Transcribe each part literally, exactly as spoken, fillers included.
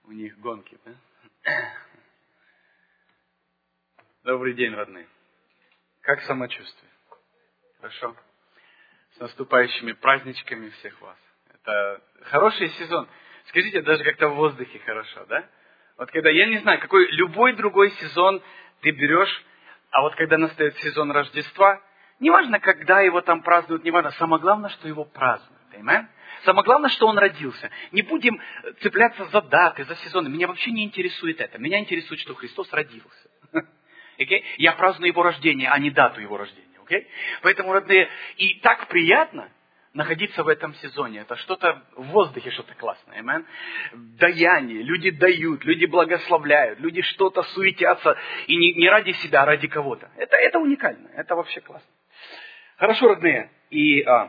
У них гонки, да? Добрый день, родные. Как самочувствие? Хорошо. С наступающими праздничками всех вас. Это хороший сезон. Скажите, даже как-то в воздухе хорошо, да? Вот когда, я не знаю, какой любой другой сезон ты берешь, а вот когда настает сезон Рождества, неважно, когда его там празднуют, неважно, самое главное, что его празднуют. Amen? Самое главное, что он родился. Не будем цепляться за даты, за сезоны. Меня вообще не интересует это. Меня интересует, что Христос родился. Okay? Я праздную его рождение, а не дату его рождения. Okay? Поэтому, родные, и так приятно находиться в этом сезоне. Это что-то в воздухе, что-то классное. Amen? Даяние. Люди дают, люди благословляют, люди что-то суетятся. И не, не ради себя, а ради кого-то. Это, это уникально. Это вообще классно. Хорошо, родные. И а,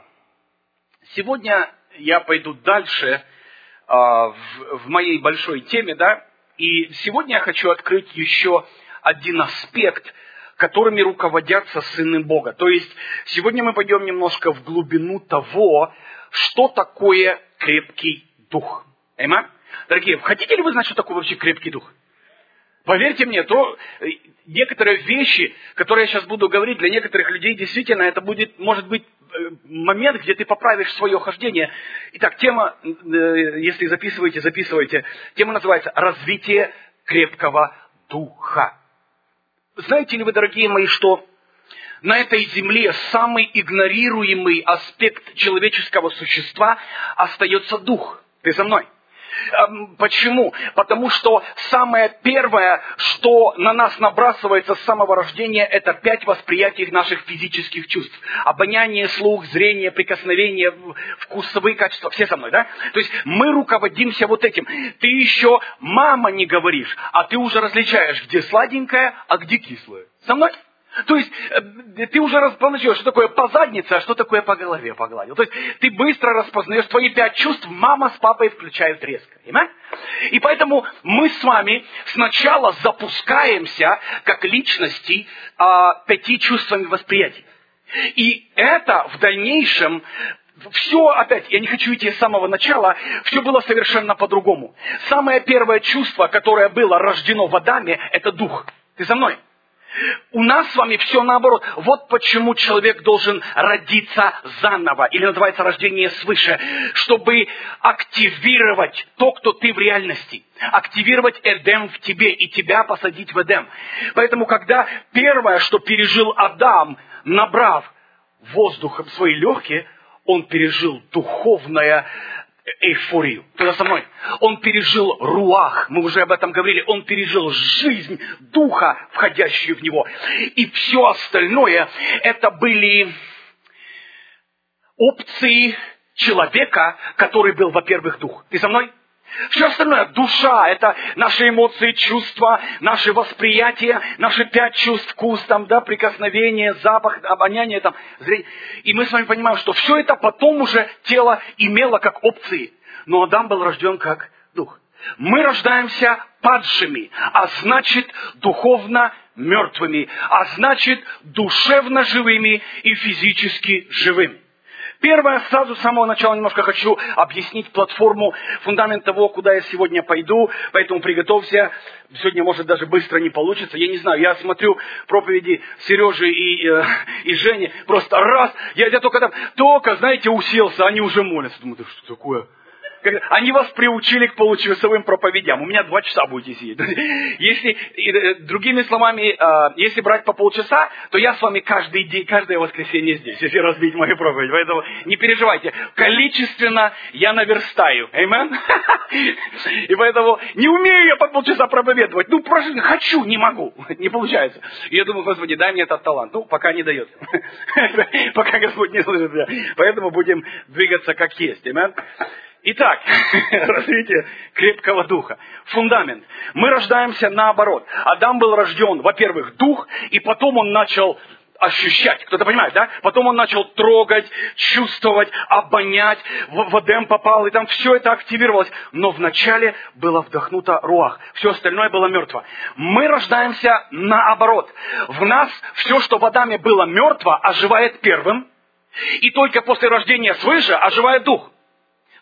сегодня я пойду дальше а, в, в моей большой теме, да. И сегодня я хочу открыть еще один аспект, которыми руководятся сыны Бога. То есть, сегодня мы пойдем немножко в глубину того, что такое крепкий дух. Аминь? Дорогие, хотите ли вы знать, что такое вообще крепкий дух? Поверьте мне, то некоторые вещи, которые я сейчас буду говорить, для некоторых людей действительно это будет, может быть, момент, где ты поправишь свое хождение. Итак, тема, если записываете, записывайте. Тема называется «Развитие крепкого духа». Знаете ли вы, дорогие мои, что на этой земле самый игнорируемый аспект человеческого существа остается дух? Ты со мной? Почему? Потому что самое первое, что на нас набрасывается с самого рождения, это пять восприятий наших физических чувств. Обоняние, слух, зрение, прикосновение, вкусовые качества. Все со мной, да? То есть мы руководимся вот этим. Ты еще мама не говоришь, а ты уже различаешь, где сладенькое, а где кислое. Со мной? То есть, ты уже распознаешь, что такое по заднице, а что такое по голове погладил. То есть, ты быстро распознаешь, твои пять чувств мама с папой включают резко. Понимаете? И поэтому мы с вами сначала запускаемся, как личности, пяти чувствами восприятия. И это в дальнейшем, все опять, я не хочу идти с самого начала, все было совершенно по-другому. Самое первое чувство, которое было рождено в Адаме, это дух. Ты со мной? У нас с вами все наоборот. Вот почему человек должен родиться заново, или называется рождение свыше, чтобы активировать то, кто ты в реальности. Активировать Эдем в тебе и тебя посадить в Эдем. Поэтому, когда первое, что пережил Адам, набрав воздухом свои легкие, он пережил духовное эйфорию. Кто со мной? Он пережил руах. Мы уже об этом говорили. Он пережил жизнь духа, входящую в него. И все остальное, это были опции человека, который был, во-первых, дух. Ты со мной? Все остальное, душа, это наши эмоции, чувства, наши восприятия, наши пять чувств, вкус, там, да, прикосновение, запах, обоняние, там, зрение. И мы с вами понимаем, что все это потом уже тело имело как опции. Но Адам был рожден как дух. Мы рождаемся падшими, а значит духовно мертвыми, а значит душевно живыми и физически живыми. Первое, сразу с самого начала немножко хочу объяснить платформу, фундамент того, куда я сегодня пойду, поэтому приготовься. Сегодня, может, даже быстро не получится, я не знаю. Я смотрю проповеди Сережи и, э, и Жени, просто раз, я, я только там, только, знаете, уселся, они уже молятся. Думаю, да что такое? Они вас приучили к получасовым проповедям. У меня два часа будете сидеть. Если, другими словами, если брать по полчаса, то я с вами каждый день, каждое воскресенье здесь, если разбить мою проповедь. Поэтому не переживайте. Количественно я наверстаю. Аминь. И поэтому не умею я по полчаса проповедовать. Ну, просто хочу, не могу. Не получается. И я думаю, Господи, дай мне этот талант. Ну, пока не дает. Пока Господь не слышит меня. Поэтому будем двигаться как есть. Аминь. Итак, развитие крепкого духа. Фундамент. Мы рождаемся наоборот. Адам был рожден, во-первых, дух, и потом он начал ощущать. Кто-то понимает, да? Потом он начал трогать, чувствовать, обонять. В, в Эдем попал, и там все это активировалось. Но вначале было вдохнуто руах. Все остальное было мертво. Мы рождаемся наоборот. В нас все, что в Адаме было мертво, оживает первым. И только после рождения свыше оживает дух.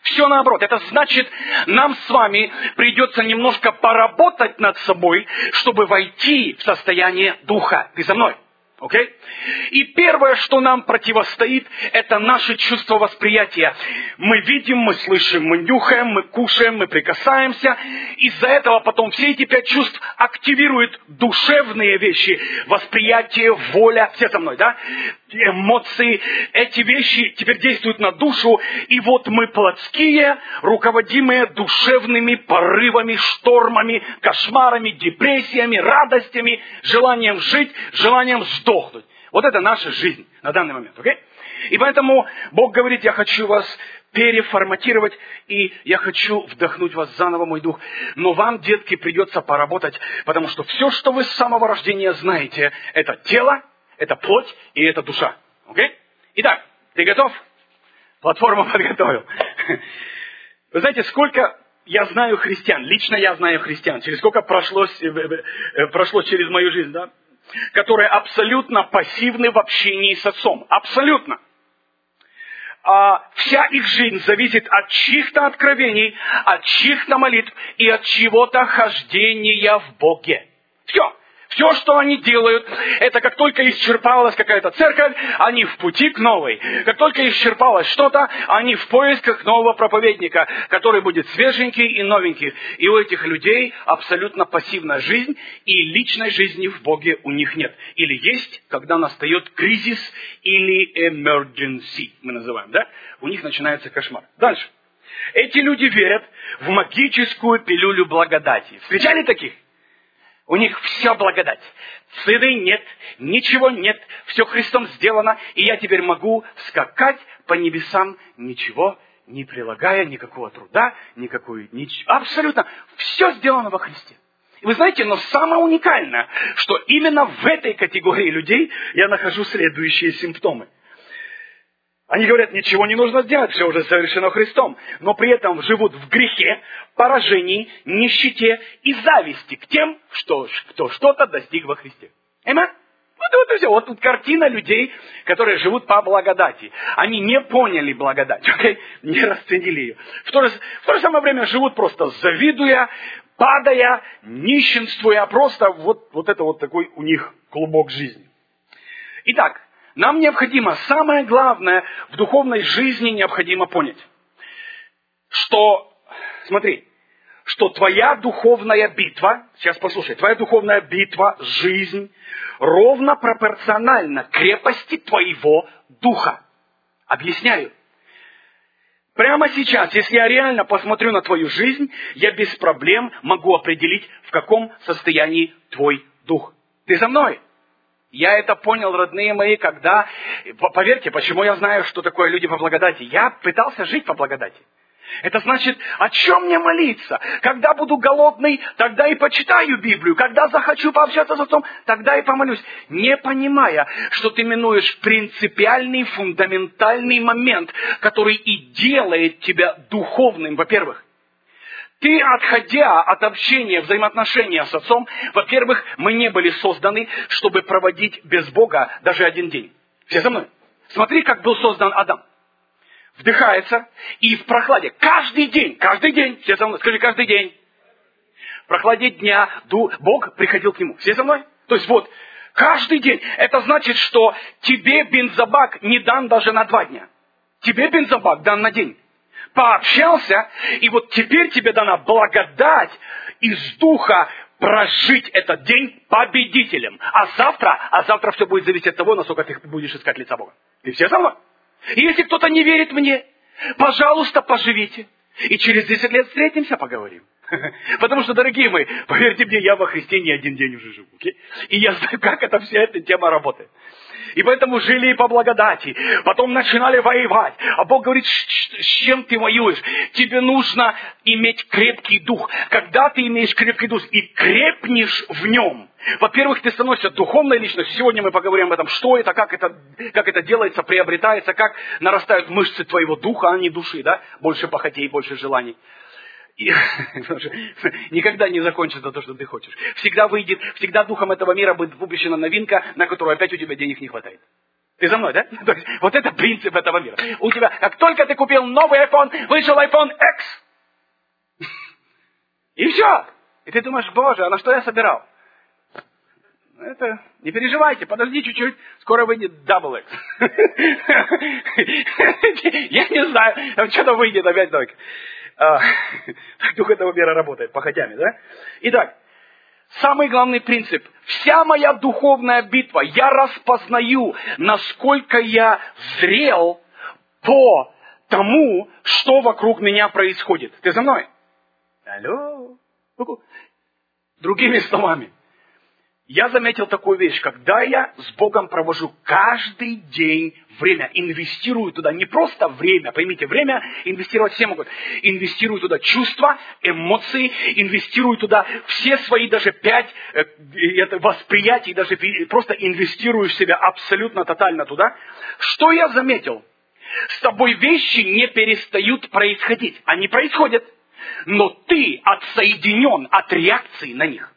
Все наоборот. Это значит, нам с вами придется немножко поработать над собой, чтобы войти в состояние духа. Ты со мной? Окей? Okay? И первое, что нам противостоит, это наше чувство восприятия. Мы видим, мы слышим, мы нюхаем, мы кушаем, мы прикасаемся. Из-за этого потом все эти пять чувств активируют душевные вещи. Восприятие, воля, все со мной, да? Эмоции. Эти вещи теперь действуют на душу. И вот мы плотские, руководимые душевными порывами, штормами, кошмарами, депрессиями, радостями, желанием жить, желанием сдохнуть. Вот это наша жизнь на данный момент, окей? И поэтому Бог говорит, я хочу вас переформатировать, и я хочу вдохнуть вас заново, мой дух. Но вам, детки, придется поработать, потому что все, что вы с самого рождения знаете, это тело, это плоть и это душа, окей? Итак, ты готов? Платформу подготовил. Вы знаете, сколько я знаю христиан, лично я знаю христиан, через сколько прошло, прошло через мою жизнь, да? Которые абсолютно пассивны в общении с отцом. Абсолютно. А вся их жизнь зависит от чьих-то откровений, от чьих-то молитв и от чего-то хождения в Боге. Все. Все, что они делают, это как только исчерпалась какая-то церковь, они в пути к новой. Как только исчерпалось что-то, они в поисках нового проповедника, который будет свеженький и новенький. И у этих людей абсолютно пассивная жизнь, и личной жизни в Боге у них нет. Или есть, когда настает кризис, или emergency, мы называем, да? У них начинается кошмар. Дальше. Эти люди верят в магическую пилюлю благодати. Встречали таких? У них вся благодать. Цены нет, ничего нет, все Христом сделано, и я теперь могу скакать по небесам, ничего не прилагая, никакого труда, никакой, нич... абсолютно все сделано во Христе. И вы знаете, но самое уникальное, что именно в этой категории людей я нахожу следующие симптомы. Они говорят, ничего не нужно сделать, все уже совершено Христом. Но при этом живут в грехе, поражении, нищете и зависти к тем, что, кто что-то достиг во Христе. Аминь? Вот, вот и все. Вот тут картина людей, которые живут по благодати. Они не поняли благодать, okay? Не расценили ее. В то, же, в то же самое время живут просто завидуя, падая, нищенствуя. Просто вот, вот это вот такой у них клубок жизни. Итак, нам необходимо, самое главное в духовной жизни необходимо понять, что, смотри, что твоя духовная битва, сейчас послушай, твоя духовная битва, жизнь, ровно пропорциональна крепости твоего духа. Объясняю. Прямо сейчас, если я реально посмотрю на твою жизнь, я без проблем могу определить, в каком состоянии твой дух. Ты со мной? Я это понял, родные мои, когда... Поверьте, почему я знаю, что такое люди по благодати. Я пытался жить по благодати. Это значит, о чем мне молиться? Когда буду голодный, тогда и почитаю Библию. Когда захочу пообщаться с отцом, тогда и помолюсь. Не понимая, что ты минуешь принципиальный, фундаментальный момент, который и делает тебя духовным, во-первых. Ты, отходя от общения, взаимоотношения с отцом, во-первых, мы не были созданы, чтобы проводить без Бога даже один день. Все со мной? Смотри, как был создан Адам. Вдыхается и в прохладе. Каждый день, каждый день, все со мной, скажи, каждый день. В прохладе дня Бог приходил к нему. Все со мной? То есть вот, каждый день. Это значит, что тебе бензобак не дан даже на два дня. Тебе бензобак дан на день. Пообщался, и вот теперь тебе дана благодать из духа прожить этот день победителем. А завтра, а завтра все будет зависеть от того, насколько ты будешь искать лица Бога. Ты все со мной? И если кто-то не верит мне, пожалуйста, поживите. И через десять лет встретимся, поговорим. Потому что, дорогие мои, поверьте мне, я во Христе не один день уже живу. Okay? И я знаю, как это вся эта тема работает. И поэтому жили по благодати. Потом начинали воевать. А Бог говорит, с чем ты воюешь? Тебе нужно иметь крепкий дух. Когда ты имеешь крепкий дух и крепнешь в нем, во-первых, ты становишься духовной личностью. Сегодня мы поговорим об этом, что это, как это, как это делается, приобретается, как нарастают мышцы твоего духа, а не души, да? Больше похотей, больше желаний. И, никогда не закончится то, что ты хочешь. Всегда выйдет, всегда духом этого мира будет выпущена новинка, на которую опять у тебя денег не хватает. Ты за мной, да? То есть, вот это принцип этого мира. У тебя, как только ты купил новый iPhone, вышел iPhone X. И все. И ты думаешь, боже, а на что я собирал? Это, не переживайте, подожди чуть-чуть, скоро выйдет Double X. Я не знаю, что-то выйдет опять только. Дух этого мира работает похотями, да? Итак, самый главный принцип. Вся моя духовная битва, я распознаю, насколько я зрел по тому, что вокруг меня происходит. Ты за мной? Алло? Другими словами, я заметил такую вещь, когда я с Богом провожу каждый день время, инвестирую туда не просто время, поймите, время инвестировать все могут, инвестирую туда чувства, эмоции, инвестирую туда все свои даже пять э, это, восприятий, даже просто инвестирую в себя абсолютно тотально туда. Что я заметил? С тобой вещи не перестают происходить, они происходят, но ты отсоединен от реакции на них.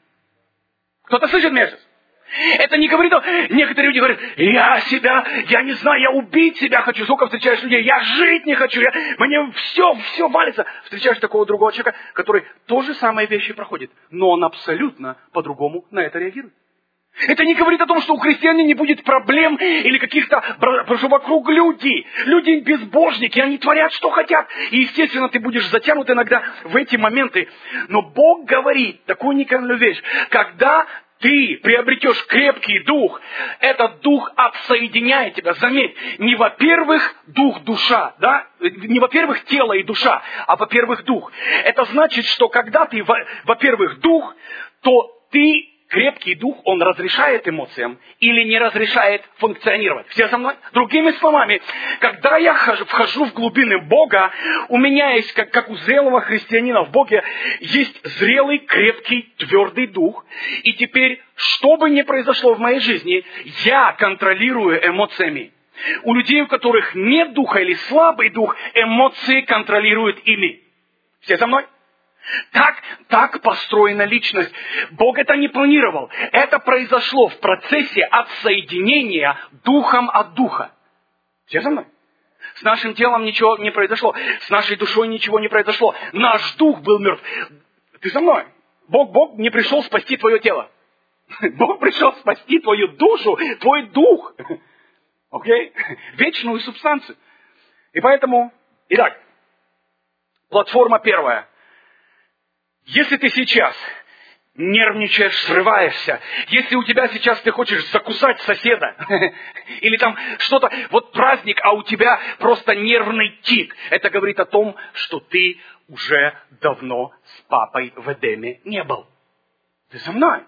Кто-то слышит меня сейчас? Это не говорит, некоторые люди говорят, я себя, я не знаю, я убить себя хочу. Сколько встречаешь людей, я жить не хочу, я, мне все, все валится. Встречаешь такого другого человека, который то же самые вещи проходит, но он абсолютно по-другому на это реагирует. Это не говорит о том, что у христиан не будет проблем или каких-то, потому что вокруг люди, люди безбожники, они творят, что хотят. И, естественно, ты будешь затянут иногда в эти моменты. Но Бог говорит такую уникальную вещь. Когда ты приобретешь крепкий дух, этот дух отсоединяет тебя. Заметь, не во-первых дух, душа, да? Не во-первых тело и душа, а во-первых дух. Это значит, что когда ты во-первых дух, то ты... Крепкий дух, он разрешает эмоциям или не разрешает функционировать. Все со мной? Другими словами, когда я вхожу в глубины Бога, у меня есть, как, как у зрелого христианина в Боге, есть зрелый, крепкий, твердый дух. И теперь, что бы ни произошло в моей жизни, я контролирую эмоциями. У людей, у которых нет духа или слабый дух, эмоции контролируют ими. Все со мной? Так, так построена личность. Бог это не планировал. Это произошло в процессе отсоединения духом от духа. Все со мной? С нашим телом ничего не произошло. С нашей душой ничего не произошло. Наш дух был мертв. Ты со мной? Бог, Бог не пришел спасти твое тело. Бог пришел спасти твою душу, твой дух. Окей? Вечную субстанцию. И поэтому, итак, платформа первая. Если ты сейчас нервничаешь, срываешься, если у тебя сейчас ты хочешь закусать соседа, или там что-то, вот праздник, а у тебя просто нервный тик, это говорит о том, что ты уже давно с папой в Эдеме не был. Ты со мной?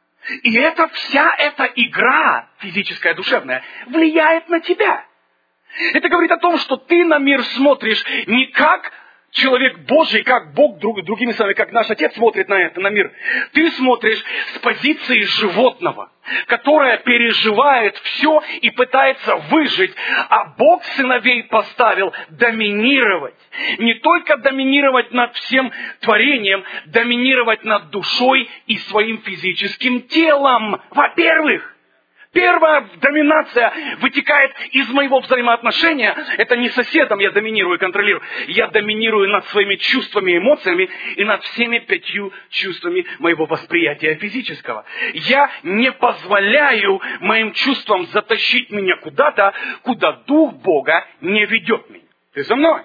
И это вся эта игра физическая, душевная, влияет на тебя. Это говорит о том, что ты на мир смотришь не как человек Божий, как Бог, друг, другими словами, как наш Отец смотрит на это, на мир. Ты смотришь с позиции животного, которое переживает все и пытается выжить, а Бог сыновей поставил доминировать. Не только доминировать над всем творением, доминировать над душой и своим физическим телом. Во-первых, первая доминация вытекает из моего взаимоотношения. Это не соседом я доминирую и контролирую. Я доминирую над своими чувствами и эмоциями и над всеми пятью чувствами моего восприятия физического. Я не позволяю моим чувствам затащить меня куда-то, куда Дух Бога не ведет меня. Ты со мной?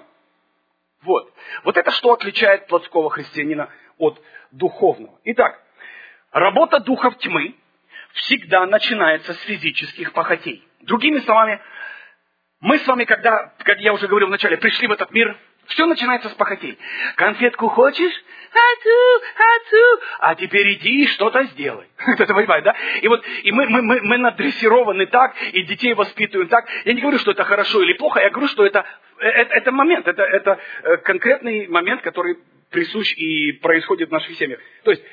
Вот. Вот это что отличает плотского христианина от духовного. Итак, работа духов тьмы всегда начинается с физических похотей. Другими словами, мы с вами, когда, как я уже говорил вначале, пришли в этот мир, все начинается с похотей. Конфетку хочешь? Хочу, хочу. А теперь иди и что-то сделай. Это понимаете, да? И вот и мы, мы, мы, мы надрессированы так, и детей воспитываем так. Я не говорю, что это хорошо или плохо, я говорю, что это, это, это момент, это, это конкретный момент, который присущ и происходит в наших семьях. То есть,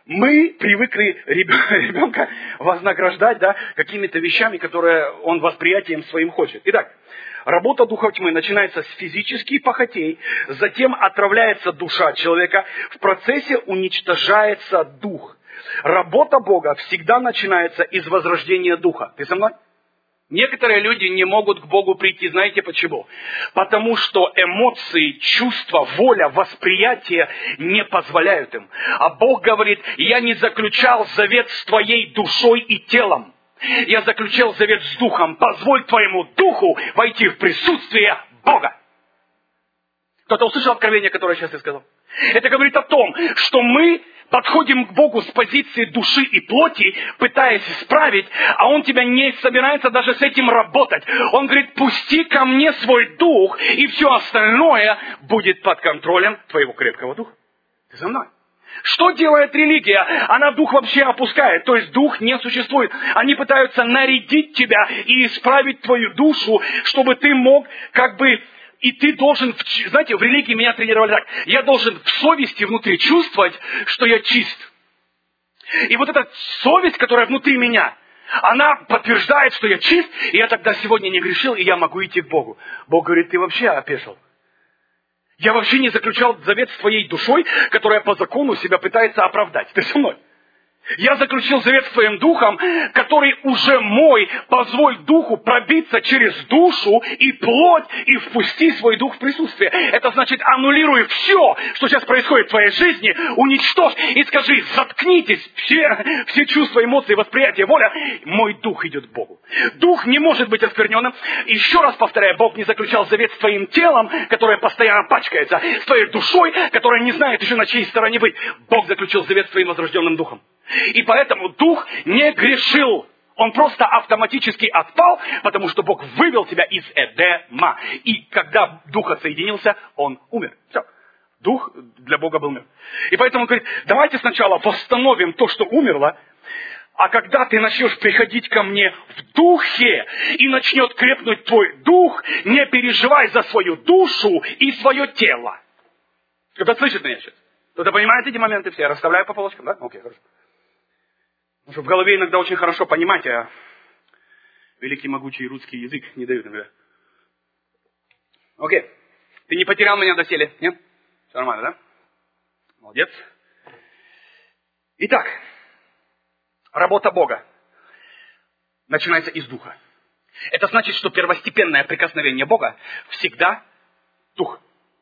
мы привыкли ребенка вознаграждать, да, какими-то вещами, которые он восприятием своим хочет. Итак, работа духа тьмы начинается с физических похотей, затем отравляется душа человека, в процессе уничтожается дух. Работа Бога всегда начинается из возрождения духа. Ты со мной? Некоторые люди не могут к Богу прийти. Знаете почему? Потому что эмоции, чувства, воля, восприятие не позволяют им. А Бог говорит: я не заключал завет с твоей душой и телом. Я заключал завет с духом. Позволь твоему духу войти в присутствие Бога. Кто-то услышал откровение, которое сейчас я сказал? Это говорит о том, что мы подходим к Богу с позиции души и плоти, пытаясь исправить, а Он тебя не собирается даже с этим работать. Он говорит: пусти ко мне свой дух, и все остальное будет под контролем твоего крепкого духа. Ты за мной? Что делает религия? Она дух вообще опускает, то есть дух не существует. Они пытаются нарядить тебя и исправить твою душу, чтобы ты мог как бы... И ты должен, знаете, в религии меня тренировали так: я должен в совести внутри чувствовать, что я чист. И вот эта совесть, которая внутри меня, она подтверждает, что я чист, и я тогда сегодня не грешил, и я могу идти к Богу. Бог говорит: ты вообще опешил. Я вообще не заключал завет с твоей душой, которая по закону себя пытается оправдать. Ты со мной? Я заключил завет с твоим духом, который уже мой. Позволь духу пробиться через душу и плоть, и впусти свой дух в присутствие. Это значит, аннулируй все, что сейчас происходит в твоей жизни, уничтожь и скажи: заткнитесь, все, все чувства, эмоции, восприятие, воля. Мой дух идет к Богу. Дух не может быть оскверненным. Еще раз повторяю, Бог не заключал завет с твоим телом, которое постоянно пачкается, с твоей душой, которая не знает еще на чьей стороне быть. Бог заключил завет с твоим возрожденным духом. И поэтому дух не грешил. Он просто автоматически отпал, потому что Бог вывел тебя из Эдема. И когда дух отсоединился, он умер. Все. Дух для Бога был мертв. И поэтому он говорит: давайте сначала восстановим то, что умерло, а когда ты начнешь приходить ко мне в духе, и начнет крепнуть твой дух, не переживай за свою душу и свое тело. Кто-то слышит меня сейчас? Кто-то понимает эти моменты все? Я расставляю по полочкам, да? Окей, хорошо. Потому что в голове иногда очень хорошо понимать, а великий могучий русский язык не дает иногда. Окей. Ты не потерял меня доселе? Нет? Все нормально, да? Молодец. Итак, работа Бога начинается из духа. Это значит, что первостепенное прикосновение Бога всегда дух.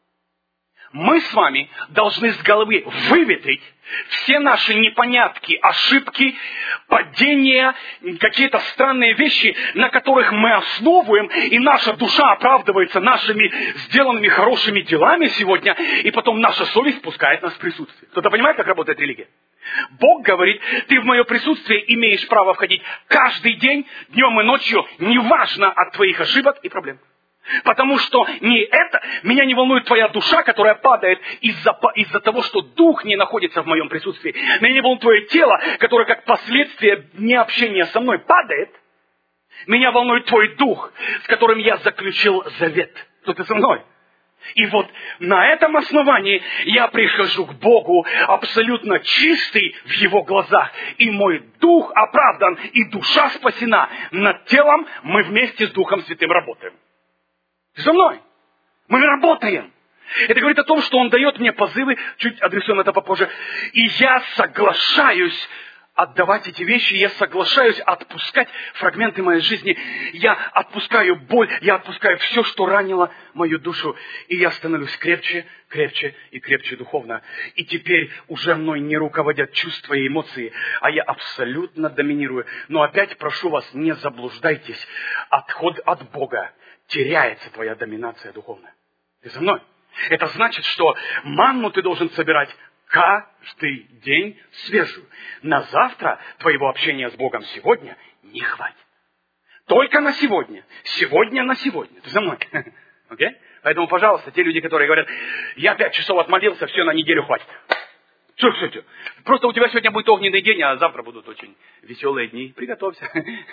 Мы с вами должны с головы выветрить все наши непонятки, ошибки, падения, какие-то странные вещи, на которых мы основываем, и наша душа оправдывается нашими сделанными хорошими делами сегодня, и потом наша совесть пускает нас в присутствие. Кто-то понимает, как работает религия? Бог говорит: ты в мое присутствие имеешь право входить каждый день, днем и ночью, неважно от твоих ошибок и проблем. Потому что не это, меня не волнует твоя душа, которая падает из-за, из-за того, что дух не находится в моем присутствии. Меня не волнует твое тело, которое как последствие необщения со мной падает. Меня волнует твой дух, с которым я заключил завет. Кто ты со мной? И вот на этом основании я прихожу к Богу абсолютно чистый в Его глазах. И мой дух оправдан, и душа спасена. Над телом мы вместе с Духом Святым работаем. Ты со мной? Мы работаем. Это говорит о том, что Он дает мне позывы, чуть адресуем это попозже, и я соглашаюсь отдавать эти вещи, я соглашаюсь отпускать фрагменты моей жизни, я отпускаю боль, я отпускаю все, что ранило мою душу, и я становлюсь крепче, крепче и крепче духовно. И теперь уже мной не руководят чувства и эмоции, а я абсолютно доминирую. Но опять прошу вас, не заблуждайтесь, отход от Бога. Теряется твоя доминация духовная. Ты со мной? Это значит, что манну ты должен собирать каждый день свежую. На завтра твоего общения с Богом сегодня не хватит. Только на сегодня. Сегодня на сегодня. Ты со мной? Okay? Поэтому, пожалуйста, те люди, которые говорят: я пять часов отмолился, все, на неделю хватит. Все, все, все. Просто у тебя сегодня будет огненный день, а завтра будут очень веселые дни. Приготовься.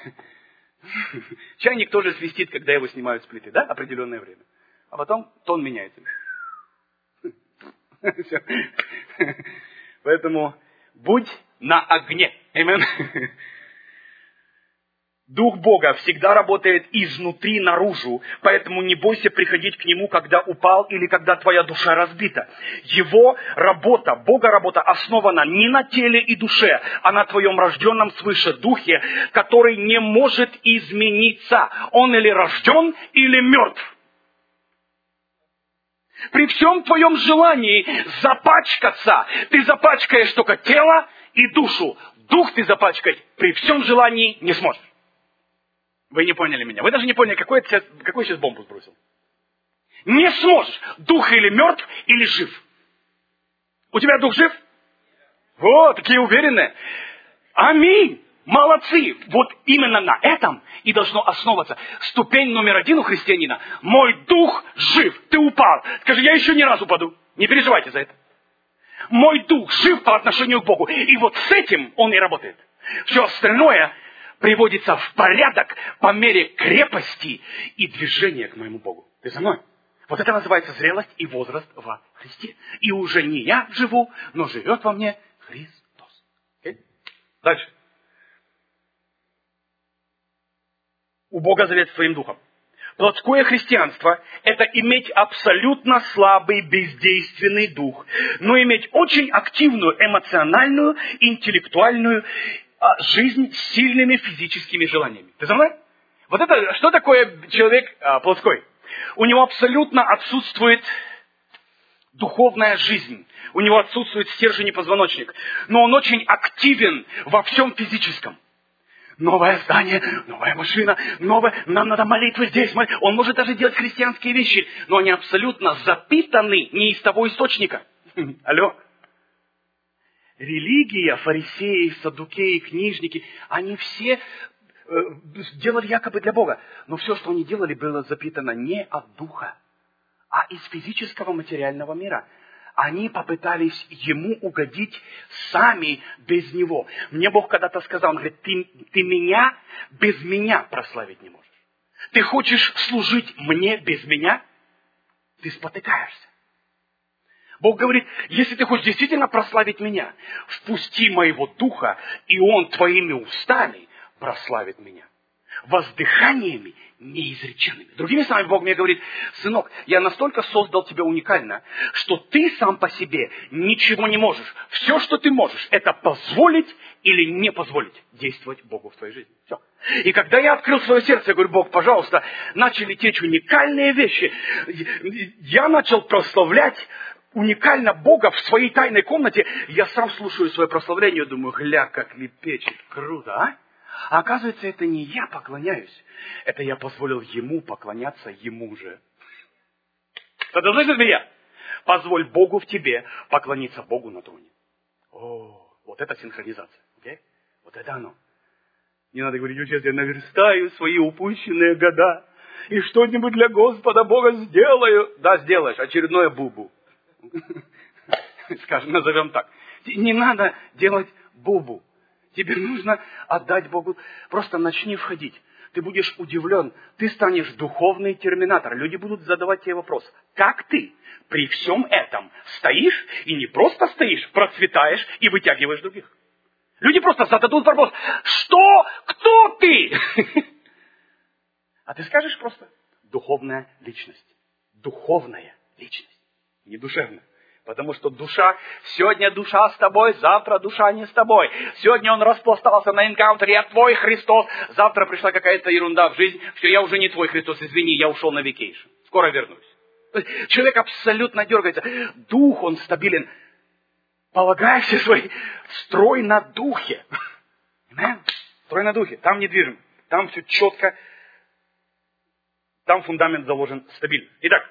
Чайник тоже свистит, когда его снимают с плиты, да, определенное время. А потом тон меняется. Поэтому будь на огне. Amen. Дух Бога всегда работает изнутри наружу, поэтому не бойся приходить к Нему, когда упал или когда твоя душа разбита. Его работа, Бога работа основана не на теле и душе, а на твоем рожденном свыше духе, который не может измениться. Он или рожден, или мертв. При всем твоем желании запачкаться, ты запачкаешь только тело и душу. Дух ты запачкать при всем желании не сможешь. Вы не поняли меня. Вы даже не поняли, какой я, какой я сейчас бомбу сбросил. Не сможешь. Дух или мертв, или жив. У тебя дух жив? Вот, такие уверенные. Аминь. Молодцы. Вот именно на этом и должно основываться. Ступень номер один у христианина. Мой дух жив. Ты упал. Скажи, я еще не раз упаду. Не переживайте за это. Мой дух жив по отношению к Богу. И вот с этим он и работает. Все остальное приводится в порядок по мере крепости и движения к моему Богу. Ты со мной? Вот это называется зрелость и возраст во Христе. И уже не я живу, но живет во мне Христос. Okay? Дальше. У Бога завет своим духом. Плотское христианство – это иметь абсолютно слабый, бездейственный дух, но иметь очень активную эмоциональную, интеллектуальную жизнь с сильными физическими желаниями. Ты за мной? Вот это, что такое человек а, плотской? У него абсолютно отсутствует духовная жизнь. У него отсутствует стержень и позвоночник. Но он очень активен во всем физическом. Новое здание, новая машина, новое, нам надо молитвы здесь. Молитвы. Он может даже делать христианские вещи, но они абсолютно запитаны не из того источника. Алло? Религия, фарисеи, саддукеи, книжники, они все э, делали якобы для Бога. Но все, что они делали, было запитано не от духа, а из физического материального мира. Они попытались ему угодить сами без него. Мне Бог когда-то сказал, он говорит, ты, ты меня без меня прославить не можешь. Ты хочешь служить мне без меня? Ты спотыкаешься. Бог говорит, если ты хочешь действительно прославить меня, впусти моего духа, и он твоими устами прославит меня. Воздыханиями неизреченными. Другими словами, Бог мне говорит, сынок, я настолько создал тебя уникально, что ты сам по себе ничего не можешь. Все, что ты можешь, это позволить или не позволить действовать Богу в твоей жизни. Все. И когда я открыл свое сердце, я говорю, Бог, пожалуйста, начали течь уникальные вещи. Я начал прославлять уникально Бога в своей тайной комнате. Я сам слушаю свое прославление, думаю, гля, как лепечет, круто, а? А оказывается, это не я поклоняюсь. Это я позволил ему поклоняться ему же. Кто-то слышит меня? Позволь Богу в тебе поклониться Богу на троне. О, вот это синхронизация. Okay? Вот это оно. Не надо говорить, сейчас я наверстаю свои упущенные года. И что-нибудь для Господа Бога сделаю. Да, сделаешь. Очередное бубу. Скажем, назовем так. Не надо делать бубу. Тебе нужно отдать Богу. Просто начни входить. Ты будешь удивлен. Ты станешь духовный терминатор. Люди будут задавать тебе вопрос. Как ты при всем этом стоишь и не просто стоишь, процветаешь и вытягиваешь других? Люди просто зададут вопрос. Что? Кто ты? А ты скажешь просто. Духовная личность. Духовная личность. Не душевная. Потому что душа, сегодня душа с тобой, завтра душа не с тобой. Сегодня он распластался на энкаунтере, я твой Христос. Завтра пришла какая-то ерунда в жизнь. Все, я уже не твой Христос, извини, я ушел на вакейшн. Скоро вернусь. Человек абсолютно дергается. Дух, он стабилен. Полагай все свой строй на духе. Строй на духе. Там недвижим. Там все четко. Там фундамент заложен стабильно. Итак.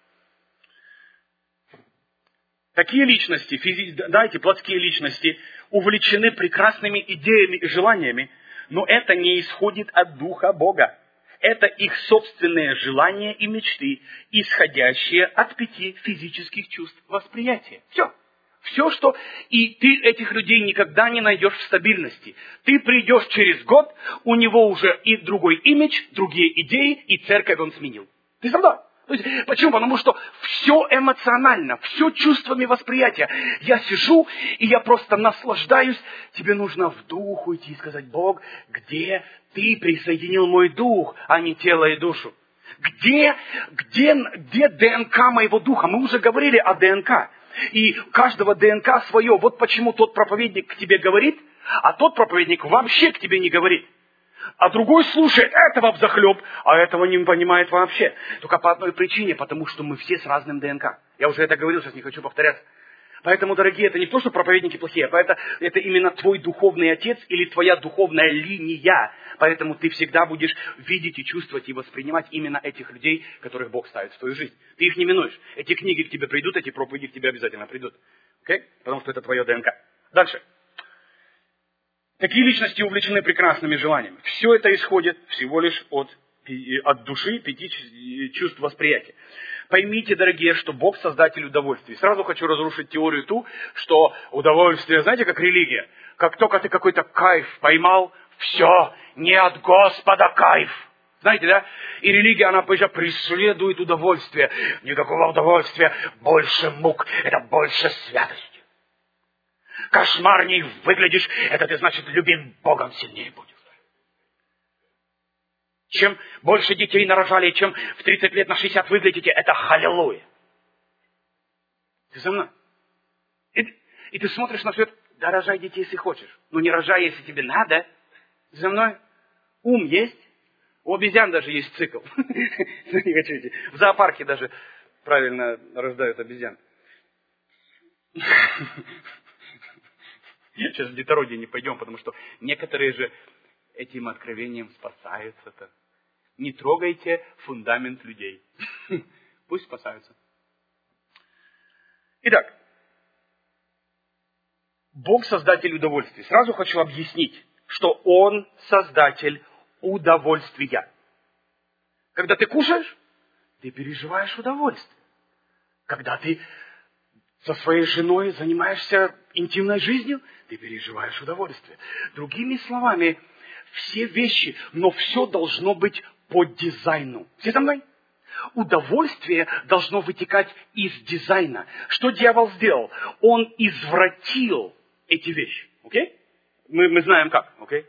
Такие личности, физи... да, эти плотские личности, увлечены прекрасными идеями и желаниями, но это не исходит от Духа Бога. Это их собственные желания и мечты, исходящие от пяти физических чувств восприятия. Все. Все, что... И ты этих людей никогда не найдешь в стабильности. Ты придешь через год, у него уже и другой имидж, другие идеи, и церковь он сменил. Ты со мной? То есть, почему? Потому что все эмоционально, все чувствами восприятия. Я сижу, и я просто наслаждаюсь. Тебе нужно в дух уйти и сказать: Бог, где ты присоединил мой дух, а не тело и душу? Где, где, где ДНК моего духа? Мы уже говорили о ДНК. И у каждого ДНК свое. Вот почему тот проповедник к тебе говорит, а тот проповедник вообще к тебе не говорит. А другой слушает этого взахлеб, а этого не понимает вообще. Только по одной причине, потому что мы все с разным ДНК. Я уже это говорил, сейчас не хочу повторяться. Поэтому, дорогие, это не то, что проповедники плохие, а это, это именно твой духовный отец или твоя духовная линия. Поэтому ты всегда будешь видеть и чувствовать и воспринимать именно этих людей, которых Бог ставит в твою жизнь. Ты их не минуешь. Эти книги к тебе придут, эти проповеди к тебе обязательно придут. Okay? Потому что это твое ДНК. Дальше. Такие личности увлечены прекрасными желаниями. Все это исходит всего лишь от, от души, пяти чувств восприятия. Поймите, дорогие, что Бог создатель удовольствий. Сразу хочу разрушить теорию ту, что удовольствие, знаете, как религия. Как только ты какой-то кайф поймал, все, не от Господа кайф. Знаете, да? И религия, она преследует удовольствие. Никакого удовольствия, больше мук, это больше святости. Кошмарней выглядишь, это ты, значит, любим Богом сильнее будешь. Чем больше детей нарожали, чем в тридцать лет на шестьдесят выглядите, это халилуя. Ты со мной? И, и ты смотришь на свет, да рожай детей, если хочешь. Но не рожай, если тебе надо. Ты со мной? Ум есть. У обезьян даже есть цикл. В зоопарке даже правильно рождают обезьян. Сейчас в детородие не пойдем, потому что некоторые же этим откровением спасаются-то. Не трогайте фундамент людей. Пусть спасаются. Итак, Бог создатель удовольствия. Сразу хочу объяснить, что Он создатель удовольствия. Когда ты кушаешь, ты переживаешь удовольствие. Когда ты со своей женой занимаешься интимной жизнью, ты переживаешь удовольствие. Другими словами, все вещи, но все должно быть по дизайну. Все со мной? Удовольствие должно вытекать из дизайна. Что дьявол сделал? Он извратил эти вещи. Окей? Мы, мы знаем как. Окей?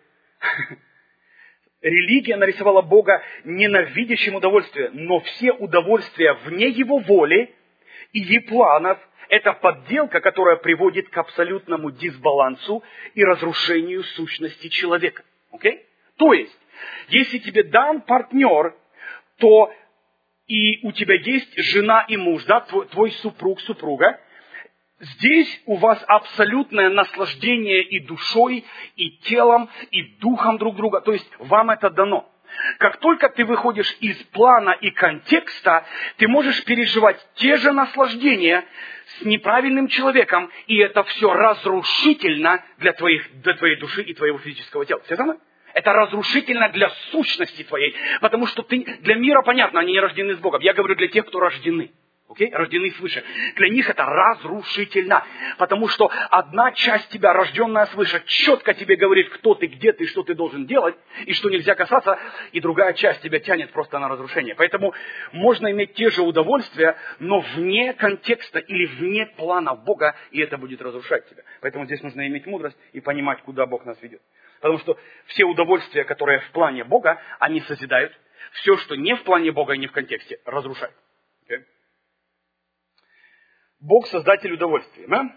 Религия нарисовала Бога ненавидящим удовольствие, но все удовольствия вне Его воли и Его планов — это подделка, которая приводит к абсолютному дисбалансу и разрушению сущности человека. Okay? То есть, если тебе дан партнер, то и у тебя есть жена и муж, да, твой, твой супруг, супруга, здесь у вас абсолютное наслаждение и душой, и телом, и духом друг друга. То есть, вам это дано. Как только ты выходишь из плана и контекста, ты можешь переживать те же наслаждения с неправильным человеком, и это все разрушительно для, твоих, для твоей души и твоего физического тела. Все знают? Это разрушительно для сущности твоей, потому что ты, для мира понятно, они не рождены с Богом. Я говорю для тех, кто рождены. Okay? Рождены свыше. Для них это разрушительно. Потому что одна часть тебя, рожденная свыше, четко тебе говорит, кто ты, где ты, что ты должен делать, и что нельзя касаться, и другая часть тебя тянет просто на разрушение. Поэтому можно иметь те же удовольствия, но вне контекста или вне плана Бога, и это будет разрушать тебя. Поэтому здесь нужно иметь мудрость и понимать, куда Бог нас ведет. Потому что все удовольствия, которые в плане Бога, они созидают. Все, что не в плане Бога и не в контексте, разрушает. Okay? Бог создатель удовольствия. Да?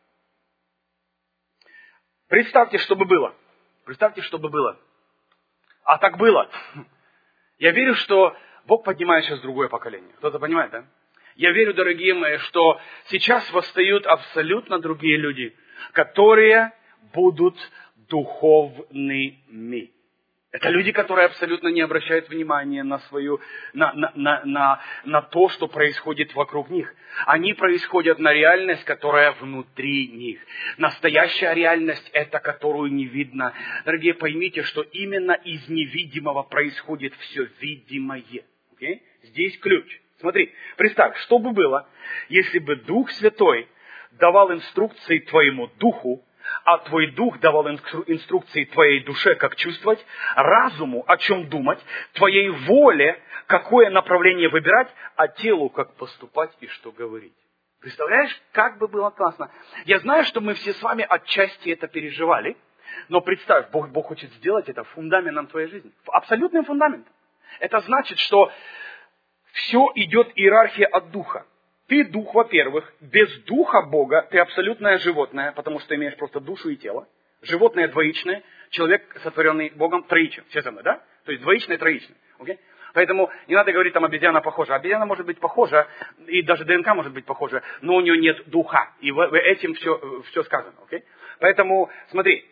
Представьте, что бы было. Представьте, что бы было. А так было. Я верю, что Бог поднимает сейчас другое поколение. Кто-то понимает, да? Я верю, дорогие мои, что сейчас восстают абсолютно другие люди, которые будут духовными. Это люди, которые абсолютно не обращают внимания на свою, на, на, на, на, на то, что происходит вокруг них. Они происходят на реальность, которая внутри них. Настоящая реальность – это которую не видно. Дорогие, поймите, что именно из невидимого происходит все видимое. Okay? Здесь ключ. Смотри, представь, что бы было, если бы Дух Святой давал инструкции твоему духу А твой дух давал инструкции твоей душе, как чувствовать, разуму, о чем думать, твоей воле, какое направление выбирать, а телу, как поступать и что говорить. Представляешь, как бы было классно. Я знаю, что мы все с вами отчасти это переживали, но представь, Бог, Бог хочет сделать это фундаментом твоей жизни. Абсолютным фундаментом. Это значит, что все идет иерархия от духа. Ты дух, во-первых, без духа Бога ты абсолютное животное, потому что имеешь просто душу и тело. Животное двоичное, человек, сотворенный Богом, троичен. Все со мной, да? То есть двоичное, троичное. Okay? Поэтому не надо говорить, там обезьяна похожа. Обезьяна может быть похожа, и даже ДНК может быть похожа, но у нее нет духа. И в, в этим все, все сказано. Okay? Поэтому смотри,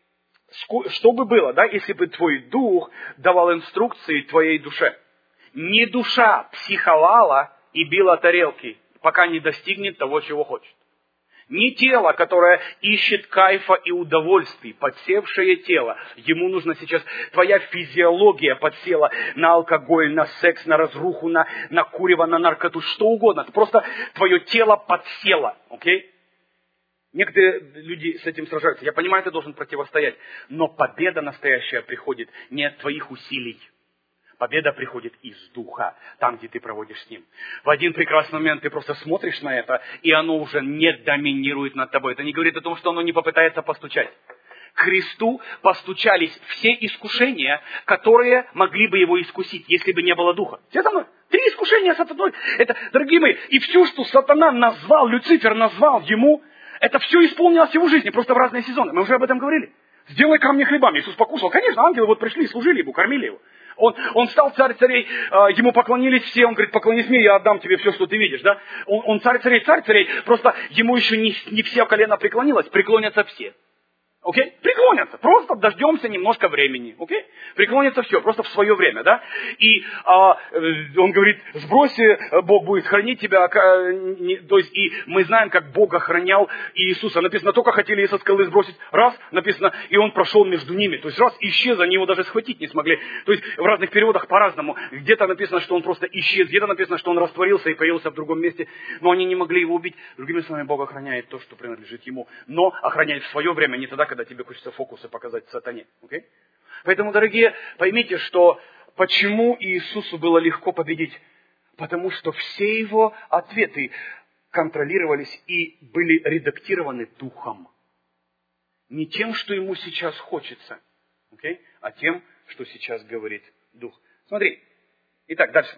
что бы было, да, если бы твой дух давал инструкции твоей душе. Не душа психовала и била тарелки, пока не достигнет того, чего хочет. Не тело, которое ищет кайфа и удовольствий, подсевшее тело. Ему нужно сейчас, твоя физиология подсела на алкоголь, на секс, на разруху, на, на курево, на наркоту, что угодно. Просто твое тело подсело, окей? Некоторые люди с этим сражаются. Я понимаю, ты должен противостоять. Но победа настоящая приходит не от твоих усилий. Победа приходит из духа, там, где ты проводишь с ним. В один прекрасный момент ты просто смотришь на это, и оно уже не доминирует над тобой. Это не говорит о том, что оно не попытается постучать. К Христу постучались все искушения, которые могли бы его искусить, если бы не было духа. Все со мной? Три искушения сатаной. Это, дорогие мои, и все, что сатана назвал, Люцифер назвал ему, это все исполнилось в его жизни, просто в разные сезоны. Мы уже об этом говорили. Сделай камни хлебами. Иисус покушал. Конечно, ангелы вот пришли, служили ему, кормили его. Он, он стал царь царей, ему поклонились все, он говорит, поклонись мне, я отдам тебе все, что ты видишь. Да? Он, он царь царей, царь царей, просто ему еще не, не все колено преклонилось, преклонятся все. Окей? Okay? Преклонятся. Просто дождемся немножко времени. Окей? Okay? Преклонятся все, просто в свое время, да? И а, он говорит, сбрось, Бог будет хранить тебя. То есть, и мы знаем, как Бог охранял Иисуса. Написано, только хотели со скалы сбросить. Раз, написано, и он прошел между ними. То есть, раз, исчез, они его даже схватить не смогли. То есть, в разных переводах по-разному. Где-то написано, что он просто исчез, где-то написано, что он растворился и появился в другом месте. Но они не могли его убить. Другими словами, Бог охраняет то, что принадлежит ему. Но охраняет в свое время, не тогда, когда тебе хочется фокусы показать сатане. Okay? Поэтому, дорогие, поймите, что почему Иисусу было легко победить? Потому что все его ответы контролировались и были редактированы Духом. Не тем, что ему сейчас хочется, okay? А тем, что сейчас говорит Дух. Смотри. Итак, дальше.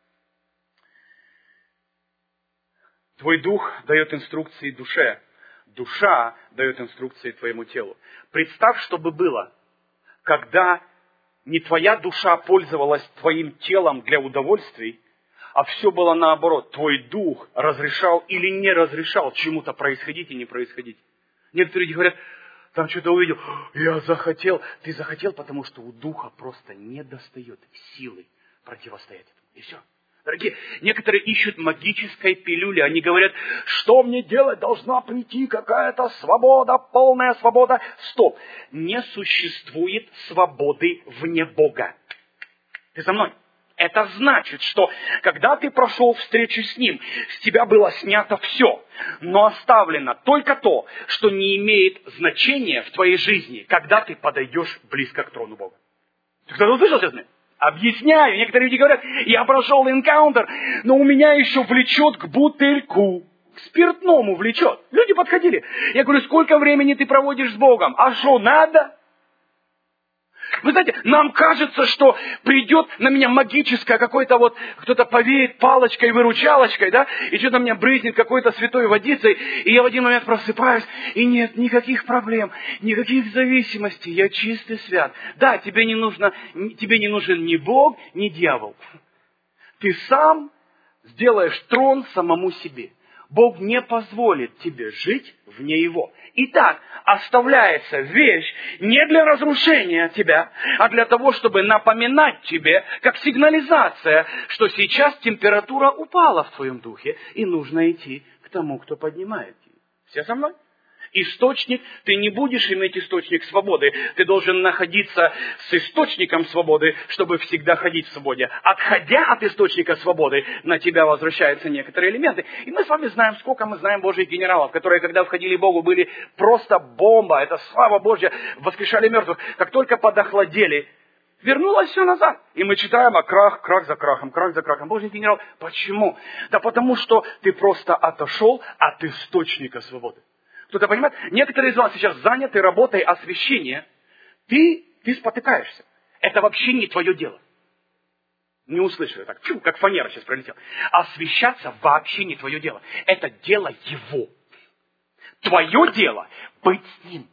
Твой Дух дает инструкции душе. Душа дает инструкции твоему телу. Представь, что бы было, когда не твоя душа пользовалась твоим телом для удовольствий, а все было наоборот. Твой дух разрешал или не разрешал чему-то происходить и не происходить. Некоторые говорят, там что-то увидел, я захотел. Ты захотел, потому что у духа просто не достает силы противостоять этому. И все. Дорогие, некоторые ищут магической пилюли. Они говорят, что мне делать? Должна прийти какая-то свобода, полная свобода. Стоп. Не существует свободы вне Бога. Ты со мной? Это значит, что когда ты прошел встречу с Ним, с тебя было снято все, но оставлено только то, что не имеет значения в твоей жизни, когда ты подойдешь близко к трону Бога. Ты кто-то услышал сейчас? Объясняю. Некоторые люди говорят, я прошел энкаунтер, но у меня еще влечет к бутыльку. К спиртному влечет. Люди подходили. Я говорю, сколько времени ты проводишь с Богом? А что, надо? Вы знаете, нам кажется, что придет на меня магическое какое-то вот, кто-то повеет палочкой-выручалочкой, да, и что-то мне брызнет какой-то святой водицей, и я в один момент просыпаюсь, и нет никаких проблем, никаких зависимостей, я чистый свят. Да, тебе не нужно, тебе не нужен ни Бог, ни дьявол. Ты сам сделаешь трон самому себе. Бог не позволит тебе жить вне Его. Итак, оставляется вещь не для разрушения тебя, а для того, чтобы напоминать тебе, как сигнализация, что сейчас температура упала в твоем духе, и нужно идти к тому, кто поднимает тебя. Все со мной? Источник, ты не будешь иметь источник свободы. Ты должен находиться с источником свободы, чтобы всегда ходить в свободе. Отходя от источника свободы, на тебя возвращаются некоторые элементы. И мы с вами знаем, сколько мы знаем Божьих генералов, которые, когда входили в Богу, были просто бомба. Это слава Божья, воскрешали мертвых. Как только подохладели, вернулось все назад. И мы читаем о крах, крах за крахом, крах за крахом. Божий генерал. Почему? Да потому что ты просто отошел от источника свободы. Кто-то понимает? Некоторые из вас сейчас заняты работой освящения. Ты, ты спотыкаешься. Это вообще не твое дело. Не услышали так. Фу, как фанера сейчас пролетела. Освящаться вообще не твое дело. Это дело его. Твое дело быть с ним.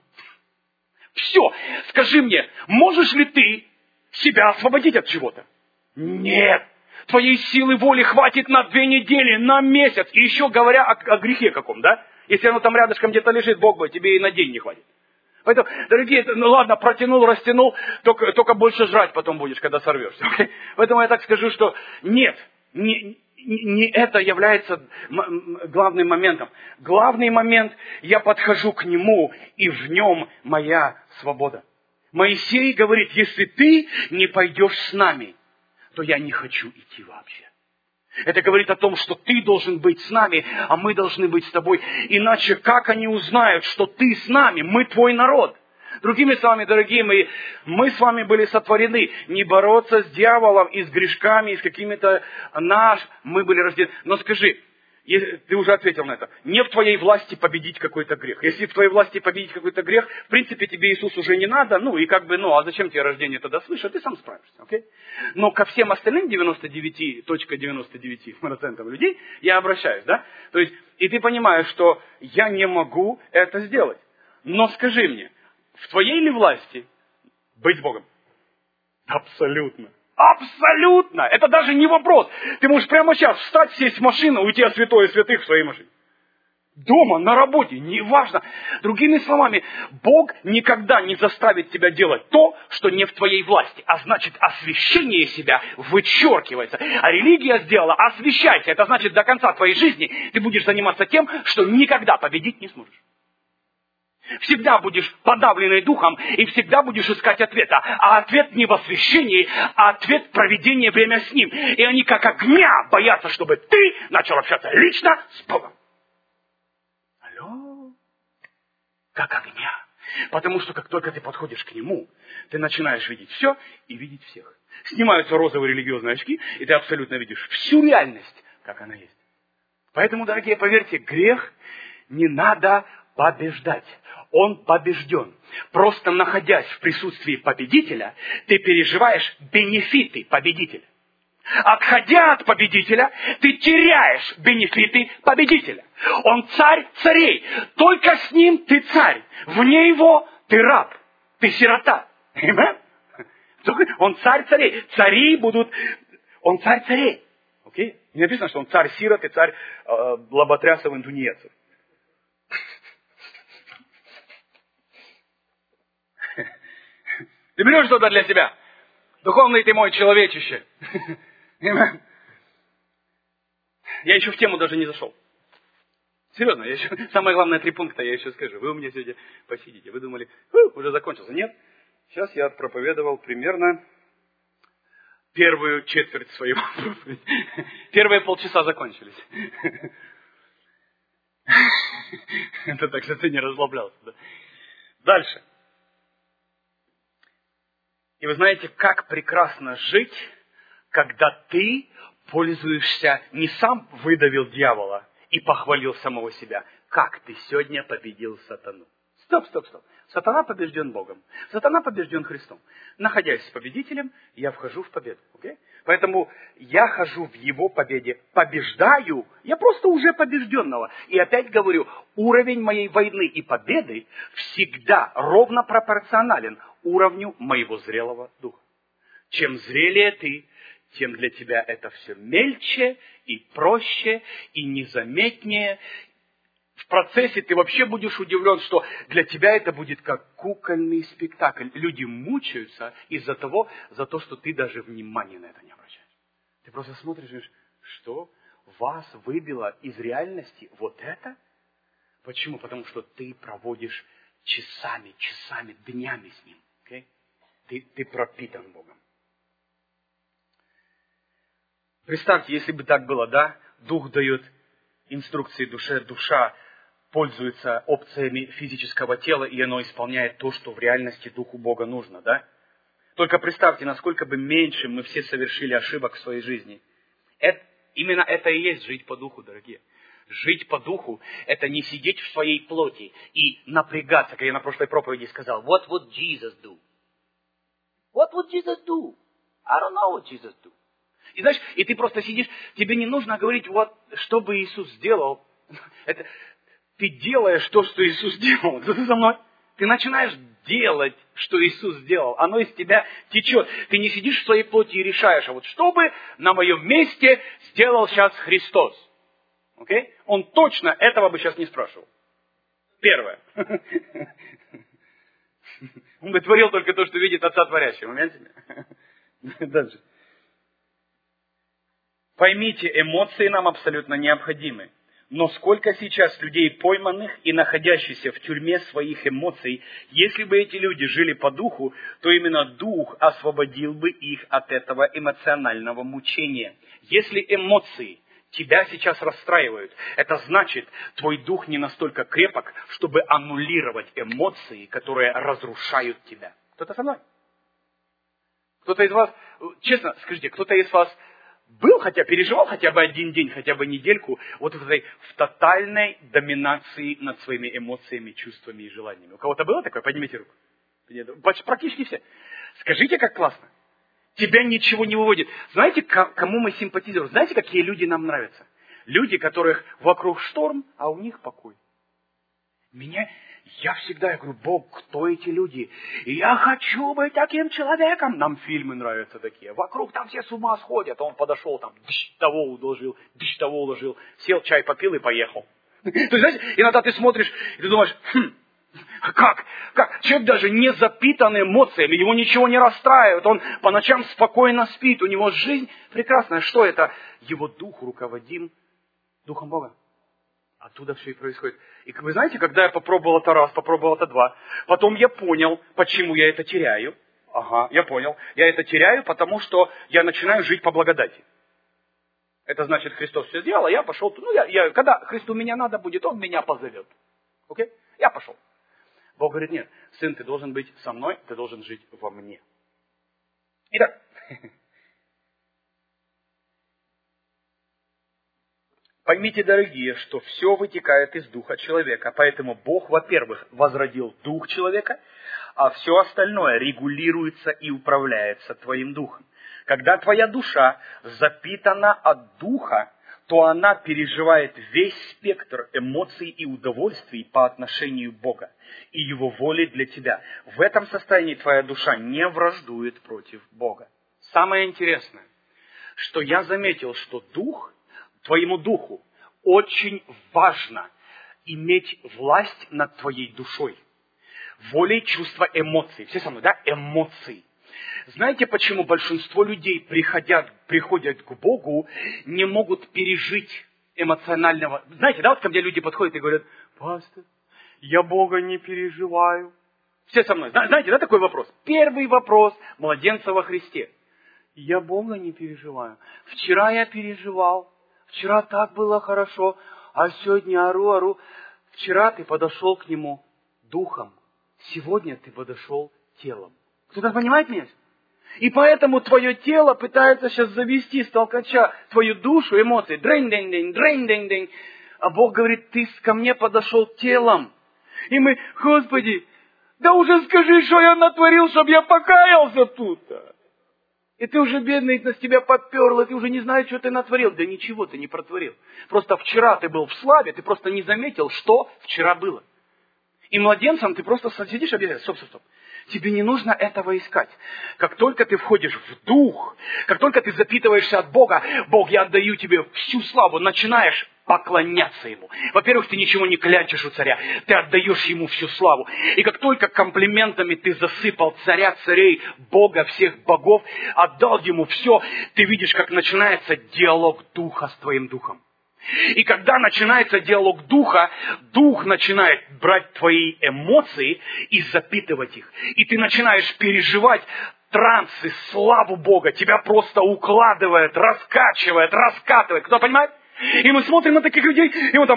Все. Скажи мне, можешь ли ты себя освободить от чего-то? Нет. Твоей силы воли хватит на две недели, на месяц. И еще говоря о, о грехе каком, да? Если оно там рядышком где-то лежит, Бог бы, тебе и на день не хватит. Поэтому, дорогие, ну ладно, протянул, растянул, только, только больше жрать потом будешь, когда сорвешься. Okay? Поэтому я так скажу, что нет, не, не это является главным моментом. Главный момент, я подхожу к нему, и в нем моя свобода. Моисей говорит, если ты не пойдешь с нами, то я не хочу идти вообще. Это говорит о том, что ты должен быть с нами, а мы должны быть с тобой. Иначе как они узнают, что ты с нами, мы твой народ? Другими словами, дорогие мои, мы с вами были сотворены не бороться с дьяволом и с грешками, и с какими-то наш, мы были рождены. Но скажи, ты уже ответил на это, не в твоей власти победить какой-то грех. Если в твоей власти победить какой-то грех, в принципе, тебе Иисус уже не надо, ну и как бы, ну, а зачем тебе рождение тогда свыше, ты сам справишься, окей? Но ко всем остальным девяносто девять целых девяносто девять процентов людей я обращаюсь, да? То есть, и ты понимаешь, что я не могу это сделать. Но скажи мне, в твоей ли власти быть с Богом? Абсолютно. Абсолютно! Это даже не вопрос. Ты можешь прямо сейчас встать, сесть в машину, уйти от святое святых в своей машине. Дома, на работе, неважно. Другими словами, Бог никогда не заставит тебя делать то, что не в твоей власти. А значит, освящение себя вычеркивается. А религия сделала, освящайся. Это значит, до конца твоей жизни ты будешь заниматься тем, что никогда победить не сможешь. Всегда будешь подавленный духом и всегда будешь искать ответа. А ответ не в освящении, а ответ в проведении время с Ним. И они как огня боятся, чтобы ты начал общаться лично с Богом. Алло? Как огня. Потому что как только ты подходишь к Нему, ты начинаешь видеть все и видеть всех. Снимаются розовые религиозные очки, и ты абсолютно видишь всю реальность, как она есть. Поэтому, дорогие, поверьте, грех не надо побеждать. Он побежден. Просто находясь в присутствии победителя, ты переживаешь бенефиты победителя. Отходя от победителя, ты теряешь бенефиты победителя. Он царь царей. Только с ним ты царь. Вне его ты раб. Ты сирота. Он царь царей. Цари будут... Он царь царей. Окей? Не написано, что он царь сирот и царь э, лоботрясов и тунеядцев. Ты берешь что-то для себя. Духовный ты мой человечище. Я еще в тему даже не зашел. Серьезно, я еще, самое главное, три пункта я еще скажу. Вы у меня сегодня посидите. Вы думали, уже закончился. Нет. Сейчас я проповедовал примерно первую четверть своего проповеди. Первые полчаса закончились. Это так, что ты не расслаблялся. Да? Дальше. И вы знаете, как прекрасно жить, когда ты пользуешься, не сам выдавил дьявола и похвалил самого себя. Как ты сегодня победил сатану? Стоп, стоп, стоп. Сатана побежден Богом. Сатана побежден Христом. Находясь с победителем, я вхожу в победу. Okay? Поэтому я хожу в его победе. Побеждаю. Я просто уже побежденного. И опять говорю, уровень моей войны и победы всегда ровно пропорционален уровню моего зрелого духа. Чем зрелее ты, тем для тебя это все мельче и проще и незаметнее. В процессе ты вообще будешь удивлен, что для тебя это будет как кукольный спектакль. Люди мучаются из-за того, за то, что ты даже внимания на это не обращаешь. Ты просто смотришь и говоришь, что вас выбило из реальности вот это? Почему? Потому что ты проводишь часами, часами, днями с Ним. Okay? Ты, ты пропитан Богом. Представьте, если бы так было, да? Дух дает инструкции душе, душа пользуется опциями физического тела, и оно исполняет то, что в реальности Духу Бога нужно, да? Только представьте, насколько бы меньше мы все совершили ошибок в своей жизни. Это, именно это и есть жить по Духу, дорогие. Жить по Духу – это не сидеть в своей плоти и напрягаться, как я на прошлой проповеди сказал. What would Jesus do? What would Jesus do? I don't know what Jesus do. И знаешь, и ты просто сидишь, тебе не нужно говорить, вот, что бы Иисус сделал. Это, ты делаешь то, что Иисус делал. Ты за мной? Ты начинаешь делать, что Иисус сделал. Оно из тебя течет. Ты не сидишь в своей плоти и решаешь, а вот что бы на моем месте сделал сейчас Христос. Okay? Он точно этого бы сейчас не спрашивал. Первое. Он бы творил только то, что видит Отца Творящего. Понимаете? Дальше. Поймите, эмоции нам абсолютно необходимы. Но сколько сейчас людей пойманных и находящихся в тюрьме своих эмоций, если бы эти люди жили по духу, то именно дух освободил бы их от этого эмоционального мучения. Если эмоции тебя сейчас расстраивают, это значит, твой дух не настолько крепок, чтобы аннулировать эмоции, которые разрушают тебя. Кто-то со мной? Кто-то из вас, честно скажите, кто-то из вас был, хотя переживал хотя бы один день, хотя бы недельку, вот в этой в тотальной доминации над своими эмоциями, чувствами и желаниями. У кого-то было такое? Поднимите руку. Практически все. Скажите, как классно. Тебя ничего не выводит. Знаете, кому мы симпатизируем? Знаете, какие люди нам нравятся? Люди, которых вокруг шторм, а у них покой. Меня, я всегда я говорю, Бог, кто эти люди? И я хочу быть таким человеком. Нам фильмы нравятся такие. Вокруг там все с ума сходят. Он подошел, там, дыщ, того уложил, дыщ, того уложил. Сел, чай попил и поехал. То есть, знаете, иногда ты смотришь, и ты думаешь, хм, как? Как? Человек даже не запитан эмоциями, его ничего не расстраивает, он по ночам спокойно спит, у него жизнь прекрасная. Что это? Его дух руководим Духом Бога. Оттуда все и происходит. И вы знаете, когда я попробовал это раз, попробовал это два, потом я понял, почему я это теряю. Ага, я понял. Я это теряю, потому что я начинаю жить по благодати. Это значит, Христос все сделал, а я пошел. Ну, я, я, когда Христу меня надо будет, Он меня позовет. Окей? Я пошел. Бог говорит, нет, сын, ты должен быть со мной, ты должен жить во мне. Итак, поймите, дорогие, что все вытекает из духа человека, поэтому Бог, во-первых, возродил дух человека, а все остальное регулируется и управляется твоим духом. Когда твоя душа запитана от духа, то она переживает весь спектр эмоций и удовольствий по отношению к Богу и Его воли для тебя. В этом состоянии твоя душа не враждует против Бога. Самое интересное, что я заметил, что дух, твоему духу очень важно иметь власть над твоей душой. Волей, чувства, эмоций. Все со мной, да? Эмоции. Знаете, почему большинство людей, приходят, приходят к Богу, не могут пережить эмоционального... Знаете, да, вот ко мне люди подходят и говорят, пастор, я Бога не переживаю. Все со мной. Знаете, да, такой вопрос? Первый вопрос младенца во Христе. Я Бога не переживаю. Вчера я переживал. Вчера так было хорошо. А сегодня ору, ору. Вчера ты подошел к Нему духом. Сегодня ты подошел телом. Кто-то понимает меня? И поэтому твое тело пытается сейчас завести с толкача твою душу, эмоции. Дрень-день-день, дрень-день-день. А Бог говорит, ты ко мне подошел телом. И мы, Господи, да уже скажи, что я натворил, чтобы я покаялся тут-то. И ты уже, бедный, на тебя поперло, ты уже не знаешь, что ты натворил. Да ничего ты не протворил. Просто вчера ты был в славе, ты просто не заметил, что вчера было. И младенцам ты просто сидишь и объясняешь, стоп, стоп, стоп. Тебе не нужно этого искать. Как только ты входишь в дух, как только ты запитываешься от Бога, Бог, я отдаю тебе всю славу, начинаешь поклоняться Ему. Во-первых, ты ничего не клянчишь у царя, ты отдаешь Ему всю славу. И как только комплиментами ты засыпал царя царей, Бога всех богов, отдал Ему все, ты видишь, как начинается диалог духа с твоим духом. И когда начинается диалог духа, дух начинает брать твои эмоции и запитывать их. И ты начинаешь переживать трансы, славу Бога. Тебя просто укладывает, раскачивает, раскатывает. Кто понимает? И мы смотрим на таких людей, и он там...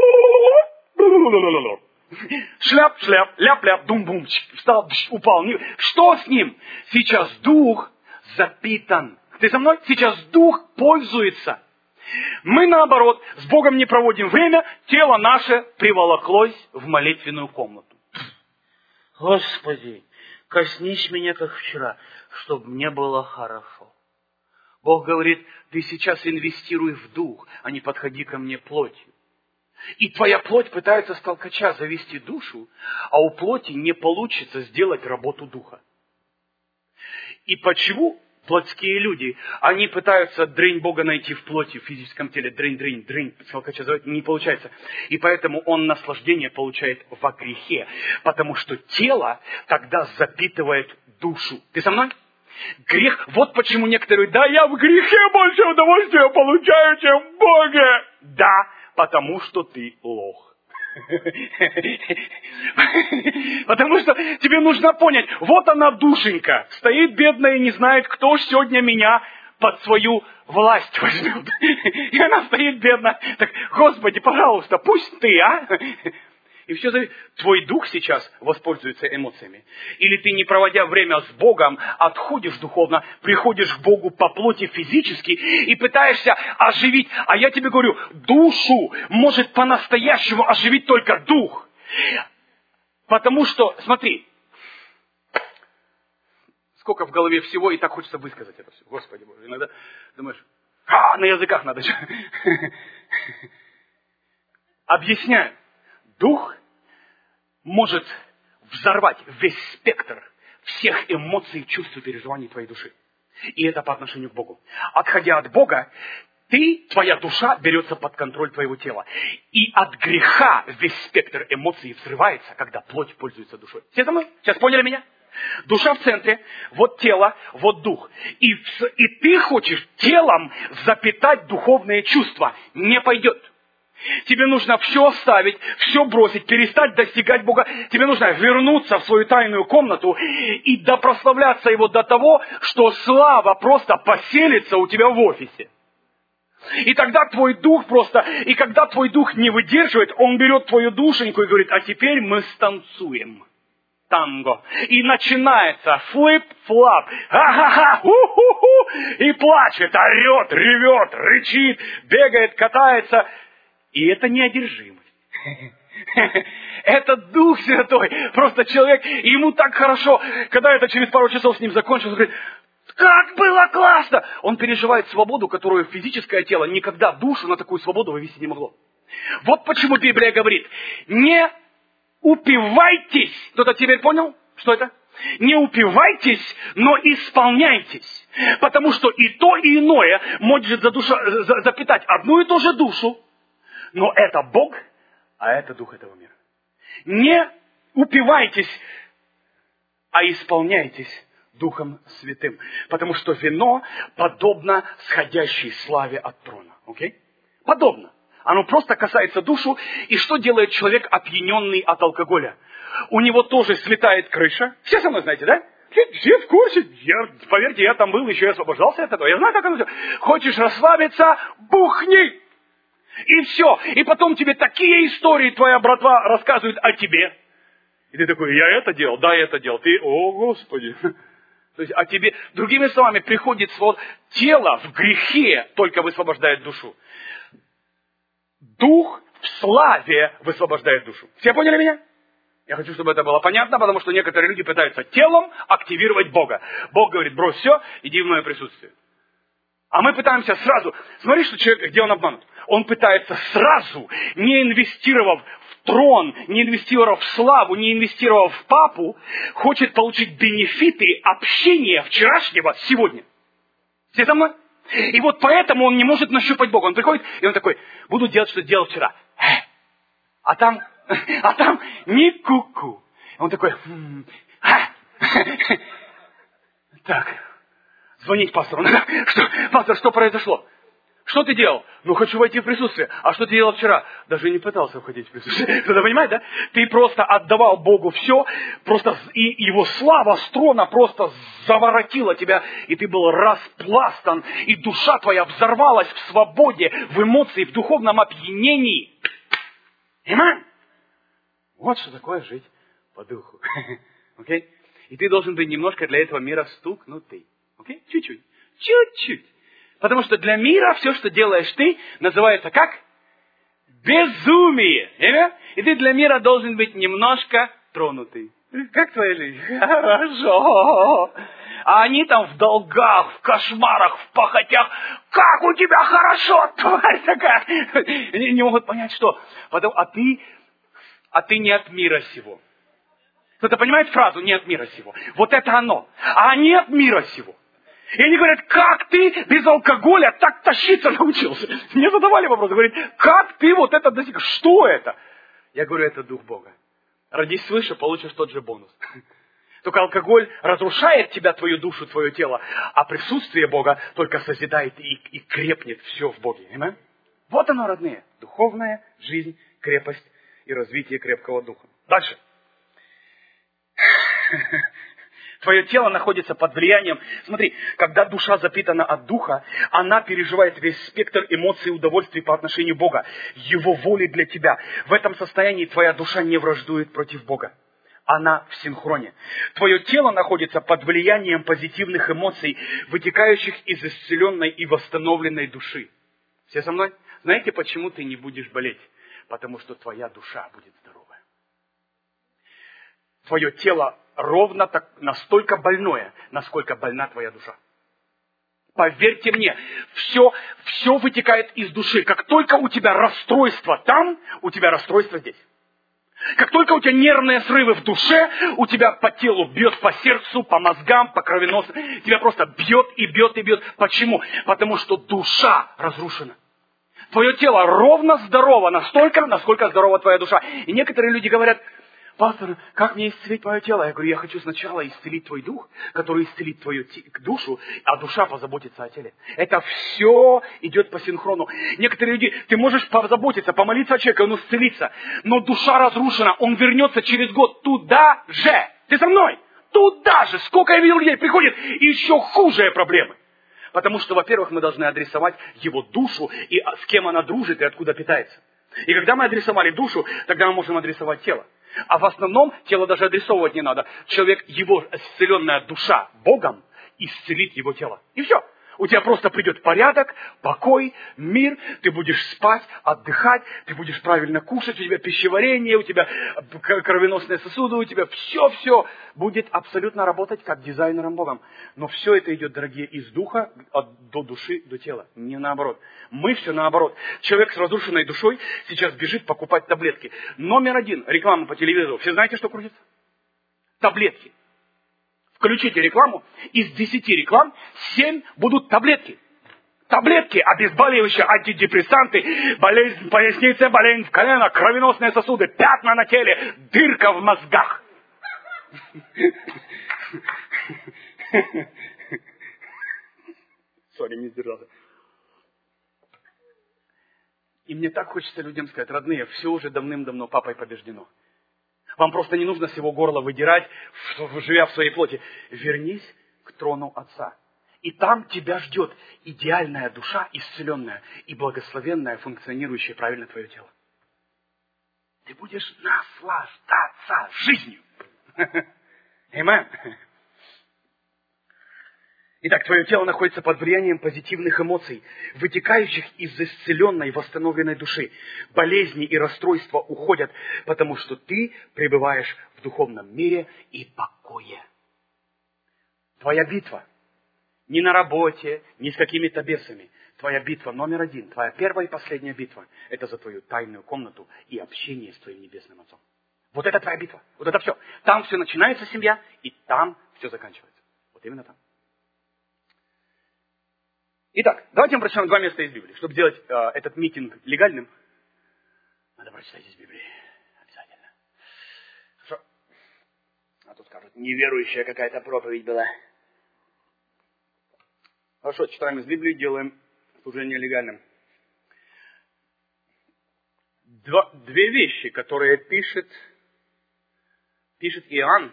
Шляп, шляп, ляп-ляп, дум-бум, встал, упал. Что с ним? Сейчас дух запитан. Ты со мной? Сейчас дух пользуется. Мы, наоборот, с Богом не проводим время, тело наше приволоклось в молитвенную комнату. Господи, коснись меня, как вчера, чтобы мне было хорошо. Бог говорит, ты сейчас инвестируй в дух, а не подходи ко мне плотью. И твоя плоть пытается с толкача завести душу, а у плоти не получится сделать работу духа. И почему плотские люди, они пытаются дрынь Бога найти в плоти, в физическом теле, дрынь-дрынь, дрынь, с толкача заводить, не получается. И поэтому он наслаждение получает во грехе, потому что тело тогда запитывает душу. Ты со мной? Грех, вот почему некоторые, да, я в грехе больше удовольствия получаю, чем в Боге. Да, потому что ты лох. Потому что тебе нужно понять, вот она душенька, стоит бедная и не знает, кто ж сегодня меня под свою власть возьмет. И она стоит бедная, так, Господи, пожалуйста, пусть ты, а? И все зависит. Твой дух сейчас воспользуется эмоциями. Или ты, не проводя время с Богом, отходишь духовно, приходишь к Богу по плоти физически и пытаешься оживить. А я тебе говорю, душу может по-настоящему оживить только дух. Потому что, смотри, сколько в голове всего, и так хочется высказать это все. Господи Боже, иногда думаешь, а, на языках надо. Объясняю. Дух может взорвать весь спектр всех эмоций, чувств и переживаний твоей души. И это по отношению к Богу. Отходя от Бога, ты, твоя душа берется под контроль твоего тела. И от греха весь спектр эмоций взрывается, когда плоть пользуется душой. Все за мной? Сейчас поняли меня? Душа в центре, вот тело, вот дух. И, и ты хочешь телом запитать духовные чувства. Не пойдет. Тебе нужно все оставить, все бросить, перестать достигать Бога. Тебе нужно вернуться в свою тайную комнату и допрославляться Его до того, что слава просто поселится у тебя в офисе. И тогда твой дух просто, и когда твой дух не выдерживает, он берет твою душеньку и говорит, а теперь мы станцуем танго. И начинается флип-флап, ха-ха-ха, ху-ху-ху, и плачет, орет, ревет, рычит, бегает, катается. И это неодержимость. Это Дух Святой. Просто человек, ему так хорошо, когда это через пару часов с ним закончилось, он говорит, как было классно! Он переживает свободу, которую физическое тело никогда душу на такую свободу вывести не могло. Вот почему Библия говорит, не упивайтесь. Кто-то теперь понял, что это? Не упивайтесь, но исполняйтесь. Потому что и то, и иное может за душа, за, запитать одну и ту же душу. Но это Бог, а это дух этого мира. Не упивайтесь, а исполняйтесь Духом Святым. Потому что вино подобно сходящей славе от трона. Окей? Подобно. Оно просто касается душу. И что делает человек, опьяненный от алкоголя? У него тоже слетает крыша. Все со мной знаете, да? Все в курсе. Я, поверьте, я там был, еще и освобождался от этого. Я знаю, как оно все. Хочешь расслабиться? Бухни! И все. И потом тебе такие истории твоя братва рассказывает о тебе. И ты такой, я это делал, да, я это делал. Ты, о, Господи. То есть, а тебе, другими словами, приходит вот тело в грехе только высвобождает душу. Дух в славе высвобождает душу. Все поняли меня? Я хочу, чтобы это было понятно, потому что некоторые люди пытаются телом активировать Бога. Бог говорит, брось все, иди в мое присутствие. А мы пытаемся сразу. Смотри, что человек, где он обманут. Он пытается сразу, не инвестировав в трон, не инвестировав в славу, не инвестировав в папу, хочет получить бенефиты общения вчерашнего сегодня. Все со мной? И вот поэтому он не может нащупать Бога. Он приходит, и он такой, буду делать, что делал вчера. А там, а там ни ку-ку. Он такой, так, звонить пастору. Что, пастор, что произошло? Что ты делал? Ну, хочу войти в присутствие. А что ты делал вчера? Даже не пытался входить в присутствие. Кто-то понимает, да? Ты просто отдавал Богу все, просто и его слава с трона просто заворотила тебя, и ты был распластан, и душа твоя взорвалась в свободе, в эмоции, в духовном опьянении. Аминь? Вот что такое жить по духу. Окей? Okay? И ты должен быть немножко для этого мира стукнутый. Окей? Okay? Чуть-чуть. Чуть-чуть. Потому что для мира все, что делаешь ты, называется как? Безумие. Имя? И ты для мира должен быть немножко тронутый. Как твоя жизнь? Хорошо. А они там в долгах, в кошмарах, в похотях. Как у тебя хорошо, тварь такая. Они не могут понять, что. Потому, а ты, а ты не от мира сего. Кто-то понимает фразу «не от мира сего»? Вот это оно. А они от мира сего. И они говорят, как ты без алкоголя так тащиться научился? Мне задавали вопрос, говорят, как ты вот это достиг? Что это? Я говорю, это Дух Бога. Родись свыше, получишь тот же бонус. Только алкоголь разрушает тебя, твою душу, твое тело, а присутствие Бога только созидает и, и крепнет все в Боге. Понимаете? Вот оно, родные. Духовная жизнь, крепость и развитие крепкого духа. Дальше. Твое тело находится под влиянием. Смотри, когда душа запитана от духа, она переживает весь спектр эмоций и удовольствий по отношению к Богу, Его воли для тебя. В этом состоянии твоя душа не враждует против Бога. Она в синхроне. Твое тело находится под влиянием позитивных эмоций, вытекающих из исцеленной и восстановленной души. Все со мной? Знаете, почему ты не будешь болеть? Потому что твоя душа будет здоровая. Твое тело ровно так, настолько больное, насколько больна твоя душа. Поверьте мне, все, все вытекает из души. Как только у тебя расстройство там, у тебя расстройство здесь. Как только у тебя нервные срывы в душе, у тебя по телу бьет, по сердцу, по мозгам, по кровеносу. Тебя просто бьет и бьет и бьет. Почему? Потому что душа разрушена. Твое тело ровно здорово, настолько, насколько здорова твоя душа. И некоторые люди говорят, пастор, как мне исцелить мое тело? Я говорю, я хочу сначала исцелить твой дух, который исцелит твою душу, а душа позаботится о теле. Это все идет по синхрону. Некоторые люди, ты можешь позаботиться, помолиться о человеке, он исцелится, но душа разрушена, он вернется через год туда же. Ты со мной? Туда же. Сколько я видел людей, приходит еще хуже проблемы. Потому что, во-первых, мы должны адресовать его душу, и с кем она дружит, и откуда питается. И когда мы адресовали душу, тогда мы можем адресовать тело. А в основном тело даже адресовывать не надо. Человек, его исцеленная душа Богом, исцелит его тело. И все. У тебя просто придет порядок, покой, мир, ты будешь спать, отдыхать, ты будешь правильно кушать, у тебя пищеварение, у тебя кровеносные сосуды, у тебя все-все будет абсолютно работать как дизайнером Богом. Но все это идет, дорогие, из духа до души, до тела. Не наоборот. Мы все наоборот. Человек с разрушенной душой сейчас бежит покупать таблетки. Номер один, реклама по телевизору. Все знаете, что крутится? Таблетки. Включите рекламу, из десяти реклам семь будут таблетки. Таблетки, обезболивающие, антидепрессанты, болезнь поясницы, болезнь в коленах, кровеносные сосуды, пятна на теле, дырка в мозгах. Сори, не сдержался. И мне так хочется людям сказать, родные, все уже давным-давно папой побеждено. Вам просто не нужно с его горла выдирать, живя в своей плоти. Вернись к трону Отца. И там тебя ждет идеальная душа, исцеленная и благословенная, функционирующая правильно твое тело. Ты будешь наслаждаться жизнью. Аминь. Итак, твое тело находится под влиянием позитивных эмоций, вытекающих из исцеленной, восстановленной души. Болезни и расстройства уходят, потому что ты пребываешь в духовном мире и покое. Твоя битва не на работе, не с какими-то бесами. Твоя битва номер один, твоя первая и последняя битва, это за твою тайную комнату и общение с твоим небесным Отцом. Вот это твоя битва, вот это все. Там все начинается семья, и там все заканчивается. Вот именно там. Итак, давайте мы прочитаем два места из Библии. Чтобы сделать э, этот митинг легальным, надо прочитать из Библии. Обязательно. Хорошо. А тут скажут, неверующая какая-то проповедь была. Хорошо, читаем из Библии, делаем служение легальным. Два, две вещи, которые пишет, пишет Иоанн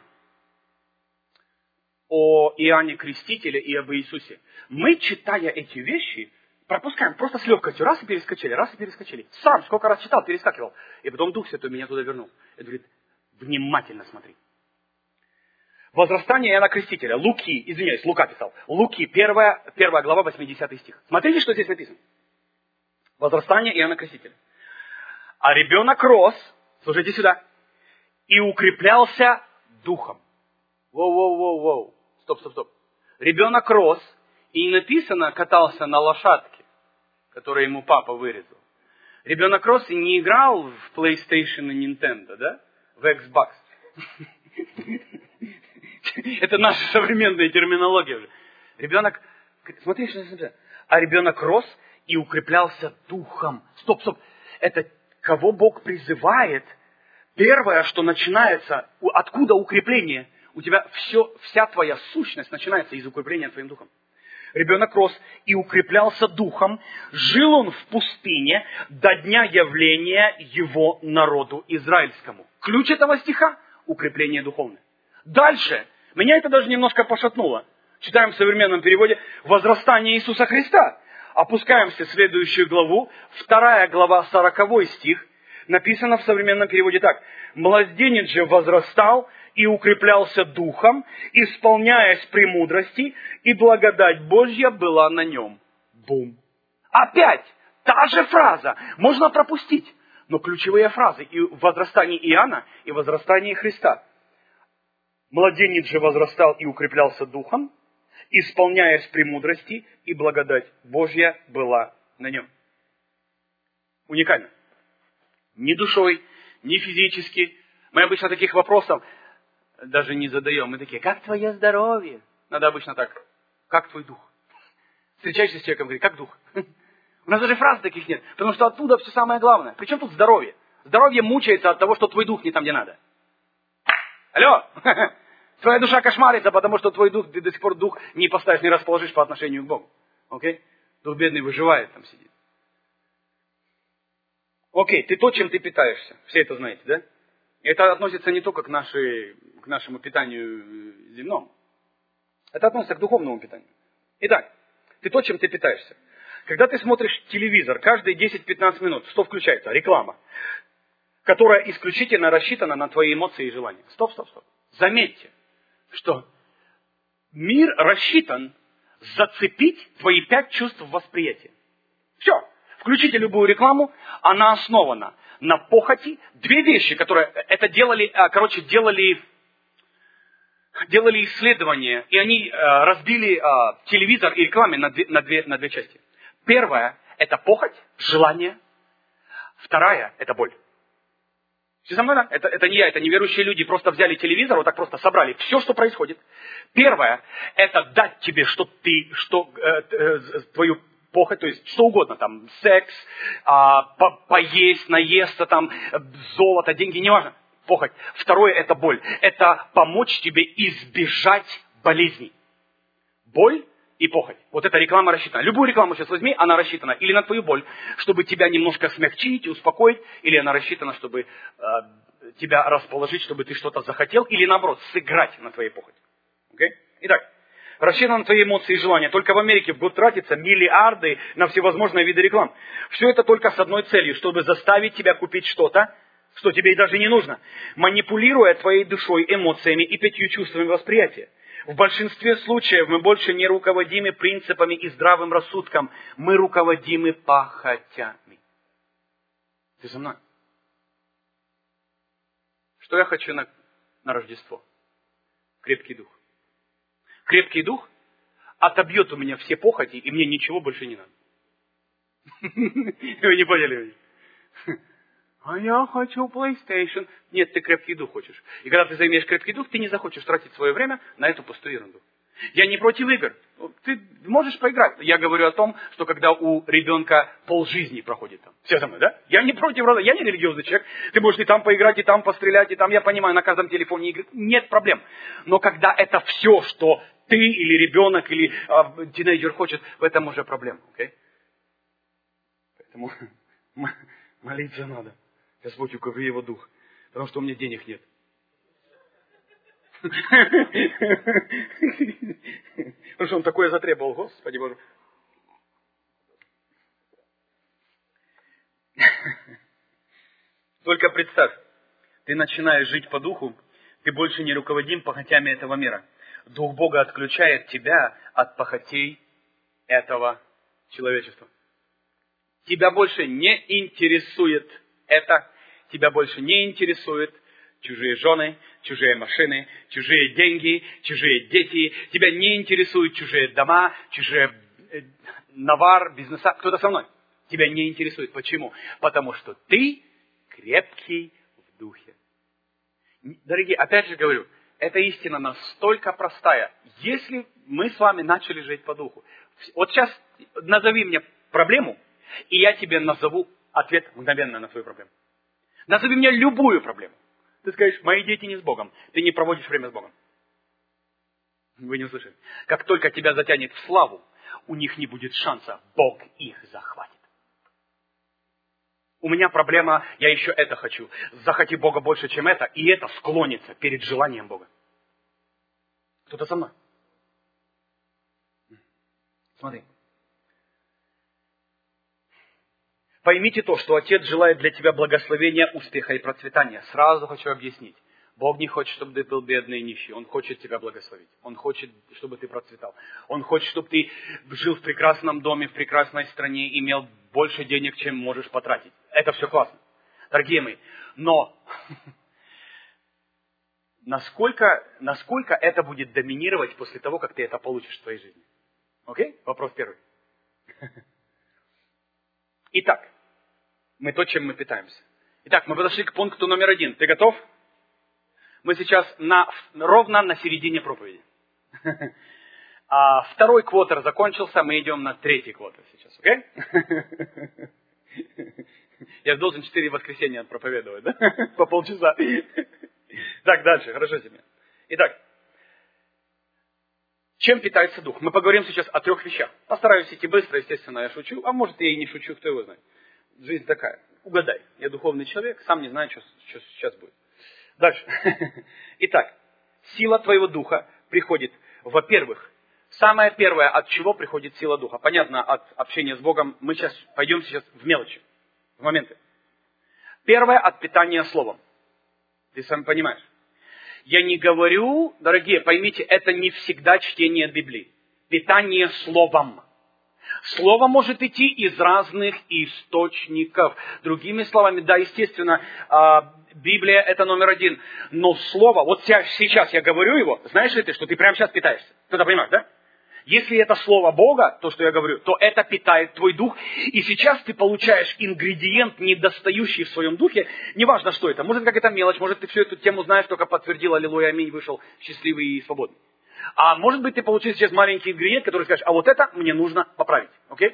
о Иоанне Крестителе и об Иисусе. Мы, читая эти вещи, пропускаем просто с легкостью. Раз и перескочили, раз и перескочили. Сам сколько раз читал, перескакивал. И потом Дух Святой меня туда вернул. И говорит, внимательно смотри. Возрастание Иоанна Крестителя. Луки, извиняюсь, Лука писал. Луки, первая, первая глава, восьмидесятый стих. Смотрите, что здесь написано. Возрастание Иоанна Крестителя. А ребенок рос, слушайте сюда, и укреплялся духом. Воу-воу-воу-воу. Стоп, стоп, стоп. Ребенок рос, и не написано, катался на лошадке, которую ему папа вырезал. Ребенок рос и не играл в PlayStation и Nintendo, да? В Xbox. Это наша современная терминология. Ребенок, смотри, что написано. А ребенок рос и укреплялся духом. Стоп, стоп. Это кого Бог призывает. Первое, что начинается, откуда укрепление? У тебя все, вся твоя сущность начинается из укрепления твоим духом. Ребенок рос и укреплялся духом. Жил он в пустыне до дня явления его народу израильскому. Ключ этого стиха – укрепление духовное. Дальше. Меня это даже немножко пошатнуло. Читаем в современном переводе «Возрастание Иисуса Христа». Опускаемся в следующую главу, вторая глава, сороковой стих. Написано в современном переводе так. «Младенец же возрастал и укреплялся духом, исполняясь премудрости, и благодать Божья была на нем». Бум. Опять та же фраза. Можно пропустить. Но ключевые фразы и в возрастании Иоанна, и в возрастании Христа. «Младенец же возрастал и укреплялся духом, исполняясь премудрости, и благодать Божья была на нем». Уникально. Ни душой, ни физически. Мы обычно таких вопросов даже не задаем. Мы такие, как твое здоровье? Надо обычно так, как твой дух? Встречаешься с человеком, говорит, как дух? У нас даже фраз таких нет, потому что оттуда все самое главное. Причем тут здоровье? Здоровье мучается от того, что твой дух не там, где надо. Алло! Твоя душа кошмарится, потому что твой дух, ты до сих пор дух не поставишь, не расположишь по отношению к Богу. Окей? Дух бедный выживает, там сидит. Окей, ты то, чем ты питаешься. Все это знаете, да? Это относится не только к, нашей, к нашему питанию земному. Это относится к духовному питанию. Итак, ты то, чем ты питаешься. Когда ты смотришь телевизор, каждые десять-пятнадцать минут, что включается? Реклама. Которая исключительно рассчитана на твои эмоции и желания. Стоп, стоп, стоп. Заметьте, что мир рассчитан зацепить твои пять чувств восприятия. Все. Включите любую рекламу, она основана на похоти. Две вещи, которые это делали, короче, делали, делали исследования, и они разбили телевизор и рекламу на две, на две, на две части. Первая – это похоть, желание. Вторая – это боль. Все со мной, да? Это, это не я, это неверующие люди просто взяли телевизор, вот так просто собрали все, что происходит. Первое – это дать тебе, что ты, что, э, э, твою похоть, то есть что угодно, там, секс, а, по, поесть, наесться, там, золото, деньги, неважно, похоть. Второе – это боль. Это помочь тебе избежать болезней. Боль и похоть. Вот эта реклама рассчитана. Любую рекламу сейчас возьми, она рассчитана или на твою боль, чтобы тебя немножко смягчить и успокоить, или она рассчитана, чтобы э, тебя расположить, чтобы ты что-то захотел, или наоборот, сыграть на твоей похоти. Okay? Итак, рассчитано на твои эмоции и желания. Только в Америке в год тратится миллиарды на всевозможные виды реклам. Все это только с одной целью, чтобы заставить тебя купить что-то, что тебе и даже не нужно, манипулируя твоей душой, эмоциями и пятью чувствами восприятия. В большинстве случаев мы больше не руководимы принципами и здравым рассудком. Мы руководимы похотями. Ты за мной? Что я хочу на, на Рождество? Крепкий дух. Крепкий дух отобьет у меня все похоти, и мне ничего больше не надо. Вы не поняли меня? А я хочу PlayStation. Нет, ты крепкий дух хочешь. И когда ты займешь крепкий дух, ты не захочешь тратить свое время на эту пустую ерунду. Я не против игр. Ты можешь поиграть. Я говорю о том, что когда у ребенка полжизни проходит там. Все со мной, да? Я не против, я не религиозный человек. Ты можешь и там поиграть, и там пострелять, и там, я понимаю, на каждом телефоне игры. Нет проблем. Но когда это все, что ты или ребенок, или э, тинейджер хочет, в этом уже проблема. Okay? Поэтому молиться надо. Господь, укрепи его дух. Потому что у меня денег нет. Потому что он такое затребовал, Господи Боже. Только представь, ты начинаешь жить по духу, ты больше не руководим похотями этого мира. Дух Бога отключает тебя от похотей этого человечества. Тебя больше не интересует это, тебя больше не интересует чужие жены, чужие машины, чужие деньги, чужие дети. Тебя не интересуют чужие дома, чужие э, навар, бизнеса. Кто-то со мной? Тебя не интересует. Почему? Потому что ты крепкий в духе. Дорогие, опять же говорю, эта истина настолько простая. Если мы с вами начали жить по духу, вот сейчас назови мне проблему, и я тебе назову ответ мгновенно на твою проблему. Назови мне любую проблему. Ты скажешь, мои дети не с Богом. Ты не проводишь время с Богом. Вы не услышали. Как только тебя затянет в славу, у них не будет шанса. Бог их захватит. У меня проблема, я еще это хочу. Захоти Бога больше, чем это, и это склонится перед желанием Бога. Кто-то со мной? Смотри. Поймите то, что Отец желает для тебя благословения, успеха и процветания. Сразу хочу объяснить. Бог не хочет, чтобы ты был бедный и нищий. Он хочет тебя благословить. Он хочет, чтобы ты процветал. Он хочет, чтобы ты жил в прекрасном доме, в прекрасной стране, имел больше денег, чем можешь потратить. Это все классно. Дорогие мои, но насколько, насколько это будет доминировать после того, как ты это получишь в твоей жизни? Окей? Вопрос первый. Итак, мы то, чем мы питаемся. Итак, мы подошли к пункту номер один. Ты готов? Мы сейчас на, ровно на середине проповеди. А второй квотер закончился, мы идем на третий квотер сейчас, окей? Я должен четыре воскресенья проповедовать, да? По полчаса. Так, дальше, хорошо тебе. Итак, чем питается дух? Мы поговорим сейчас о трех вещах. Постараюсь идти быстро, естественно, я шучу. А может, я и не шучу, кто его знает. Жизнь такая. Угадай. Я духовный человек, сам не знаю, что, что сейчас будет. Дальше. Итак, сила твоего духа приходит, во-первых, самое первое, от чего приходит сила духа. Понятно, от общения с Богом. Мы сейчас пойдем сейчас в мелочи, в моменты. Первое, от питания словом. Ты сам понимаешь. Я не говорю, дорогие, поймите, это не всегда чтение Библии. Питание словом. Слово может идти из разных источников. Другими словами, да, естественно, Библия это номер один. Но слово, вот сейчас я говорю его, знаешь ли ты, что ты прямо сейчас питаешься? Кто-то понимает, да? Если это слово Бога, то, что я говорю, то это питает твой дух. И сейчас ты получаешь ингредиент, недостающий в своем духе. Неважно, что это. Может, как это мелочь. Может, ты всю эту тему знаешь, только подтвердил, аллилуйя, аминь, вышел счастливый и свободный. А может быть, ты получил сейчас маленький ингредиент, который скажешь, а вот это мне нужно поправить. Окей?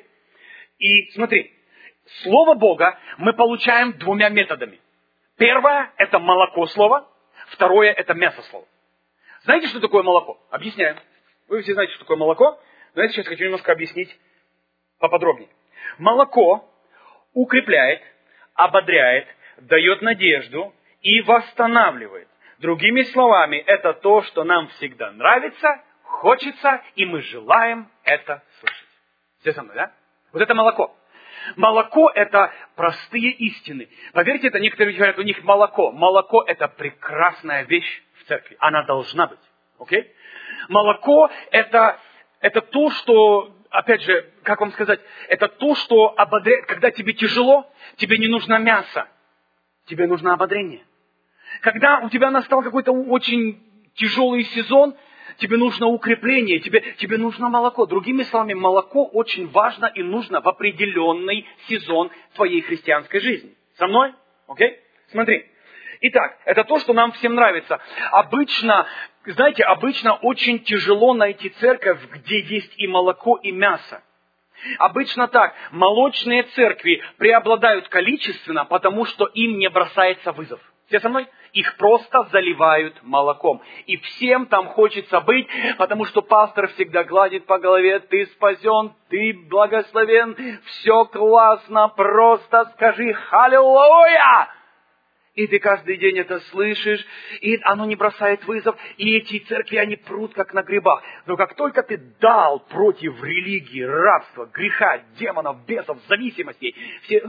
И смотри, слово Бога мы получаем двумя методами. Первое – это молоко слова. Второе – это мясо слова. Знаете, что такое молоко? Объясняю. Вы все знаете, что такое молоко, но я сейчас хочу немножко объяснить поподробнее. Молоко укрепляет, ободряет, дает надежду и восстанавливает. Другими словами, это то, что нам всегда нравится, хочется, и мы желаем это слышать. Все со мной, да? Вот это молоко. Молоко – это простые истины. Поверьте, это некоторые говорят, у них молоко. Молоко – это прекрасная вещь в церкви. Она должна быть. Окей? Молоко это, это то, что, опять же, как вам сказать, это то, что ободряет, когда тебе тяжело, тебе не нужно мясо, тебе нужно ободрение. Когда у тебя настал какой-то очень тяжелый сезон, тебе нужно укрепление, тебе, тебе нужно молоко. Другими словами, молоко очень важно и нужно в определенный сезон твоей христианской жизни. Со мной? Окей? Смотри. Итак, это то, что нам всем нравится. Обычно, знаете, обычно очень тяжело найти церковь, где есть и молоко, и мясо. Обычно так. Молочные церкви преобладают количественно, потому что им не бросается вызов. Все со мной? Их просто заливают молоком. И всем там хочется быть, потому что пастор всегда гладит по голове: ты спасен, ты благословен, все классно, просто скажи «Халилуя!» И ты каждый день это слышишь, и оно не бросает вызов, и эти церкви, они прут, как на грибах. Но как только ты дал против религии, рабства, греха, демонов, бесов, зависимостей, все...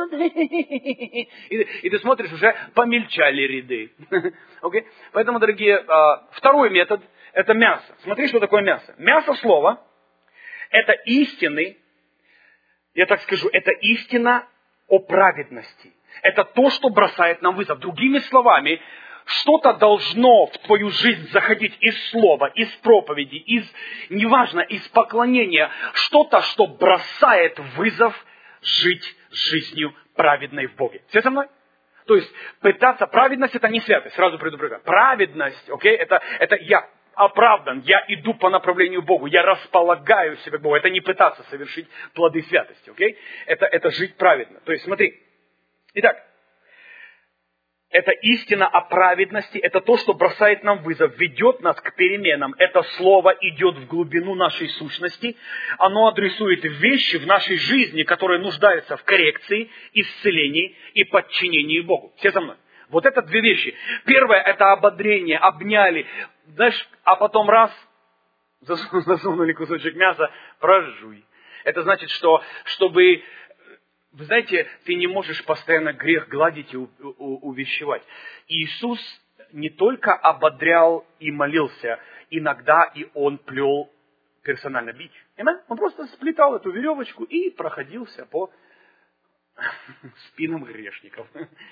И, и ты смотришь, уже помельчали ряды. Okay? Поэтому, дорогие, второй метод – это мясо. Смотри, что такое мясо. Мясо слова – это истины, я так скажу, это истина о праведности. Это то, что бросает нам вызов. Другими словами, что-то должно в твою жизнь заходить из слова, из проповеди, из, неважно, из поклонения. Что-то, что бросает вызов жить жизнью праведной в Боге. Все со мной? То есть, пытаться, праведность это не святость, сразу предупреждаю. Праведность, окей, это, это я оправдан, я иду по направлению к Богу, я располагаю себя к Богу. Это не пытаться совершить плоды святости, окей? Это, это жить праведно. То есть, смотри. Итак, это истина о праведности, это то, что бросает нам вызов, ведет нас к переменам. Это слово идет в глубину нашей сущности, оно адресует вещи в нашей жизни, которые нуждаются в коррекции, исцелении и подчинении Богу. Все со мной? Вот это две вещи. Первое – это ободрение, обняли, знаешь, а потом раз, засунули кусочек мяса, прожуй. Это значит, что чтобы... Вы знаете, ты не можешь постоянно грех гладить и увещевать. Иисус не только ободрял и молился, иногда и Он плел персонально бич. Он просто сплетал эту веревочку и проходился по спинам грешников.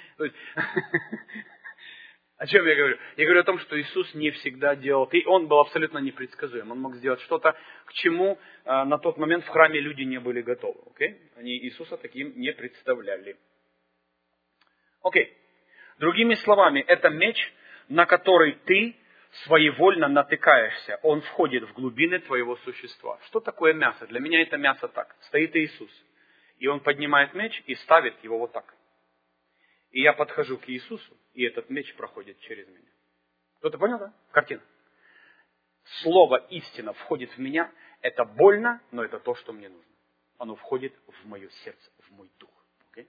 О чем я говорю? Я говорю о том, что Иисус не всегда делал, и Он был абсолютно непредсказуем. Он мог сделать что-то, к чему а, на тот момент в храме люди не были готовы. Okay? Они Иисуса таким не представляли. Окей. Okay. Другими словами, это меч, на который ты своевольно натыкаешься. Он входит в глубины твоего существа. Что такое мясо? Для меня это мясо так. Стоит Иисус. И Он поднимает меч и ставит его вот так. И я подхожу к Иисусу, и этот меч проходит через меня. Кто-то понял, да? Картина. Слово истина входит в меня. Это больно, но это то, что мне нужно. Оно входит в мое сердце, в мой дух. Okay?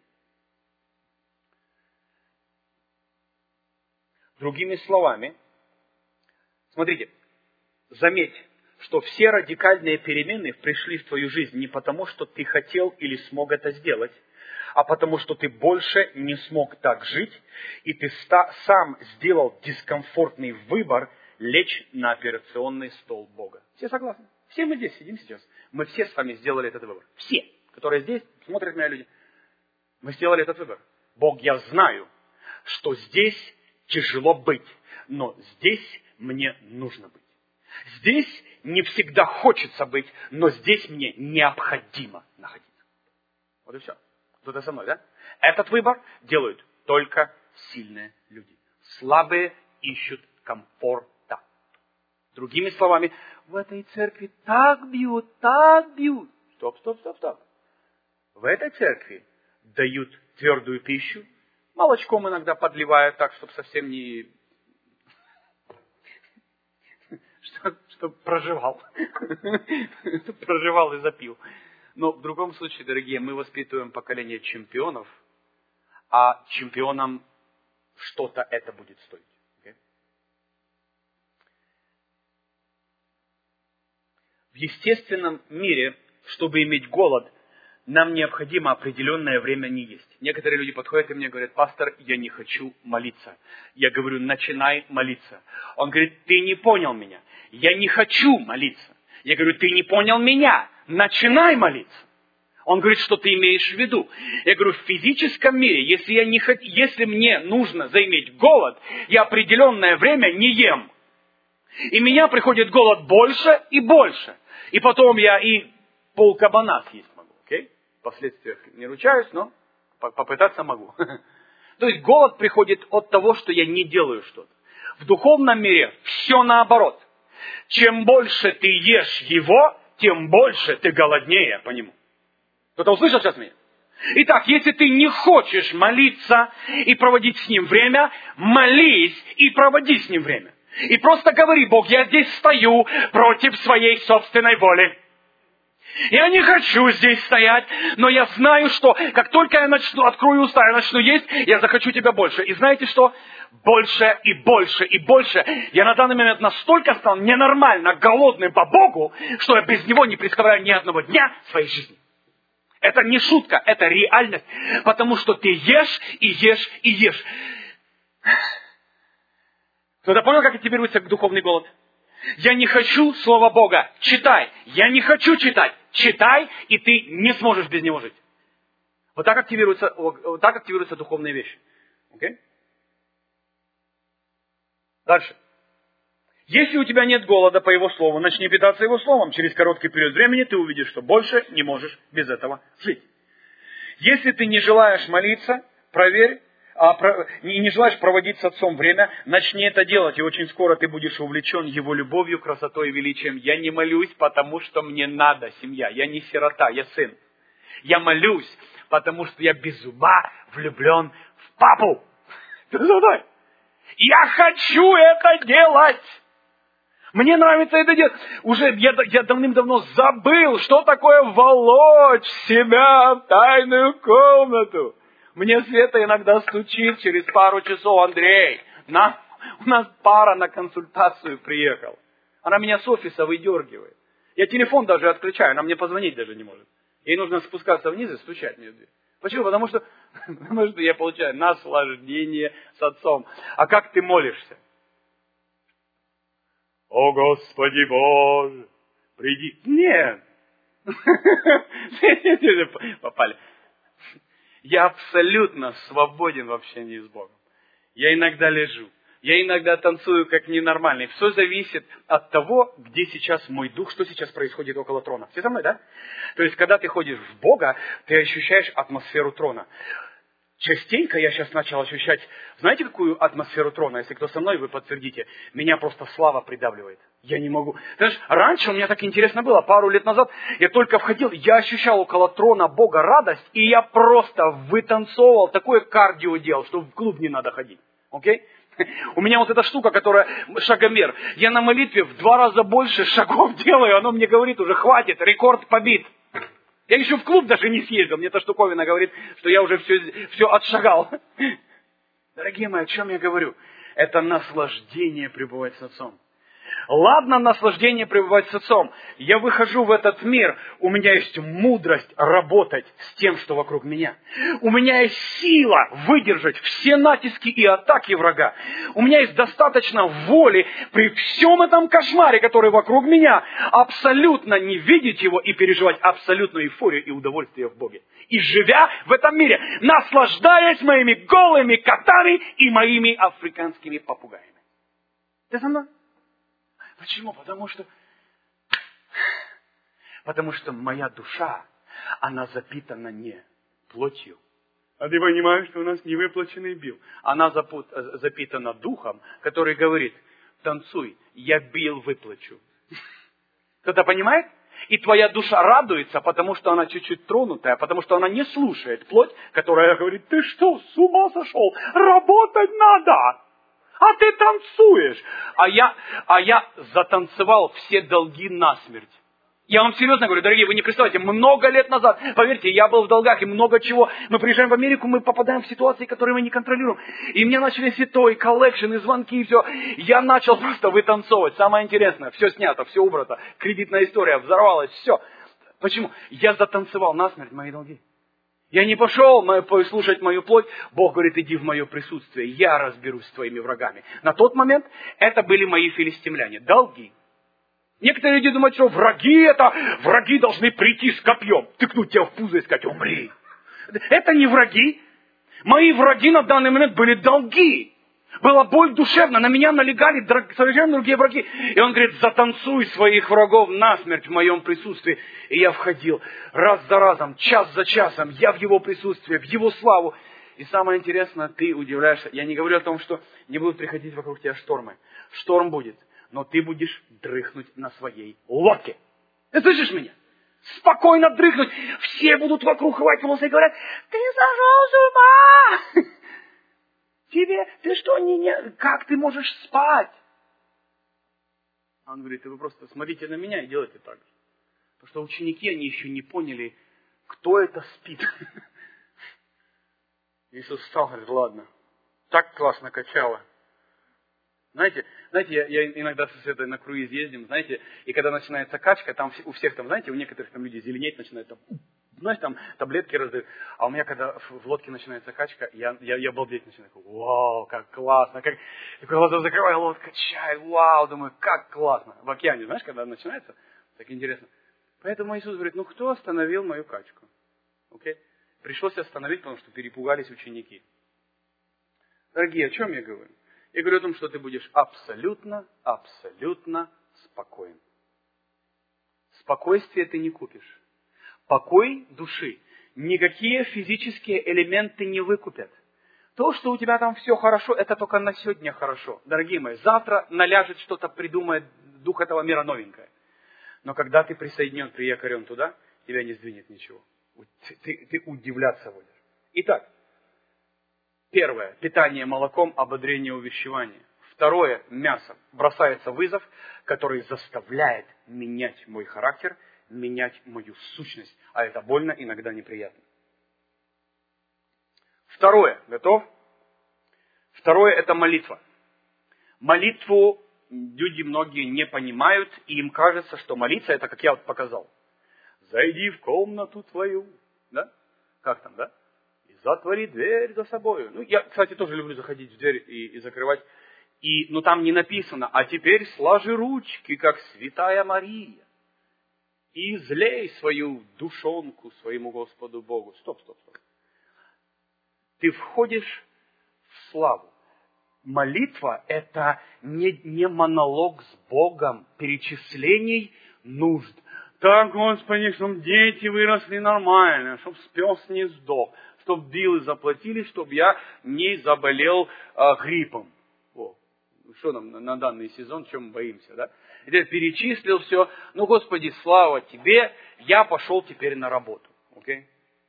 Другими словами, смотрите, заметь, что все радикальные перемены пришли в твою жизнь не потому, что ты хотел или смог это сделать, а потому что ты больше не смог так жить, и ты ста- сам сделал дискомфортный выбор лечь на операционный стол Бога. Все согласны? Все мы здесь сидим сейчас. Мы все с вами сделали этот выбор. Все, которые здесь, смотрят меня люди. Мы сделали этот выбор. Бог, я знаю, что здесь тяжело быть, но здесь мне нужно быть. Здесь не всегда хочется быть, но здесь мне необходимо находиться. Вот и все. Кто-то со мной, да? Этот выбор делают только сильные люди. Слабые ищут комфорта. Другими словами, в этой церкви так бьют, так бьют. Стоп, стоп, стоп, стоп. В этой церкви дают твердую пищу, молочком иногда подливают так, чтобы совсем не... Чтобы проживал. Проживал и запил. Но в другом случае, дорогие, мы воспитываем поколение чемпионов, а чемпионам что-то это будет стоить. Okay? В естественном мире, чтобы иметь голод, нам необходимо определенное время не есть. Некоторые люди подходят и мне говорят: пастор, я не хочу молиться. Я говорю: начинай молиться. Он говорит: ты не понял меня. Я не хочу молиться. Я говорю: ты не понял меня. Начинай молиться. Он говорит: что ты имеешь в виду? Я говорю: в физическом мире, если, я не хот... если мне нужно заиметь голод, я определенное время не ем. И меня приходит голод больше и больше. И потом я и пол кабана съесть могу. Okay? В последствиях не ручаюсь, но попытаться могу. То есть голод приходит от того, что я не делаю что-то. В духовном мире все наоборот. Чем больше ты ешь его, тем больше ты голоднее по нему. Кто-то услышал сейчас меня? Итак, если ты не хочешь молиться и проводить с Ним время, молись и проводи с Ним время. И просто говори: Бог, я здесь стою против своей собственной воли. Я не хочу здесь стоять, но я знаю, что как только я начну, открою уста, я начну есть, я захочу Тебя больше. И знаете что? Больше и больше и больше. Я на данный момент настолько стал ненормально голодным по Богу, что я без Него не представляю ни одного дня своей жизни. Это не шутка, это реальность. Потому что ты ешь и ешь и ешь. Кто-то понял, как активируется духовный голод? Я не хочу Слова Бога. Читай. Я не хочу читать. Читай, и ты не сможешь без него жить. Вот так активируются, вот так активируются духовные вещи. Okay? Дальше. Если у тебя нет голода по Его Слову, начни питаться Его Словом. Через короткий период времени ты увидишь, что больше не можешь без этого жить. Если ты не желаешь молиться, проверь, а, про, не, не желаешь проводить с Отцом время, начни это делать, и очень скоро ты будешь увлечен Его любовью, красотой и величием. Я не молюсь, потому что мне надо семья. Я не сирота, я сын. Я молюсь, потому что я без ума влюблен в папу. Ты за мной? Я хочу это делать. Мне нравится это делать. Уже я, я давным-давно забыл, что такое волочь себя в тайную комнату. Мне Света иногда стучит через пару часов: Андрей, на, у нас пара на консультацию приехал. Она меня с офиса выдергивает. Я телефон даже отключаю, она мне позвонить даже не может. Ей нужно спускаться вниз и стучать мне в дверь. Почему? Потому что, потому что я получаю наслаждение с Отцом. А как ты молишься? О, Господи Боже, приди. Нет. Попали. Я абсолютно свободен в общении с Богом. Я иногда лежу. Я иногда танцую как ненормальный. Все зависит от того, где сейчас мой дух, что сейчас происходит около трона. Все со мной, да? То есть, когда ты ходишь в Бога, ты ощущаешь атмосферу трона. Частенько я сейчас начал ощущать, знаете, какую атмосферу трона? Если кто со мной, вы подтвердите. Меня просто слава придавливает. Я не могу. Знаешь, раньше у меня так интересно было. Пару лет назад я только входил, я ощущал около трона Бога радость, и я просто вытанцовывал, такое кардио делал, что в клуб не надо ходить. Окей? У меня вот эта штука, которая шагомер. Я на молитве в два раза больше шагов делаю, оно мне говорит уже: хватит, рекорд побит. Я еще в клуб даже не съездил. Мне эта штуковина говорит, что я уже все, все отшагал. Дорогие мои, о чем я говорю? Это наслаждение пребывать с Отцом. Ладно, наслаждение пребывать с Отцом. Я выхожу в этот мир, у меня есть мудрость работать с тем, что вокруг меня. У меня есть сила выдержать все натиски и атаки врага. У меня есть достаточно воли при всем этом кошмаре, который вокруг меня, абсолютно не видеть его и переживать абсолютную эйфорию и удовольствие в Боге. И живя в этом мире, наслаждаясь моими голыми котами и моими африканскими попугаями. Ты со мной? Почему? Потому что, потому что моя душа, она запитана не плотью. А ты понимаешь, что у нас невыплаченный бил. Она запут, запитана духом, который говорит: танцуй, я бил выплачу. Кто-то понимает? И твоя душа радуется, потому что она чуть-чуть тронутая, потому что она не слушает плоть, которая говорит: ты что, с ума сошел? Работать надо! А ты танцуешь. А я, а я затанцевал все долги насмерть. Я вам серьезно говорю, дорогие, вы не представляете, много лет назад, поверьте, я был в долгах и много чего. Мы приезжаем в Америку, мы попадаем в ситуации, которые мы не контролируем. И мне начались и то, и коллекшн, и звонки, и все. Я начал просто вытанцовывать. Самое интересное, все снято, все убрато. Кредитная история взорвалась, все. Почему? Я затанцевал насмерть мои долги. Я не пошел послушать мою плоть. Бог говорит: иди в мое присутствие, я разберусь с твоими врагами. На тот момент это были мои филистимляне, долги. Некоторые люди думают, что враги это, враги должны прийти с копьем, тыкнуть тебя в пузо и сказать: умри. Это не враги. Мои враги на данный момент были долги. Была боль душевная, на меня налегали совершенно другие враги. И он говорит: затанцуй своих врагов насмерть в моем присутствии. И я входил раз за разом, час за часом, я в его присутствии, в его славу. И самое интересное, ты удивляешься. Я не говорю о том, что не будут приходить вокруг тебя штормы. Шторм будет, но ты будешь дрыхнуть на своей лодке. Ты слышишь меня? Спокойно дрыхнуть. Все будут вокруг хвататься и говорят, ты сошел с ума! Тебе, ты что, не, не, как ты можешь спать? Он говорит, вы просто смотрите на меня и делайте так же. Потому что ученики, они еще не поняли, кто это спит. Иисус встал, говорит, ладно, так классно качало. Знаете, знаете, я, я иногда с этой на круиз ездим, знаете, и когда начинается качка, там у всех там, знаете, у некоторых там люди зеленеть начинают, там, знаете, там таблетки раздают. А у меня, когда в лодке начинается качка, я, я, я балдеть начинаю. Вау, как классно, как... Такой глаза закрываю, лодка качает, вау, думаю, как классно. В океане, знаешь, когда начинается, так интересно. Поэтому Иисус говорит, ну кто остановил мою качку? Окей? Пришлось остановить, потому что перепугались ученики. Дорогие, о чем я говорю? Я говорю о том, что ты будешь абсолютно, абсолютно спокоен. Спокойствие ты не купишь. Покой души никакие физические элементы не выкупят. То, что у тебя там все хорошо, это только на сегодня хорошо. Дорогие мои, завтра наляжет что-то, придумает дух этого мира новенькое. Но когда ты присоединен, приякорен туда, тебя не сдвинет ничего. Ты, ты, ты удивляться будешь. Итак, первое. Питание молоком, ободрение, увещевание. Второе. Мясо. Бросается вызов, который заставляет менять мой характер, менять мою сущность. А это больно, иногда неприятно. Второе. Готов? Второе – это молитва. Молитву люди многие не понимают, и им кажется, что молиться – это, как я вот показал. Зайди в комнату твою. Да? Как там, да? И затвори дверь за собой. Ну, я, кстати, тоже люблю заходить в дверь и, и закрывать. И, но там не написано, а теперь сложи ручки, как святая Мария. И излей свою душонку своему Господу Богу. Стоп, стоп, стоп. Ты входишь в славу. Молитва – это не, не монолог с Богом, перечислений нужд. Так, Господи, чтобы дети выросли нормально, чтобы пес не сдох, чтобы биллы заплатили, чтобы я не заболел а, гриппом. О, что нам на, на данный сезон, чем мы боимся, да? И ты перечислил все. Ну, Господи, слава Тебе, я пошел теперь на работу. Окей?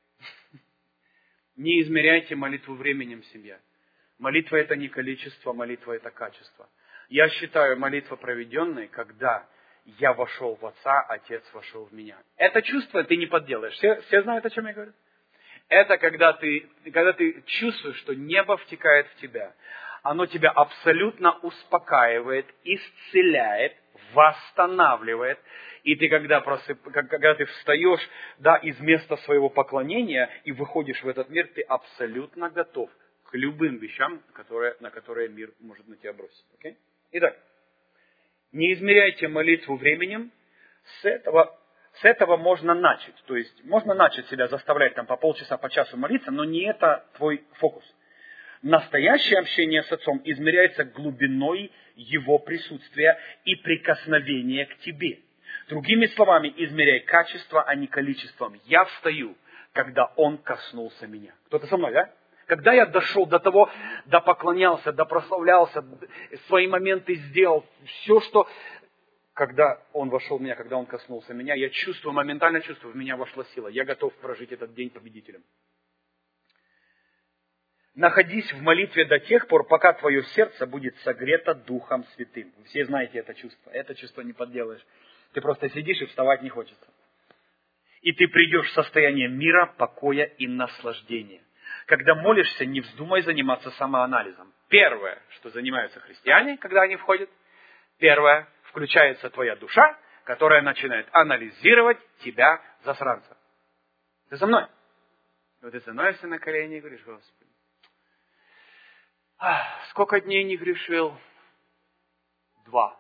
Не измеряйте молитву временем, семья. Молитва – это не количество, молитва – это качество. Я считаю молитва проведенной, когда я вошел в Отца, Отец вошел в меня. Это чувство ты не подделаешь. Все, все знают, о чем я говорю? Это когда ты, когда ты чувствуешь, что небо втекает в тебя. Оно тебя абсолютно успокаивает, исцеляет, восстанавливает. И ты, когда, просып... когда ты встаешь, да, из места своего поклонения и выходишь в этот мир, ты абсолютно готов к любым вещам, которые, на которые мир может на тебя бросить. Okay? Итак, не измеряйте молитву временем. С этого, с этого можно начать. То есть, можно начать себя заставлять там, по полчаса, по часу молиться, но не это твой фокус. Настоящее общение с Отцом измеряется глубиной Его присутствия и прикосновения к тебе. Другими словами, измеряй качество, а не количеством. Я встаю, когда Он коснулся меня. Кто-то со мной, да? Когда я дошел до того, да поклонялся, да прославлялся, свои моменты сделал, все, что... Когда Он вошел в меня, когда Он коснулся меня, я чувствую, моментально чувствую, в меня вошла сила. Я готов прожить этот день победителем. Находись в молитве до тех пор, пока твое сердце будет согрето Духом Святым. Вы все знаете это чувство. Это чувство не подделаешь. Ты просто сидишь и вставать не хочется. И ты придешь в состояние мира, покоя и наслаждения. Когда молишься, не вздумай заниматься самоанализом. Первое, что занимаются христиане, когда они входят, первое, включается твоя душа, которая начинает анализировать тебя, засранца. Ты со мной? Вот ты становишься на колени и говоришь: Господи, сколько дней не грешил? Два.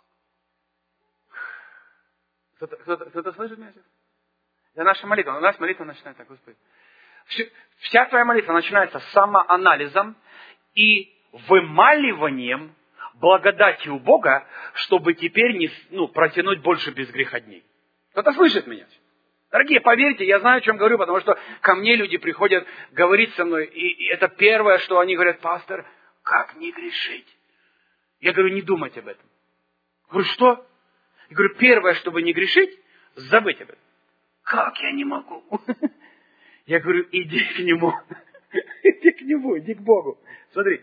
Кто-то, кто-то, кто-то слышит меня сейчас? Это наша молитва. У нас молитва начинается так: Господи. Вся твоя молитва начинается с самоанализом и вымаливанием благодати у Бога, чтобы теперь не, ну, протянуть больше без греха дней. Кто-то слышит меня? Дорогие, поверьте, я знаю, о чем говорю, потому что ко мне люди приходят говорить со мной, и, и это первое, что они говорят: пастор, как не грешить? Я говорю: не думать об этом. Я говорю: что? Я говорю: первое, чтобы не грешить, забыть об этом. как я не могу? Я говорю, иди к Нему. Иди к Нему, иди к Богу. Смотри.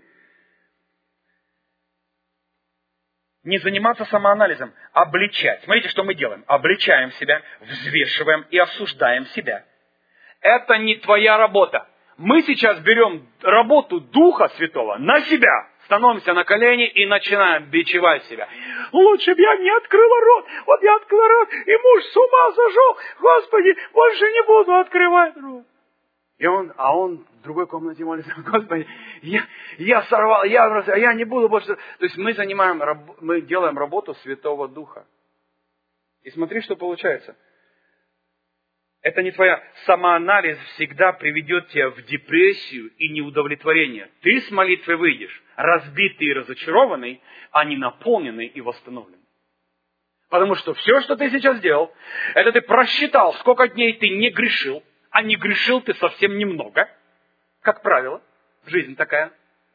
Не заниматься самоанализом, обличать. Смотрите, что мы делаем. Обличаем себя, взвешиваем и осуждаем себя. Это не твоя работа. Мы сейчас берем работу Духа Святого на себя. Становимся на колени и начинаем бичевать себя. Лучше бы я не открыла рот. Вот я открыла рот, и муж с ума сошел. Господи, больше не буду открывать рот. И он, а он в другой комнате молится. Господи, я, я сорвал, я, я не буду больше. То есть мы занимаем, мы делаем работу Святого Духа. И смотри, что получается. Это не твоя. Самоанализ всегда приведет тебя в депрессию и неудовлетворение. Ты с молитвой выйдешь разбитый и разочарованный, а не наполненный и восстановленный. Потому что все, что ты сейчас сделал, это ты просчитал, сколько дней ты не грешил, а не грешил ты совсем немного, как правило, жизнь такая.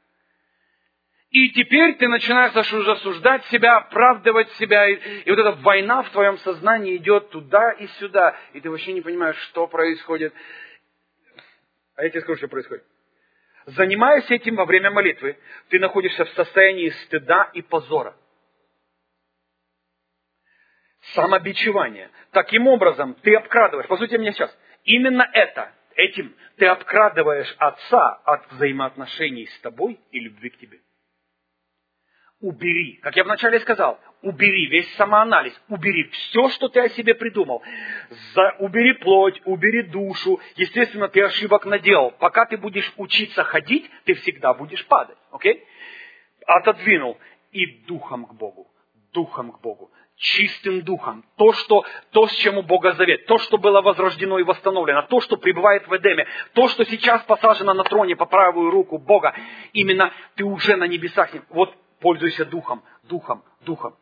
И теперь ты начинаешь осуждать себя, оправдывать себя. И, и вот эта война в твоем сознании идет туда и сюда. И ты вообще не понимаешь, что происходит. А я тебе скажу, что происходит. Занимаясь этим во время молитвы, ты находишься в состоянии стыда и позора. Самобичевание. Таким образом, ты обкрадываешь. Послушайте меня сейчас. Именно это, этим ты обкрадываешь Отца от взаимоотношений с тобой и любви к тебе. Убери, как я вначале сказал, убери весь самоанализ, убери все, что ты о себе придумал. За, убери плоть, убери душу. Естественно, ты ошибок наделал. Пока ты будешь учиться ходить, ты всегда будешь падать. Окей? Отодвинул. И духом к Богу. Духом к Богу. Чистым духом. То, что, то, с чем у Бога завет. То, что было возрождено и восстановлено. То, что пребывает в Эдеме. То, что сейчас посажено на троне по правую руку Бога. Именно ты уже на небесах. Вот пользуйся духом, духом, духом.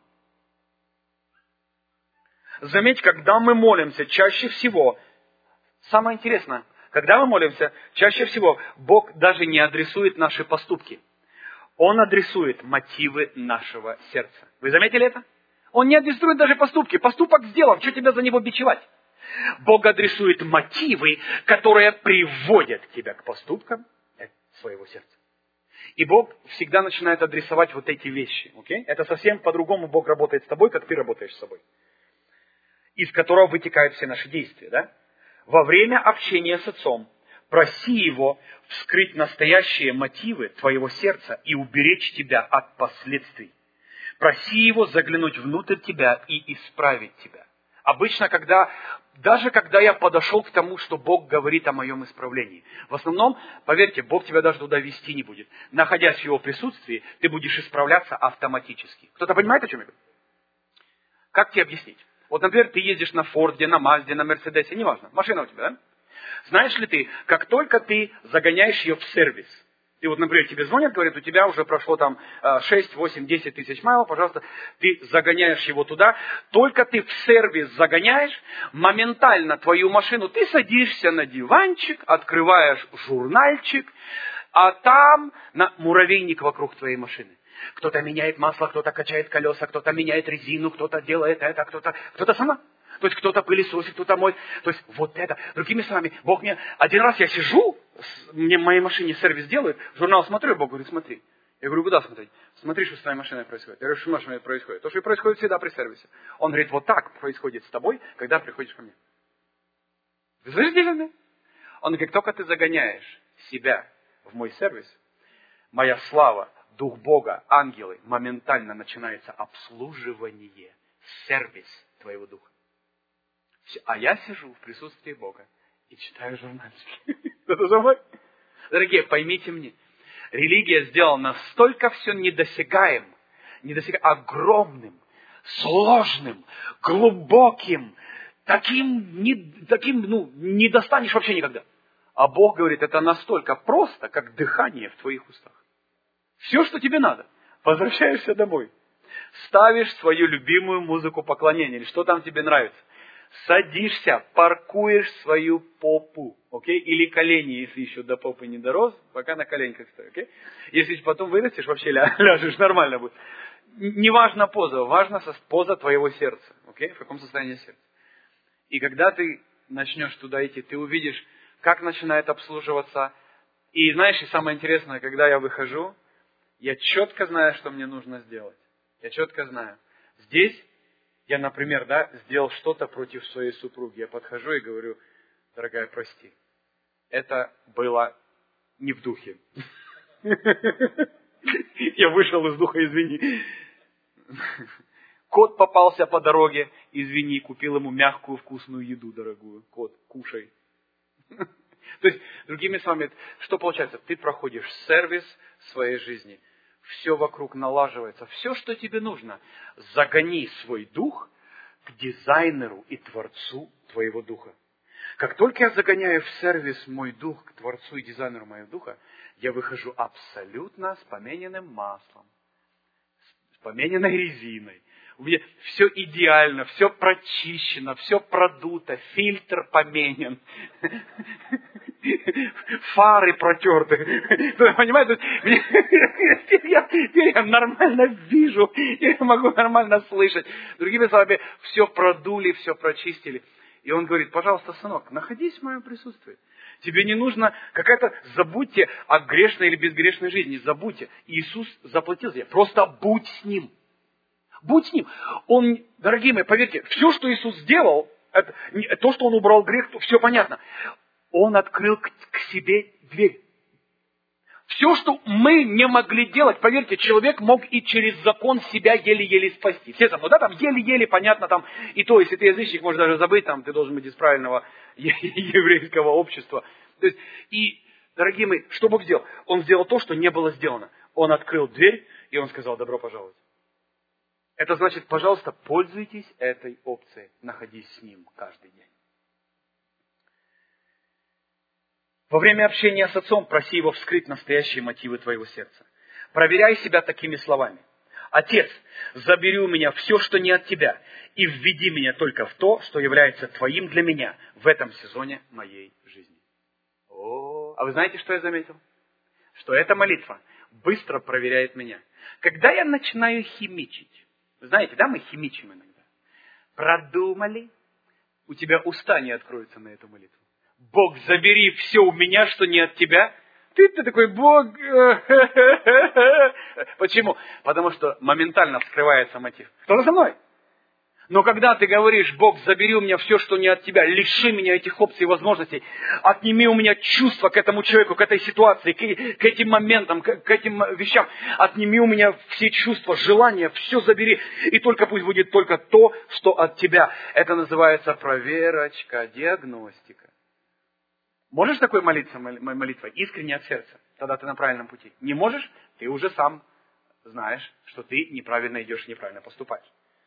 Заметь, когда мы молимся, чаще всего, самое интересное, когда мы молимся, чаще всего Бог даже не адресует наши поступки. Он адресует мотивы нашего сердца. Вы заметили это? Он не адресует даже поступки. Поступок сделан, что тебя за него бичевать? Бог адресует мотивы, которые приводят тебя к поступкам своего сердца. И Бог всегда начинает адресовать вот эти вещи. Okay? Это совсем по-другому Бог работает с тобой, как ты работаешь с собой. Из которого вытекают все наши действия. Да? Во время общения с Отцом проси Его вскрыть настоящие мотивы твоего сердца и уберечь тебя от последствий. Проси Его заглянуть внутрь тебя и исправить тебя. Обычно, когда, даже когда я подошел к тому, что Бог говорит о моем исправлении, в основном, поверьте, Бог тебя даже туда вести не будет. Находясь в Его присутствии, ты будешь исправляться автоматически. Кто-то понимает, о чем я говорю? Как тебе объяснить? Вот, например, ты ездишь на Форде, на Мазде, на Мерседесе, неважно, машина у тебя, да? Знаешь ли ты, как только ты загоняешь ее в сервис, и вот, например, тебе звонят, говорят, у тебя уже прошло там шесть, восемь, десять тысяч майлов, пожалуйста, ты загоняешь его туда. Только ты в сервис загоняешь, моментально твою машину, ты садишься на диванчик, открываешь журнальчик, а там на муравейник вокруг твоей машины. Кто-то меняет масло, кто-то качает колеса, кто-то меняет резину, кто-то делает это, кто-то, кто-то сама. То есть кто-то пылесосит, кто-то моет. То есть вот это. Другими словами, Бог мне... Один раз я сижу, мне в моей машине сервис делают, журнал смотрю, Бог говорит, смотри. Я говорю, куда смотреть? Смотри, что с твоей машиной происходит. Я говорю, что с машиной происходит? То, что и происходит всегда при сервисе. Он говорит, вот так происходит с тобой, когда приходишь ко мне. Вы слышите меня? Он говорит, только ты загоняешь себя в мой сервис, моя слава, Дух Бога, ангелы, моментально начинается обслуживание, сервис твоего духа. А я сижу в присутствии Бога и читаю журнальчики. Это за мной. Дорогие, поймите мне, религия сделала настолько все недосягаем, недосягаем, огромным, сложным, глубоким, таким, не, таким, ну, не достанешь вообще никогда. А Бог говорит, это настолько просто, как дыхание в твоих устах. Все, что тебе надо. Возвращаешься домой. Ставишь свою любимую музыку поклонения, или что там тебе нравится. Садишься, паркуешь свою попу, окей? Или колени, если еще до попы не дорос, пока на коленках стой, окей? Если потом вырастешь, вообще ля, ляжешь, нормально будет. Не важна поза, важна поза твоего сердца, окей? В каком состоянии сердца. И когда ты начнешь туда идти, ты увидишь, как начинает обслуживаться. И знаешь, и самое интересное, когда я выхожу, я четко знаю, что мне нужно сделать. Я четко знаю. Здесь я, например, да, сделал что-то против своей супруги. Я подхожу и говорю: дорогая, прости. Это было не в духе. Я вышел из духа, извини. Кот попался по дороге, извини, купил ему мягкую вкусную еду дорогую. Кот, кушай. То есть, другими словами, что получается? Ты проходишь сервис своей жизни. Все вокруг налаживается. Все, что тебе нужно. Загони свой дух к дизайнеру и творцу твоего духа. Как только я загоняю в сервис мой дух к творцу и дизайнеру моего духа, я выхожу абсолютно с помененным маслом, с помененной резиной. У меня все идеально, все прочищено, все продуто, фильтр поменен, фары протерты. Понимаете? Теперь я, теперь я нормально вижу, я могу нормально слышать. Другими словами, все продули, все прочистили. И он говорит: пожалуйста, сынок, находись в моем присутствии. Тебе не нужно какая-то... Забудьте о грешной или безгрешной жизни. Забудьте. Иисус заплатил за это. Просто будь с Ним. Будь с Ним. Он, дорогие мои, поверьте, все, что Иисус сделал, это, то, что Он убрал грех, все понятно. Он открыл к, к себе дверь. Все, что мы не могли делать, поверьте, человек мог и через закон себя еле-еле спасти. Все там, ну да, там еле-еле, понятно, там, и то, если ты язычник, можешь даже забыть, там, ты должен быть из правильного еврейского общества. То есть, и, дорогие мои, что Бог сделал? Он сделал то, что не было сделано. Он открыл дверь, и Он сказал: добро пожаловать. Это значит, пожалуйста, пользуйтесь этой опцией, находись с Ним каждый день. Во время общения с Отцом проси Его вскрыть настоящие мотивы твоего сердца. Проверяй себя такими словами: Отец, забери у меня все, что не от Тебя, и введи меня только в то, что является Твоим для меня в этом сезоне моей жизни. О, а вы знаете, что я заметил? Что эта молитва быстро проверяет меня. Когда я начинаю химичить, вы знаете, да, мы химичим иногда. Продумали? У тебя уста не откроются на эту молитву. Бог, забери все у меня, что не от Тебя. Ты, ты такой: Бог. Почему? Потому что моментально вскрывается мотив. Кто-то со мной? Но когда ты говоришь: Бог, забери у меня все, что не от Тебя, лиши меня этих опций и возможностей, отними у меня чувства к этому человеку, к этой ситуации, к, к этим моментам, к, к этим вещам, отними у меня все чувства, желания, все забери, и только пусть будет только то, что от Тебя. Это называется проверочка, диагностика. Можешь такой молиться молитвой искренне от сердца? Тогда ты на правильном пути. Не можешь? Ты уже сам знаешь, что ты неправильно идешь, неправильно поступаешь.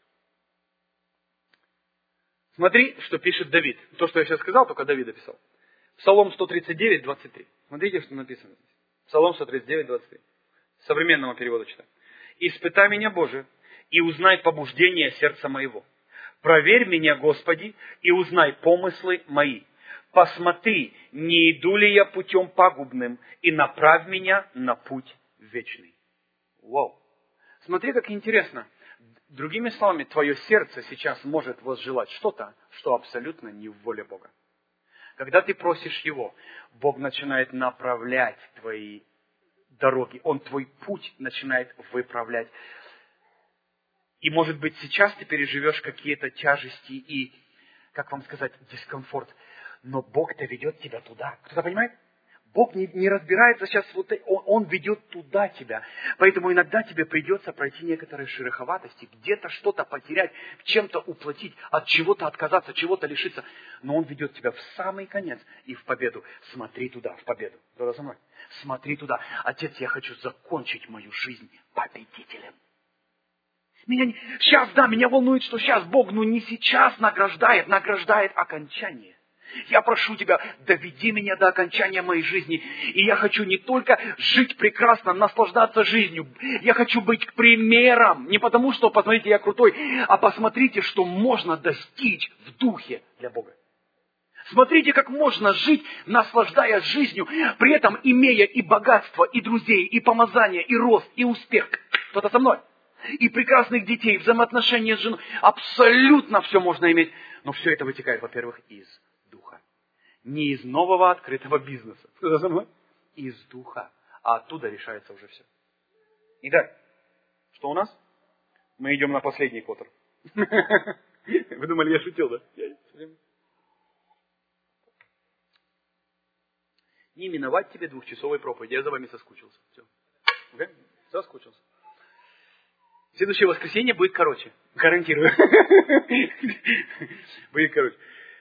Смотри, что пишет Давид. То, что я сейчас сказал, только Давид написал. Псалом сто тридцать девять, двадцать три. Смотрите, что написано здесь. Псалом сто тридцать девять, двадцать три. Современного перевода читаю. «Испытай меня, Боже, и узнай побуждение сердца моего. Проверь меня, Господи, и узнай помыслы мои. Посмотри, не иду ли я путем пагубным, и направь меня на путь вечный». Вау! Смотри, как интересно. Другими словами, твое сердце сейчас может возжелать что-то, что абсолютно не в воле Бога. Когда ты просишь Его, Бог начинает направлять твои дороги. Он твой путь начинает выправлять. И, может быть, сейчас ты переживешь какие-то тяжести и, как вам сказать, дискомфорт. Но Бог-то ведет тебя туда. Кто-то понимает? Бог не, не разбирается сейчас, вот, он, он ведет туда тебя. Поэтому иногда тебе придется пройти некоторые шероховатости, где-то что-то потерять, чем-то уплатить, от чего-то отказаться, чего-то лишиться. Но Он ведет тебя в самый конец и в победу. Смотри туда, в победу. Кто-то со мной? Смотри туда. Отец, я хочу закончить мою жизнь победителем. Меня не... Сейчас, да, меня волнует, что сейчас Бог, ну не сейчас награждает, награждает окончание. Я прошу Тебя, доведи меня до окончания моей жизни. И я хочу не только жить прекрасно, наслаждаться жизнью. Я хочу быть примером. Не потому, что, посмотрите, я крутой, а посмотрите, что можно достичь в духе для Бога. Смотрите, как можно жить, наслаждаясь жизнью, при этом имея и богатство, и друзей, и помазание, и рост, и успех. Кто-то со мной? И прекрасных детей, взаимоотношения с женой. Абсолютно все можно иметь. Но все это вытекает, во-первых, из духа. Не из нового открытого бизнеса. Кто за мной? Из духа. А оттуда решается уже все. Итак, что у нас? Мы идем на последний квотер. Вы думали, я шутил, да? Не миновать тебе двухчасовой проповеди. Я за вами соскучился. Все. Okay? Соскучился. Следующее воскресенье будет короче. Гарантирую. Будет короче.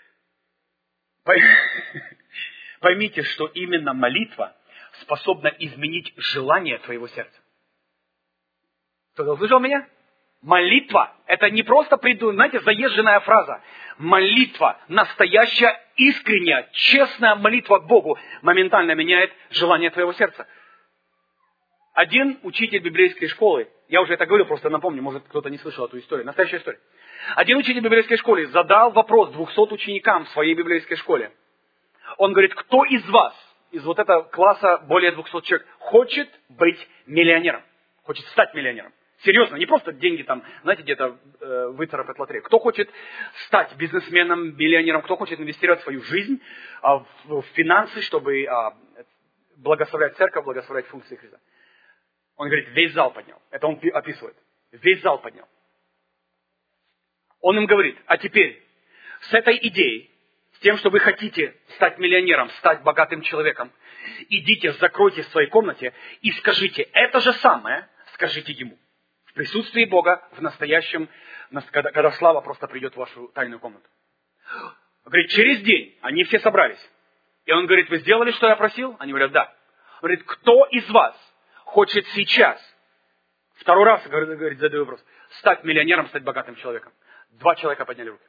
Поймите, что именно молитва способна изменить желание твоего сердца. Кто-то услышал меня? Молитва – это не просто, знаете, заезженная фраза. Молитва, настоящая, искренняя, честная молитва к Богу моментально меняет желание твоего сердца. Один учитель библейской школы, я уже это говорил, просто напомню, может кто-то не слышал эту историю, настоящая история. Один учитель библейской школы задал вопрос двухсот ученикам в своей библейской школе. Он говорит, кто из вас, из вот этого класса более двухсот человек, хочет быть миллионером, хочет стать миллионером? Серьезно, не просто деньги там, знаете, где-то э, выцарапать лотерею. Кто хочет стать бизнесменом, миллионером, кто хочет инвестировать в свою жизнь, э, в, в финансы, чтобы э, благословлять церковь, благословлять функции Христа. Он говорит, весь зал поднял. Это он описывает. Весь зал поднял. Он им говорит, а теперь с этой идеей, с тем, что вы хотите стать миллионером, стать богатым человеком, идите, закройте в своей комнате и скажите, это же самое, скажите ему. В присутствии Бога, в настоящем, когда, когда слава просто придет в вашу тайную комнату. Он говорит, через день они все собрались. И он говорит, вы сделали, что я просил? Они говорят, да. Он говорит, кто из вас хочет сейчас, второй раз, говорит, задаю вопрос, стать миллионером, стать богатым человеком? Два человека подняли руки.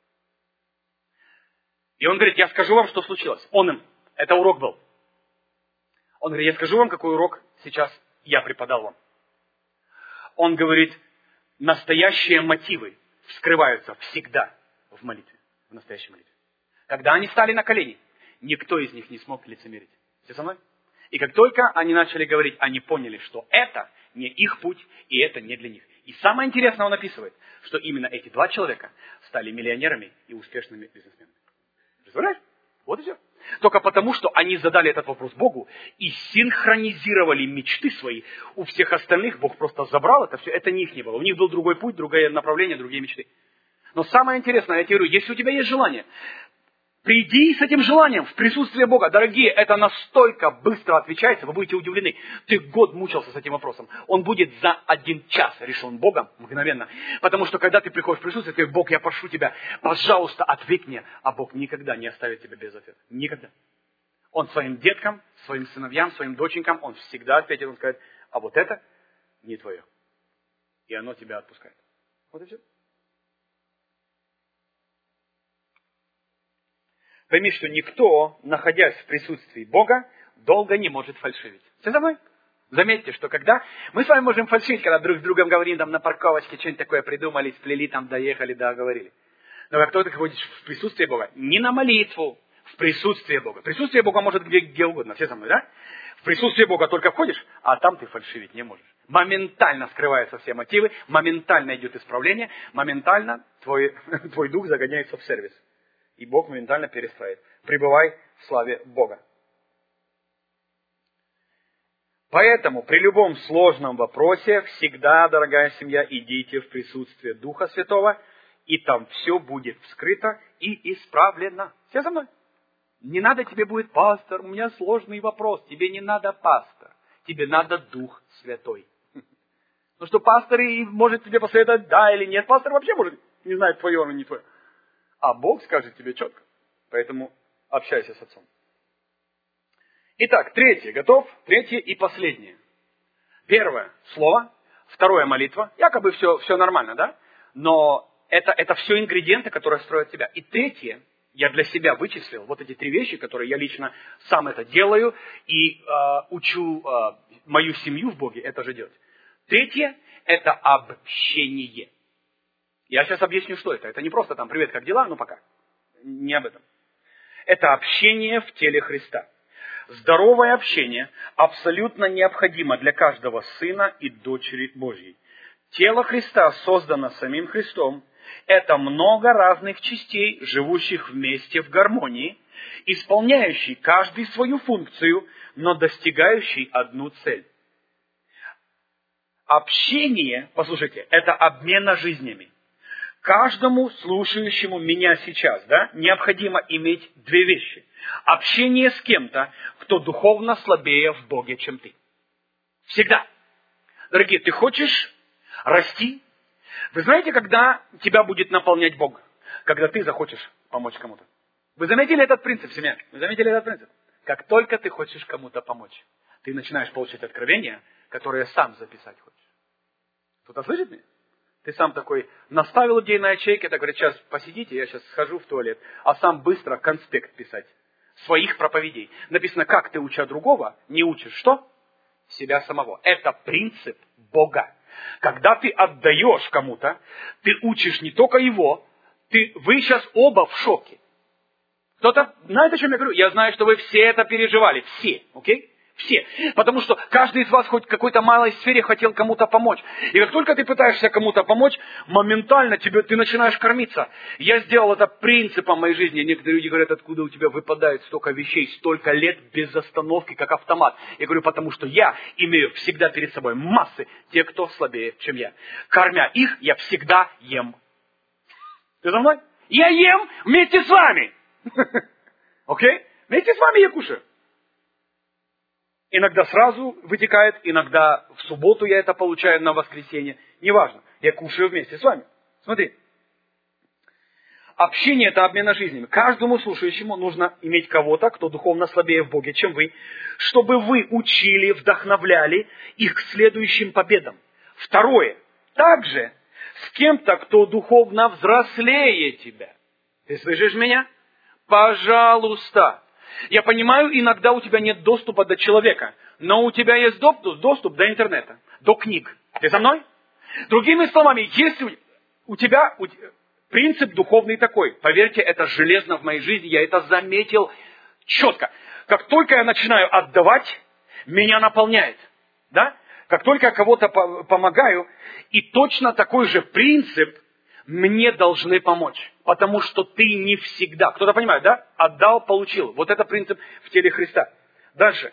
И он говорит, я скажу вам, что случилось. Он им, это урок был. Он говорит, я скажу вам, какой урок сейчас я преподал вам. Он говорит, настоящие мотивы вскрываются всегда в молитве, в настоящей молитве. Когда они стали на колени, никто из них не смог лицемерить. Все со мной? И как только они начали говорить, они поняли, что это не их путь, и это не для них. И самое интересное, он описывает, что именно эти два человека стали миллионерами и успешными бизнесменами. Представляешь? Вот и все. Только потому, что они задали этот вопрос Богу и синхронизировали мечты свои. У всех остальных Бог просто забрал это все. Это не их не было. У них был другой путь, другое направление, другие мечты. Но самое интересное, я тебе говорю, если у тебя есть желание, приди с этим желанием в присутствие Бога. Дорогие, это настолько быстро отвечается, вы будете удивлены. Ты год мучился с этим вопросом. Он будет за один час решен Богом мгновенно. Потому что когда ты приходишь в присутствие, ты говоришь, Бог, я прошу тебя, пожалуйста, ответь мне. А Бог никогда не оставит тебя без ответа. Никогда. Он своим деткам, своим сыновьям, своим доченькам, он всегда ответит, он скажет, а вот это не твое. И оно тебя отпускает. Вот и все. Пойми, что никто, находясь в присутствии Бога, долго не может фальшивить. Все за мной? Заметьте, что когда мы с вами можем фальшивить, когда друг с другом говорим, там на парковочке что-нибудь такое придумали, сплели, там доехали, договорили. Но как только ты ходишь в присутствие Бога, не на молитву, в присутствие Бога. Присутствие Бога может где, где угодно. Все со мной, да? В присутствие Бога только входишь, а там ты фальшивить не можешь. Моментально скрываются все мотивы, моментально идет исправление, моментально твой, твой дух загоняется в сервис. И Бог моментально перестраивает. Пребывай в славе Бога. Поэтому при любом сложном вопросе всегда, дорогая семья, идите в присутствие Духа Святого, и там все будет вскрыто и исправлено. Все со мной? Не надо тебе будет пастор, у меня сложный вопрос. Тебе не надо пастор, тебе надо Дух Святой. Ну что пастор и может тебе посоветовать да или нет. Пастор вообще может не знает, твое оно, не твое. А Бог скажет тебе четко. Поэтому общайся с Отцом. Итак, третье. Готов? Третье и последнее. Первое – слово. Второе – молитва. Якобы все, все нормально, да? Но это, это все ингредиенты, которые строят тебя. И третье, я для себя вычислил вот эти три вещи, которые я лично сам это делаю и э, учу э, мою семью в Боге это же делать. Третье – это общение. Я сейчас объясню, что это. Это не просто там «Привет, как дела?» Ну, пока. Не об этом. Это общение в теле Христа. Здоровое общение абсолютно необходимо для каждого сына и дочери Божьей. Тело Христа создано самим Христом. Это много разных частей, живущих вместе в гармонии. исполняющий каждый свою функцию, но достигающий одну цель. Общение, послушайте, это обмен жизнями. Каждому слушающему меня сейчас, да, необходимо иметь две вещи. Общение с кем-то, кто духовно слабее в Боге, чем ты. Всегда. Дорогие, ты хочешь расти? Вы знаете, когда тебя будет наполнять Бог? Когда ты захочешь помочь кому-то. Вы заметили этот принцип, семья? Вы заметили этот принцип? Как только ты хочешь кому-то помочь, ты начинаешь получать откровения, которые сам записать хочешь. Кто-то слышит меня? Ты сам такой наставил людей на ячейке, так говорит, сейчас посидите, я сейчас схожу в туалет, а сам быстро конспект писать своих проповедей. Написано, как ты, уча другого, не учишь что? Себя самого. Это принцип Бога. Когда ты отдаешь кому-то, ты учишь не только его, ты, вы сейчас оба в шоке. Кто-то знает, о чем я говорю? Я знаю, что вы все это переживали. Все. Окей? Все. Потому что каждый из вас хоть в какой-то малой сфере хотел кому-то помочь. И как только ты пытаешься кому-то помочь, моментально тебе, ты начинаешь кормиться. Я сделал это принципом моей жизни. Некоторые люди говорят, откуда у тебя выпадает столько вещей, столько лет без остановки, как автомат. Я говорю, потому что я имею всегда перед собой массы тех, кто слабее, чем я. Кормя их, я всегда ем. Ты за мной? Я ем вместе с вами. Окей? Вместе с вами я кушаю. Иногда сразу вытекает, иногда в субботу я это получаю, на воскресенье. Неважно. Я кушаю вместе с вами. Смотри. Общение – это обмен жизнями. Каждому слушающему нужно иметь кого-то, кто духовно слабее в Боге, чем вы, чтобы вы учили, вдохновляли их к следующим победам. Второе. Также с кем-то, кто духовно взрослее тебя. Ты слышишь меня? Пожалуйста. Я понимаю, иногда у тебя нет доступа до человека, но у тебя есть доступ, доступ до интернета, до книг. Ты со мной? Другими словами, если у тебя у, принцип духовный такой, поверьте, это железно в моей жизни, я это заметил четко. Как только я начинаю отдавать, меня наполняет. Да? Как только я кого-то помогаю, и точно такой же принцип мне должны помочь. Потому что ты не всегда, кто-то понимает, да? Отдал, получил. Вот это принцип в теле Христа. Дальше.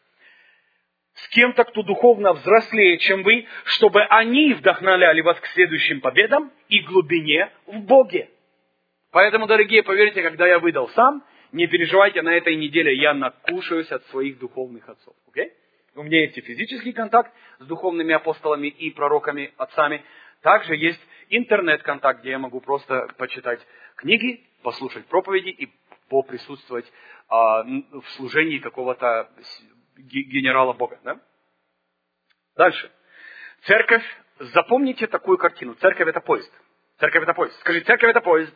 С кем-то, кто духовно взрослее, чем вы, чтобы они вдохновляли вас к следующим победам и глубине в Боге. Поэтому, дорогие, поверьте, когда я выдал сам, не переживайте, на этой неделе я накушаюсь от своих духовных отцов. Okay? У меня есть и физический контакт с духовными апостолами и пророками, отцами. Также есть интернет-контакт, где я могу просто почитать книги, послушать проповеди и поприсутствовать а, в служении какого-то генерала Бога. Да? Дальше. Церковь, запомните такую картину. Церковь это поезд. Церковь это поезд. Скажи, церковь это поезд.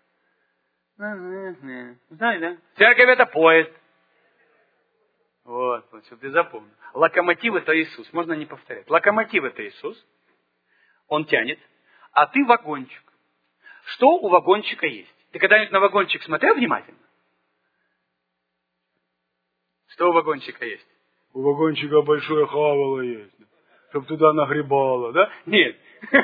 Знаю, да? Церковь это поезд. Вот, вот, чтобы ты запомнил. Локомотив это Иисус. Можно не повторять. Локомотив это Иисус. Он тянет. А ты вагончик. Что у вагончика есть? Ты когда-нибудь на вагончик смотрел внимательно? Что у вагончика есть? У вагончика большое хавало есть. Чтоб туда нагребало, да? Нет.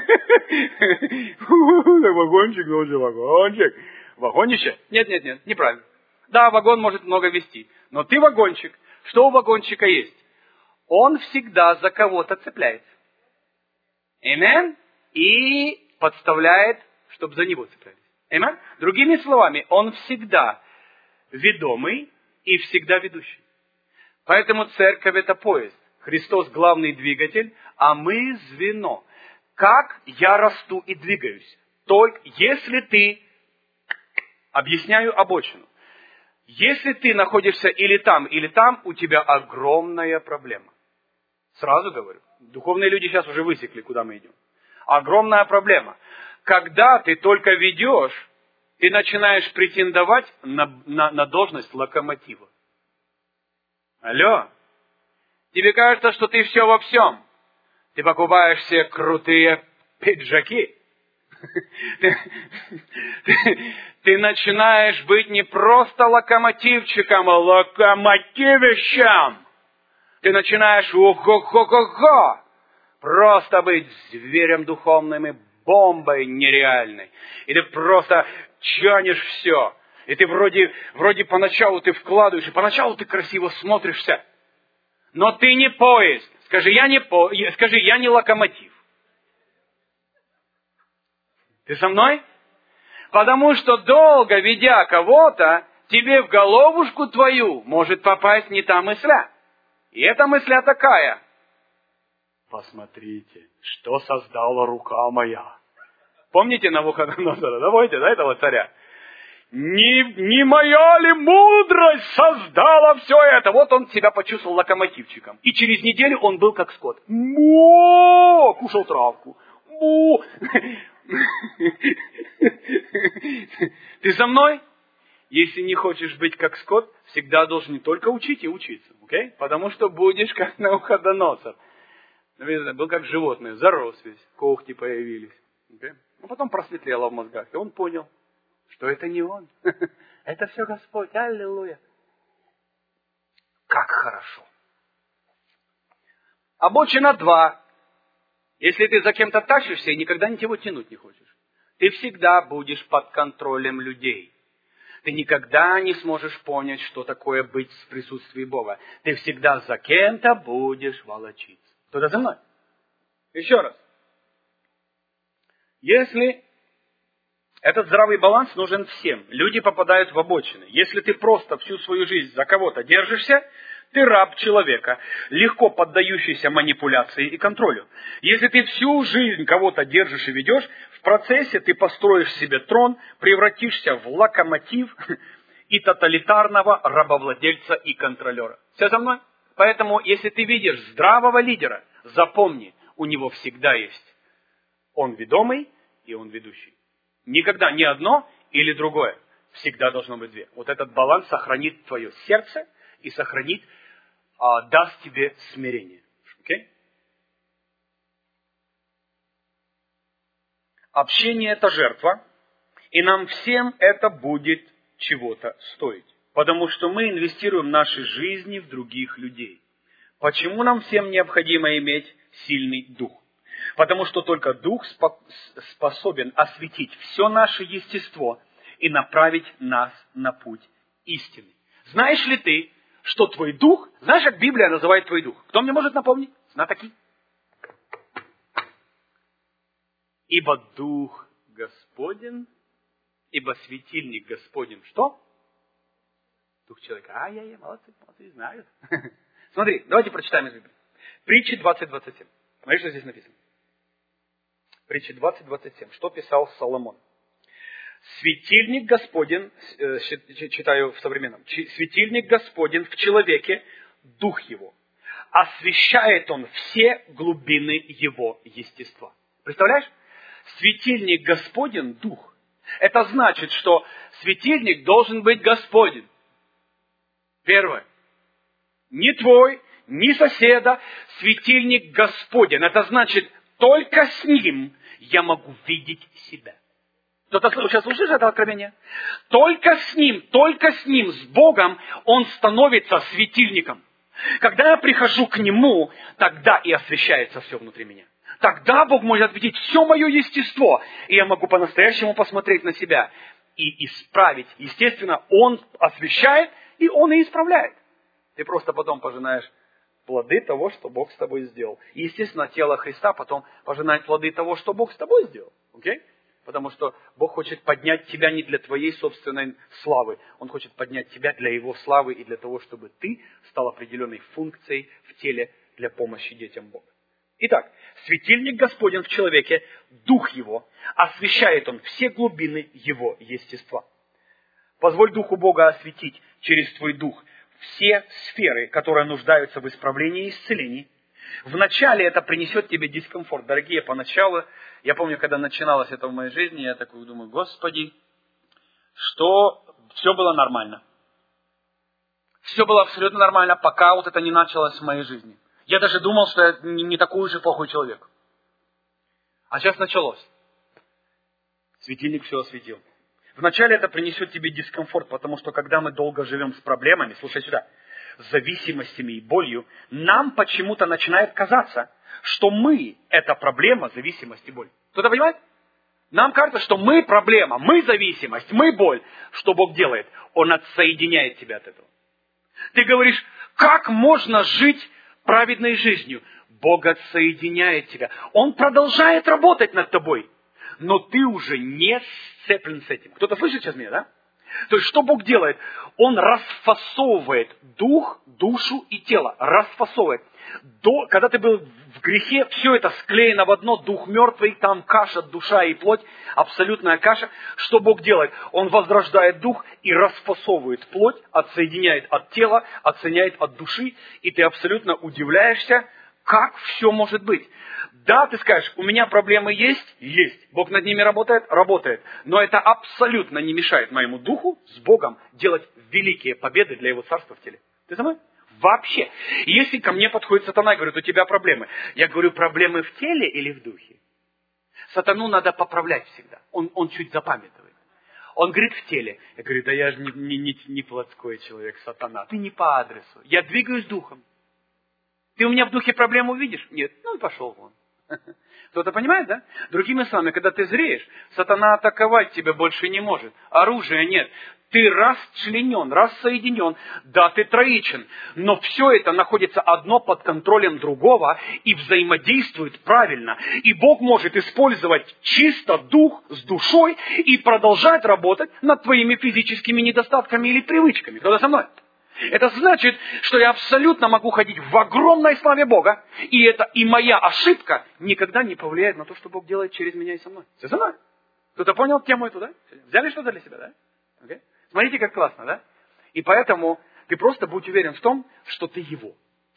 Вагончик, ну же вагончик. Вагонище? Нет, нет, нет, неправильно. Да, вагон может много вести. Но ты вагончик. Что у вагончика есть? Он всегда за кого-то цепляется. Аминь. И подставляет, чтобы за него цеплялись. Аминь. Другими словами, он всегда ведомый и всегда ведущий. Поэтому церковь это поезд. Христос главный двигатель, а мы звено. Как я расту и двигаюсь? Только если ты, объясняю обочину, если ты находишься или там, или там, у тебя огромная проблема. Сразу говорю. Духовные люди сейчас уже высекли, куда мы идем. Огромная проблема. Когда ты только ведешь, ты начинаешь претендовать на, на, на должность локомотива. Алло? Тебе кажется, что ты все во всем. Ты покупаешь все крутые пиджаки. Ты, ты, ты начинаешь быть не просто локомотивчиком, а локомотивищем. Ты начинаешь ого-го-го-го. Просто быть зверем духовным и бомбой нереальной. И ты просто тянешь все. И ты вроде, вроде поначалу ты вкладываешь, и поначалу ты красиво смотришься. Но ты не поезд. Скажи, я не, по... Скажи, я не локомотив. Ты со мной? Потому что долго ведя кого-то, тебе в головушку твою может попасть не та мысля. И эта мысля такая. Посмотрите, что создала рука моя. Помните Навуходоносора? Да, помните, да, этого царя? Не, не моя ли мудрость создала все это? Вот он себя почувствовал локомотивчиком. И через неделю он был как скот. Мо! Кушал травку. Мо! Ты со мной? Если не хочешь быть как скот, всегда должен не только учить и учиться. Okay? Потому что будешь как Навуходоносор. Был как животное, зарос весь, когти появились. Okay? Но потом просветлело в мозгах, и он понял, что это не он. Это все Господь. Аллилуйя. Как хорошо. Обочина два. Если ты за кем-то тащишься и никогда ничего тянуть не хочешь, ты всегда будешь под контролем людей. Ты никогда не сможешь понять, что такое быть в присутствии Бога. Ты всегда за кем-то будешь волочиться. Кто-то за мной? Еще раз. Если этот здравый баланс нужен всем, люди попадают в обочины. Если ты просто всю свою жизнь за кого-то держишься, ты раб человека, легко поддающийся манипуляции и контролю. Если ты всю жизнь кого-то держишь и ведешь, в процессе ты построишь себе трон, превратишься в локомотив и тоталитарного рабовладельца и контролера. Все за мной? Поэтому, если ты видишь здравого лидера, запомни, у него всегда есть он ведомый и он ведущий. Никогда не одно или другое. Всегда должно быть две. Вот этот баланс сохранит твое сердце и сохранит, а, даст тебе смирение. Okay? Общение – это жертва, и нам всем это будет чего-то стоить. Потому что мы инвестируем наши жизни в других людей. Почему нам всем необходимо иметь сильный дух? Потому что только дух способен осветить все наше естество и направить нас на путь истины. Знаешь ли ты, что твой дух, знаешь, как Библия называет твой дух? Кто мне может напомнить? Знатоки. Ибо дух Господен, ибо светильник Господен. Что? Дух человека. Ай-яй-яй, молодцы, молодцы, знают. Смотри, давайте прочитаем из Библии. Притчи двадцать двадцать семь. Смотри, что здесь написано. Притчи двадцать двадцать семь. Что писал Соломон? Светильник Господень, читаю в современном, светильник Господень в человеке, дух его. Освещает он все глубины его естества. Представляешь? Светильник Господень, дух. Это значит, что светильник должен быть Господень. Первое. Не твой, не соседа, светильник Господень. Это значит, только с ним я могу видеть себя. Кто-то сейчас слушаешь это откровение? Только с ним, только с ним, с Богом, он становится светильником. Когда я прихожу к нему, тогда и освещается все внутри меня. Тогда Бог может видеть все мое естество, и я могу по-настоящему посмотреть на себя и исправить. Естественно, он освещает, и он и исправляет. Ты просто потом пожинаешь плоды того, что Бог с тобой сделал. И, естественно, тело Христа потом пожинает плоды того, что Бог с тобой сделал. Окей? Потому что Бог хочет поднять тебя не для твоей собственной славы. Он хочет поднять тебя для Его славы и для того, чтобы ты стал определенной функцией в теле для помощи детям Бога. Итак, светильник Господень в человеке, дух его, освещает он все глубины его естества. Позволь духу Бога осветить через твой дух все сферы, которые нуждаются в исправлении и исцелении. Вначале это принесет тебе дискомфорт. Дорогие, поначалу, я помню, когда начиналось это в моей жизни, я такой думаю, Господи, что все было нормально. Все было абсолютно нормально, пока вот это не началось в моей жизни. Я даже думал, что я не такой уж и плохой человек. А сейчас началось. Светильник все осветил. Вначале это принесет тебе дискомфорт, потому что когда мы долго живем с проблемами, слушай сюда, с зависимостями и болью, нам почему-то начинает казаться, что мы – это проблема, зависимость и боль. Кто-то понимает? Нам кажется, что мы проблема, мы зависимость, мы боль. Что Бог делает? Он отсоединяет тебя от этого. Ты говоришь, как можно жить праведной жизнью? Бог отсоединяет тебя. Он продолжает работать над тобой. Но ты уже не сцеплен с этим. Кто-то слышит сейчас меня, да? То есть, что Бог делает? Он расфасовывает дух, душу и тело. Расфасовывает. До, когда ты был в грехе, все это склеено в одно, дух мертвый, там каша, душа и плоть, абсолютная каша. Что Бог делает? Он возрождает дух и расфасовывает плоть, отсоединяет от тела, отсоединяет от души, и ты абсолютно удивляешься, как все может быть. Да, ты скажешь, у меня проблемы есть? Есть. Бог над ними работает? Работает. Но это абсолютно не мешает моему духу с Богом делать великие победы для Его царства в теле. Ты со мной? Вообще. Если ко мне подходит сатана и говорит, у тебя проблемы. Я говорю, проблемы в теле или в духе? Сатану надо поправлять всегда. Он, он чуть запамятывает. Он говорит в теле. Я говорю, да я же не, не, не, не плотской человек, сатана. Ты не по адресу. Я двигаюсь духом. Ты у меня в духе проблему видишь? Нет. Ну и пошел вон. Кто-то понимает, да? Другими словами, когда ты зреешь, сатана атаковать тебя больше не может. Оружия нет. Ты расчленен, рассоединен. Да, ты троичен. Но все это находится одно под контролем другого и взаимодействует правильно. И Бог может использовать чисто дух с душой и продолжать работать над твоими физическими недостатками или привычками. Кто-то со мной? Это значит, что я абсолютно могу ходить в огромной славе Бога, и это и моя ошибка никогда не повлияет на то, что Бог делает через меня и со мной. Все со мной? Кто-то понял тему эту, да? Взяли что-то для себя, да? Okay? Смотрите, как классно, да? И поэтому ты просто будь уверен в том, что ты Его.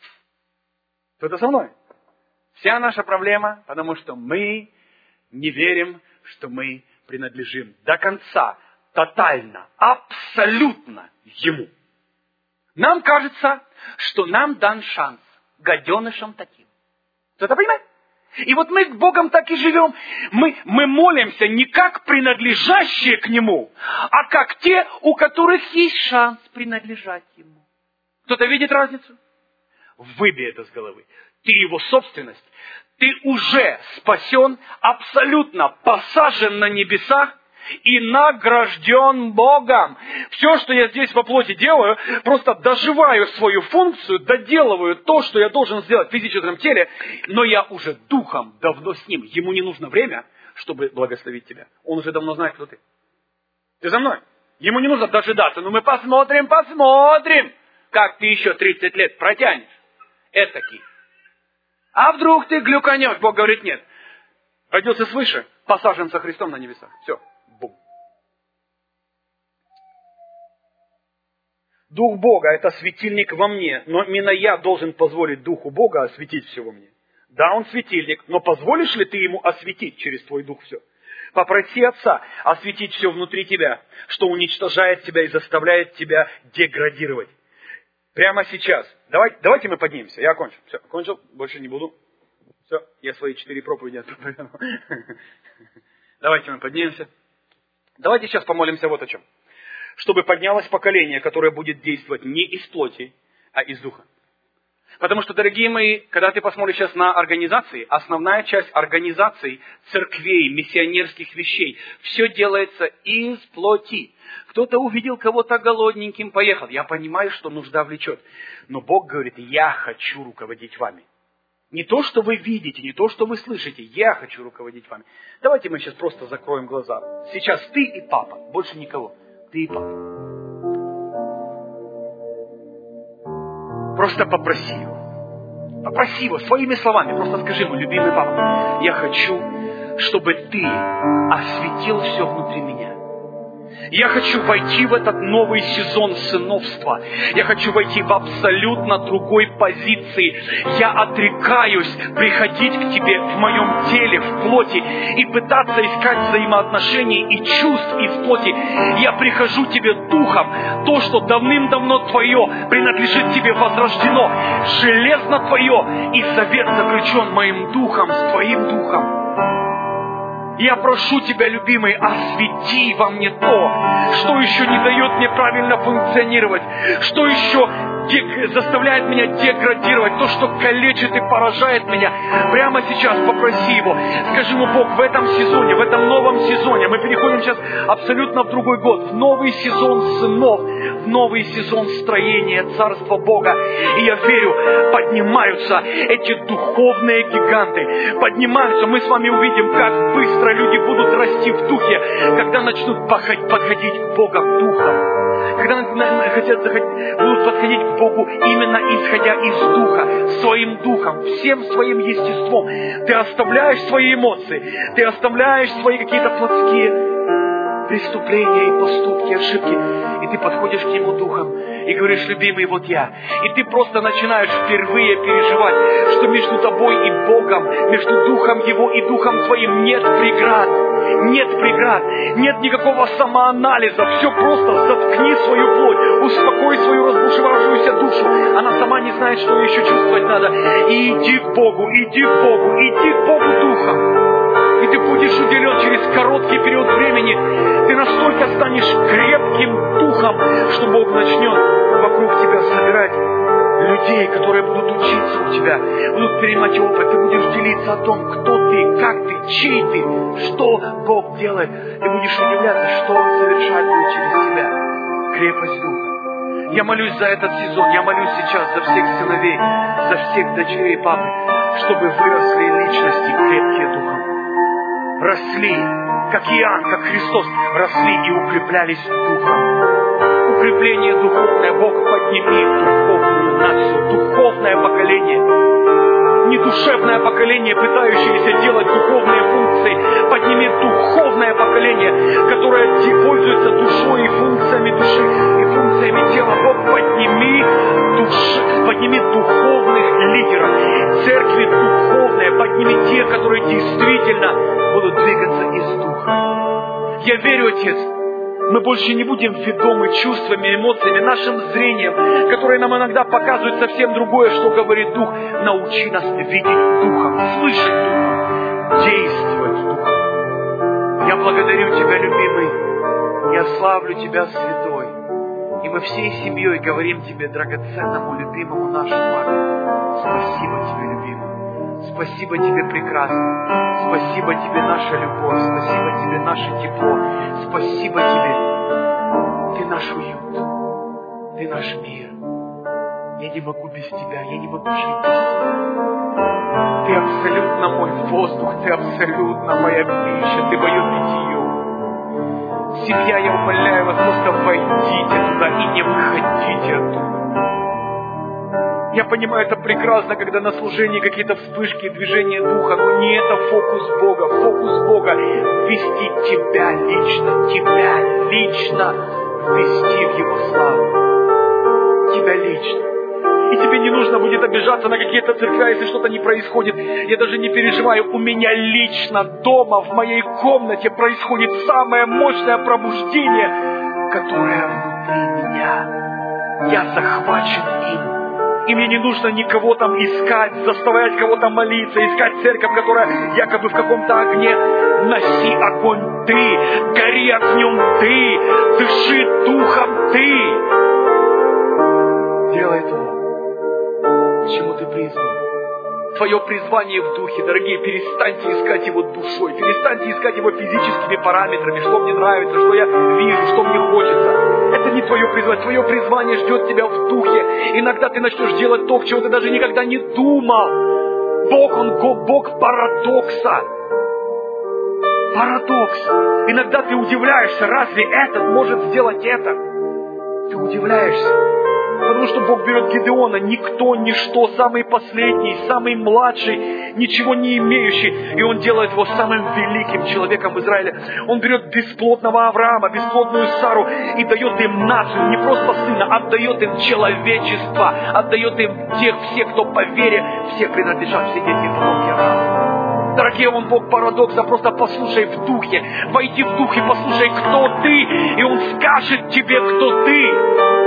Кто-то со мной? Вся наша проблема, потому что мы не верим, что мы принадлежим до конца, тотально, абсолютно Ему. Нам кажется, что нам дан шанс гаденышам таким. Кто-то понимает? И вот мы с Богом так и живем. Мы, мы молимся не как принадлежащие к Нему, а как те, у которых есть шанс принадлежать Ему. Кто-то видит разницу? Выбей это с головы. Ты Его собственность. Ты уже спасен, абсолютно посажен на небесах и награжден Богом. Все, что я здесь во плоти делаю, просто доживаю свою функцию, доделываю то, что я должен сделать в физическом теле, но я уже духом давно с Ним. Ему не нужно время, чтобы благословить тебя. Он уже давно знает, кто ты. Ты за мной? Ему не нужно дожидаться. Ну мы посмотрим, посмотрим, как ты еще тридцать лет протянешь. Этакий. А вдруг ты глюканешь? Бог говорит, нет. Родился свыше, посажен со Христом на небесах. Все. Бум. Дух Бога – это светильник во мне, но именно я должен позволить Духу Бога осветить все во мне. Да, Он светильник, но позволишь ли ты Ему осветить через твой Дух все? Попроси Отца осветить все внутри тебя, что уничтожает тебя и заставляет тебя деградировать. Прямо сейчас. Давай, давайте мы поднимемся. Я окончил. Все, окончил, больше не буду. Все, я свои четыре проповеди отправил. Давайте мы поднимемся. Давайте сейчас помолимся вот о чем. Чтобы поднялось поколение, которое будет действовать не из плоти, а из духа. Потому что, дорогие мои, когда ты посмотришь сейчас на организации, основная часть организаций, церквей, миссионерских вещей, все делается из плоти. Кто-то увидел кого-то голодненьким, поехал. Я понимаю, что нужда влечет. Но Бог говорит, я хочу руководить вами. Не то, что вы видите, не то, что вы слышите. Я хочу руководить вами. Давайте мы сейчас просто закроем глаза. Сейчас ты и папа. Больше никого. Ты и папа. Просто попроси его. Попроси его своими словами. Просто скажи ему, любимый папа, я хочу, чтобы ты осветил все внутри меня. Я хочу войти в этот новый сезон сыновства. Я хочу войти в абсолютно другой позиции. Я отрекаюсь приходить к Тебе в моем теле, в плоти, и пытаться искать взаимоотношений и чувств из плоти. Я прихожу Тебе духом. То, что давным-давно Твое, принадлежит Тебе, возрождено. Железно Твое, и завет заключен моим духом с Твоим духом. Я прошу Тебя, любимый, освети во мне то, что еще не дает мне правильно функционировать, что еще де- заставляет меня деградировать, то, что калечит и поражает меня. Прямо сейчас попроси Его. Скажи Ему: Бог, в этом сезоне, в этом новом сезоне, мы переходим сейчас абсолютно в другой год, в новый сезон сынов, в новый сезон строения Царства Бога. И я верю, поднимаются эти духовные гиганты, поднимаются. Мы с вами увидим, как быстро люди будут расти в духе, когда начнут подходить к Богу духом. Когда хотят, будут подходить к Богу именно исходя из духа, своим духом, всем своим естеством. Ты оставляешь свои эмоции, ты оставляешь свои какие-то плотские преступления и поступки, ошибки, и ты подходишь к Нему духом и говоришь: любимый, вот я. И ты просто начинаешь впервые переживать, что между тобой и Богом, между духом Его и духом твоим нет преград. Нет преград, нет никакого самоанализа. Все просто: заткни свою плоть, успокой свою разбушевавшуюся душу. Она сама не знает, что еще чувствовать надо. И иди к Богу, иди к Богу, иди к Богу духом. И ты будешь уделен через короткий период времени. Ты настолько станешь крепким духом, что Бог начнет вокруг тебя собирать людей, которые будут учиться у тебя, будут принимать опыт. Ты будешь делиться о том, кто ты, как ты, чей ты, что Бог делает. Ты будешь удивляться, что Он совершает будет через тебя. Крепость духа. Я молюсь за этот сезон, я молюсь сейчас за всех сыновей, за всех дочерей папы, чтобы выросли личности крепкие духом. Росли, как Иоанн, как Христос, росли и укреплялись духом. Укрепление духовное. Бог, подними духовную нацию, духовное поколение. Не душевное поколение, пытающееся делать духовные функции. Подними духовное поколение, которое пользуется душой и функциями души, и функциями тела. Бог, подними душ, подними духовных лидеров, церкви духовные, подними тех, которые действительно будут двигаться из духа. Я верю, Отец, мы больше не будем ведомы чувствами, эмоциями, нашим зрением, которое нам иногда показывает совсем другое, что говорит Дух. Научи нас видеть Духом, слышать Духом, действовать Духом. Я благодарю Тебя, любимый, я славлю Тебя, Святой. И мы всей семьей говорим Тебе, драгоценному, любимому нашему Папе: спасибо Тебе, любимый. Спасибо Тебе, прекрасный. Спасибо Тебе, наша любовь. Спасибо Тебе, наше тепло. Спасибо Тебе. Ты наш уют. Ты наш мир. Я не могу без Тебя. Я не могу жить без Тебя. Ты абсолютно мой воздух. Ты абсолютно моя пища. Ты мое питье. Семья, я умоляю вас, просто войдите туда и не выходите оттуда. Я понимаю, это прекрасно, когда на служении какие-то вспышки, движения духа, но не это фокус Бога. Фокус Бога — ввести тебя лично, тебя лично ввести в Его славу. Тебя лично. И тебе не нужно будет обижаться на какие-то церкви, если что-то не происходит. Я даже не переживаю. У меня лично дома, в моей комнате происходит самое мощное пробуждение, которое внутри меня. Я захвачен им. И мне не нужно никого там искать, заставлять кого-то молиться, искать церковь, которая якобы в каком-то огне. Носи огонь ты, гори огнем ты, дыши духом ты. Делай то, к чему ты призван. Твое призвание в духе, дорогие, перестаньте искать его душой, перестаньте искать его физическими параметрами, что мне нравится, что я вижу, что мне хочется. Это не твое призвание. Твое призвание ждет тебя в духе. Иногда ты начнешь делать то, чего ты даже никогда не думал. Бог, Он Бог парадокса. Парадокс. Иногда ты удивляешься, разве этот может сделать это? Ты удивляешься. Потому что Бог берет Гедеона, никто, ничто, самый последний, самый младший, ничего не имеющий, и Он делает его самым великим человеком в Израиле. Он берет бесплодного Авраама, бесплодную Сару и дает им нацию, не просто сына, отдает им человечество, отдает им тех, всех, кто по вере, все принадлежат, все дети потомки Авраама. Дорогие, Он Бог парадокса, просто послушай в духе, войди в дух и послушай, кто ты, и Он скажет тебе, кто ты.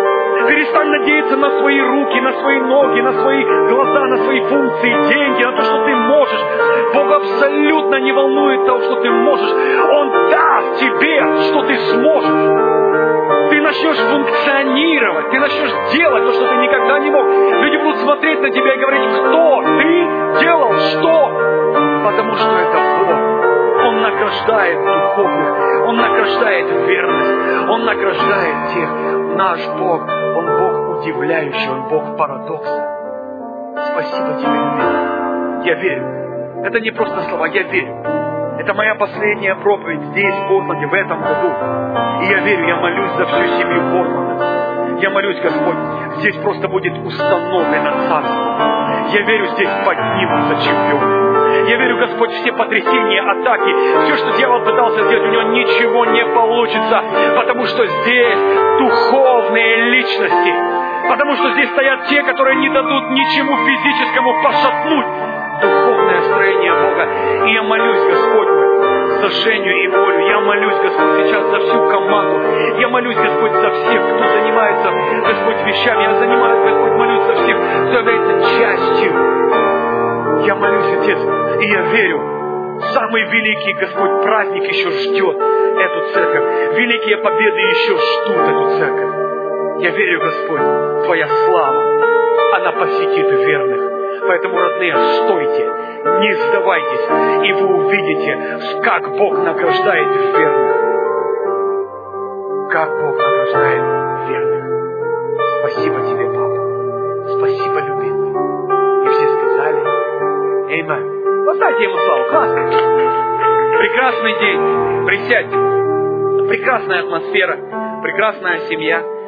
Перестань надеяться на свои руки, на свои ноги, на свои глаза, на свои функции, деньги, на то, что ты можешь. Бог абсолютно не волнует того, что ты можешь. Он даст тебе, что ты сможешь. Ты начнешь функционировать, ты начнешь делать то, что ты никогда не мог. Люди будут смотреть на тебя и говорить: кто ты делал, что? Потому что это Бог. Он награждает духовных, Он награждает верность, Он награждает тех. Наш Бог, Он Бог удивляющий, Он Бог парадокса. Спасибо тебе, любимый. Я верю. Это не просто слова, я верю. Это моя последняя проповедь здесь, в Портленде, в этом году. И я верю, я молюсь за всю семью Портленда. Я молюсь, Господь, здесь просто будет установлено царство. Я верю, здесь поднимутся чемпионы. Я верю, Господь, все потрясения, атаки, все, что дьявол пытался сделать, у него ничего не получится, потому что здесь духовные личности, потому что здесь стоят те, которые не дадут ничему физическому пошатнуть духовное строение Бога. И я молюсь, Господь мой, за Женю и Олю. Я молюсь, Господь, сейчас за всю команду. Я молюсь, Господь, за всех, кто занимается, Господь, вещами. Я занимаюсь, Господь, молюсь за всех, кто является частью. Я молюсь, Отец, и я верю, самый великий, Господь, праздник еще ждет эту церковь. Великие победы еще ждут эту церковь. Я верю, Господь, Твоя слава, она посетит верных. Поэтому, родные, стойте, не сдавайтесь, и вы увидите, как Бог награждает верных. Как Бог награждает верных. Спасибо тебе, Папа. Спасибо, любимый. И все сказали: Аминь. Воздайте ему славу. Классно. Прекрасный день. Присядьте. Прекрасная атмосфера. Прекрасная семья.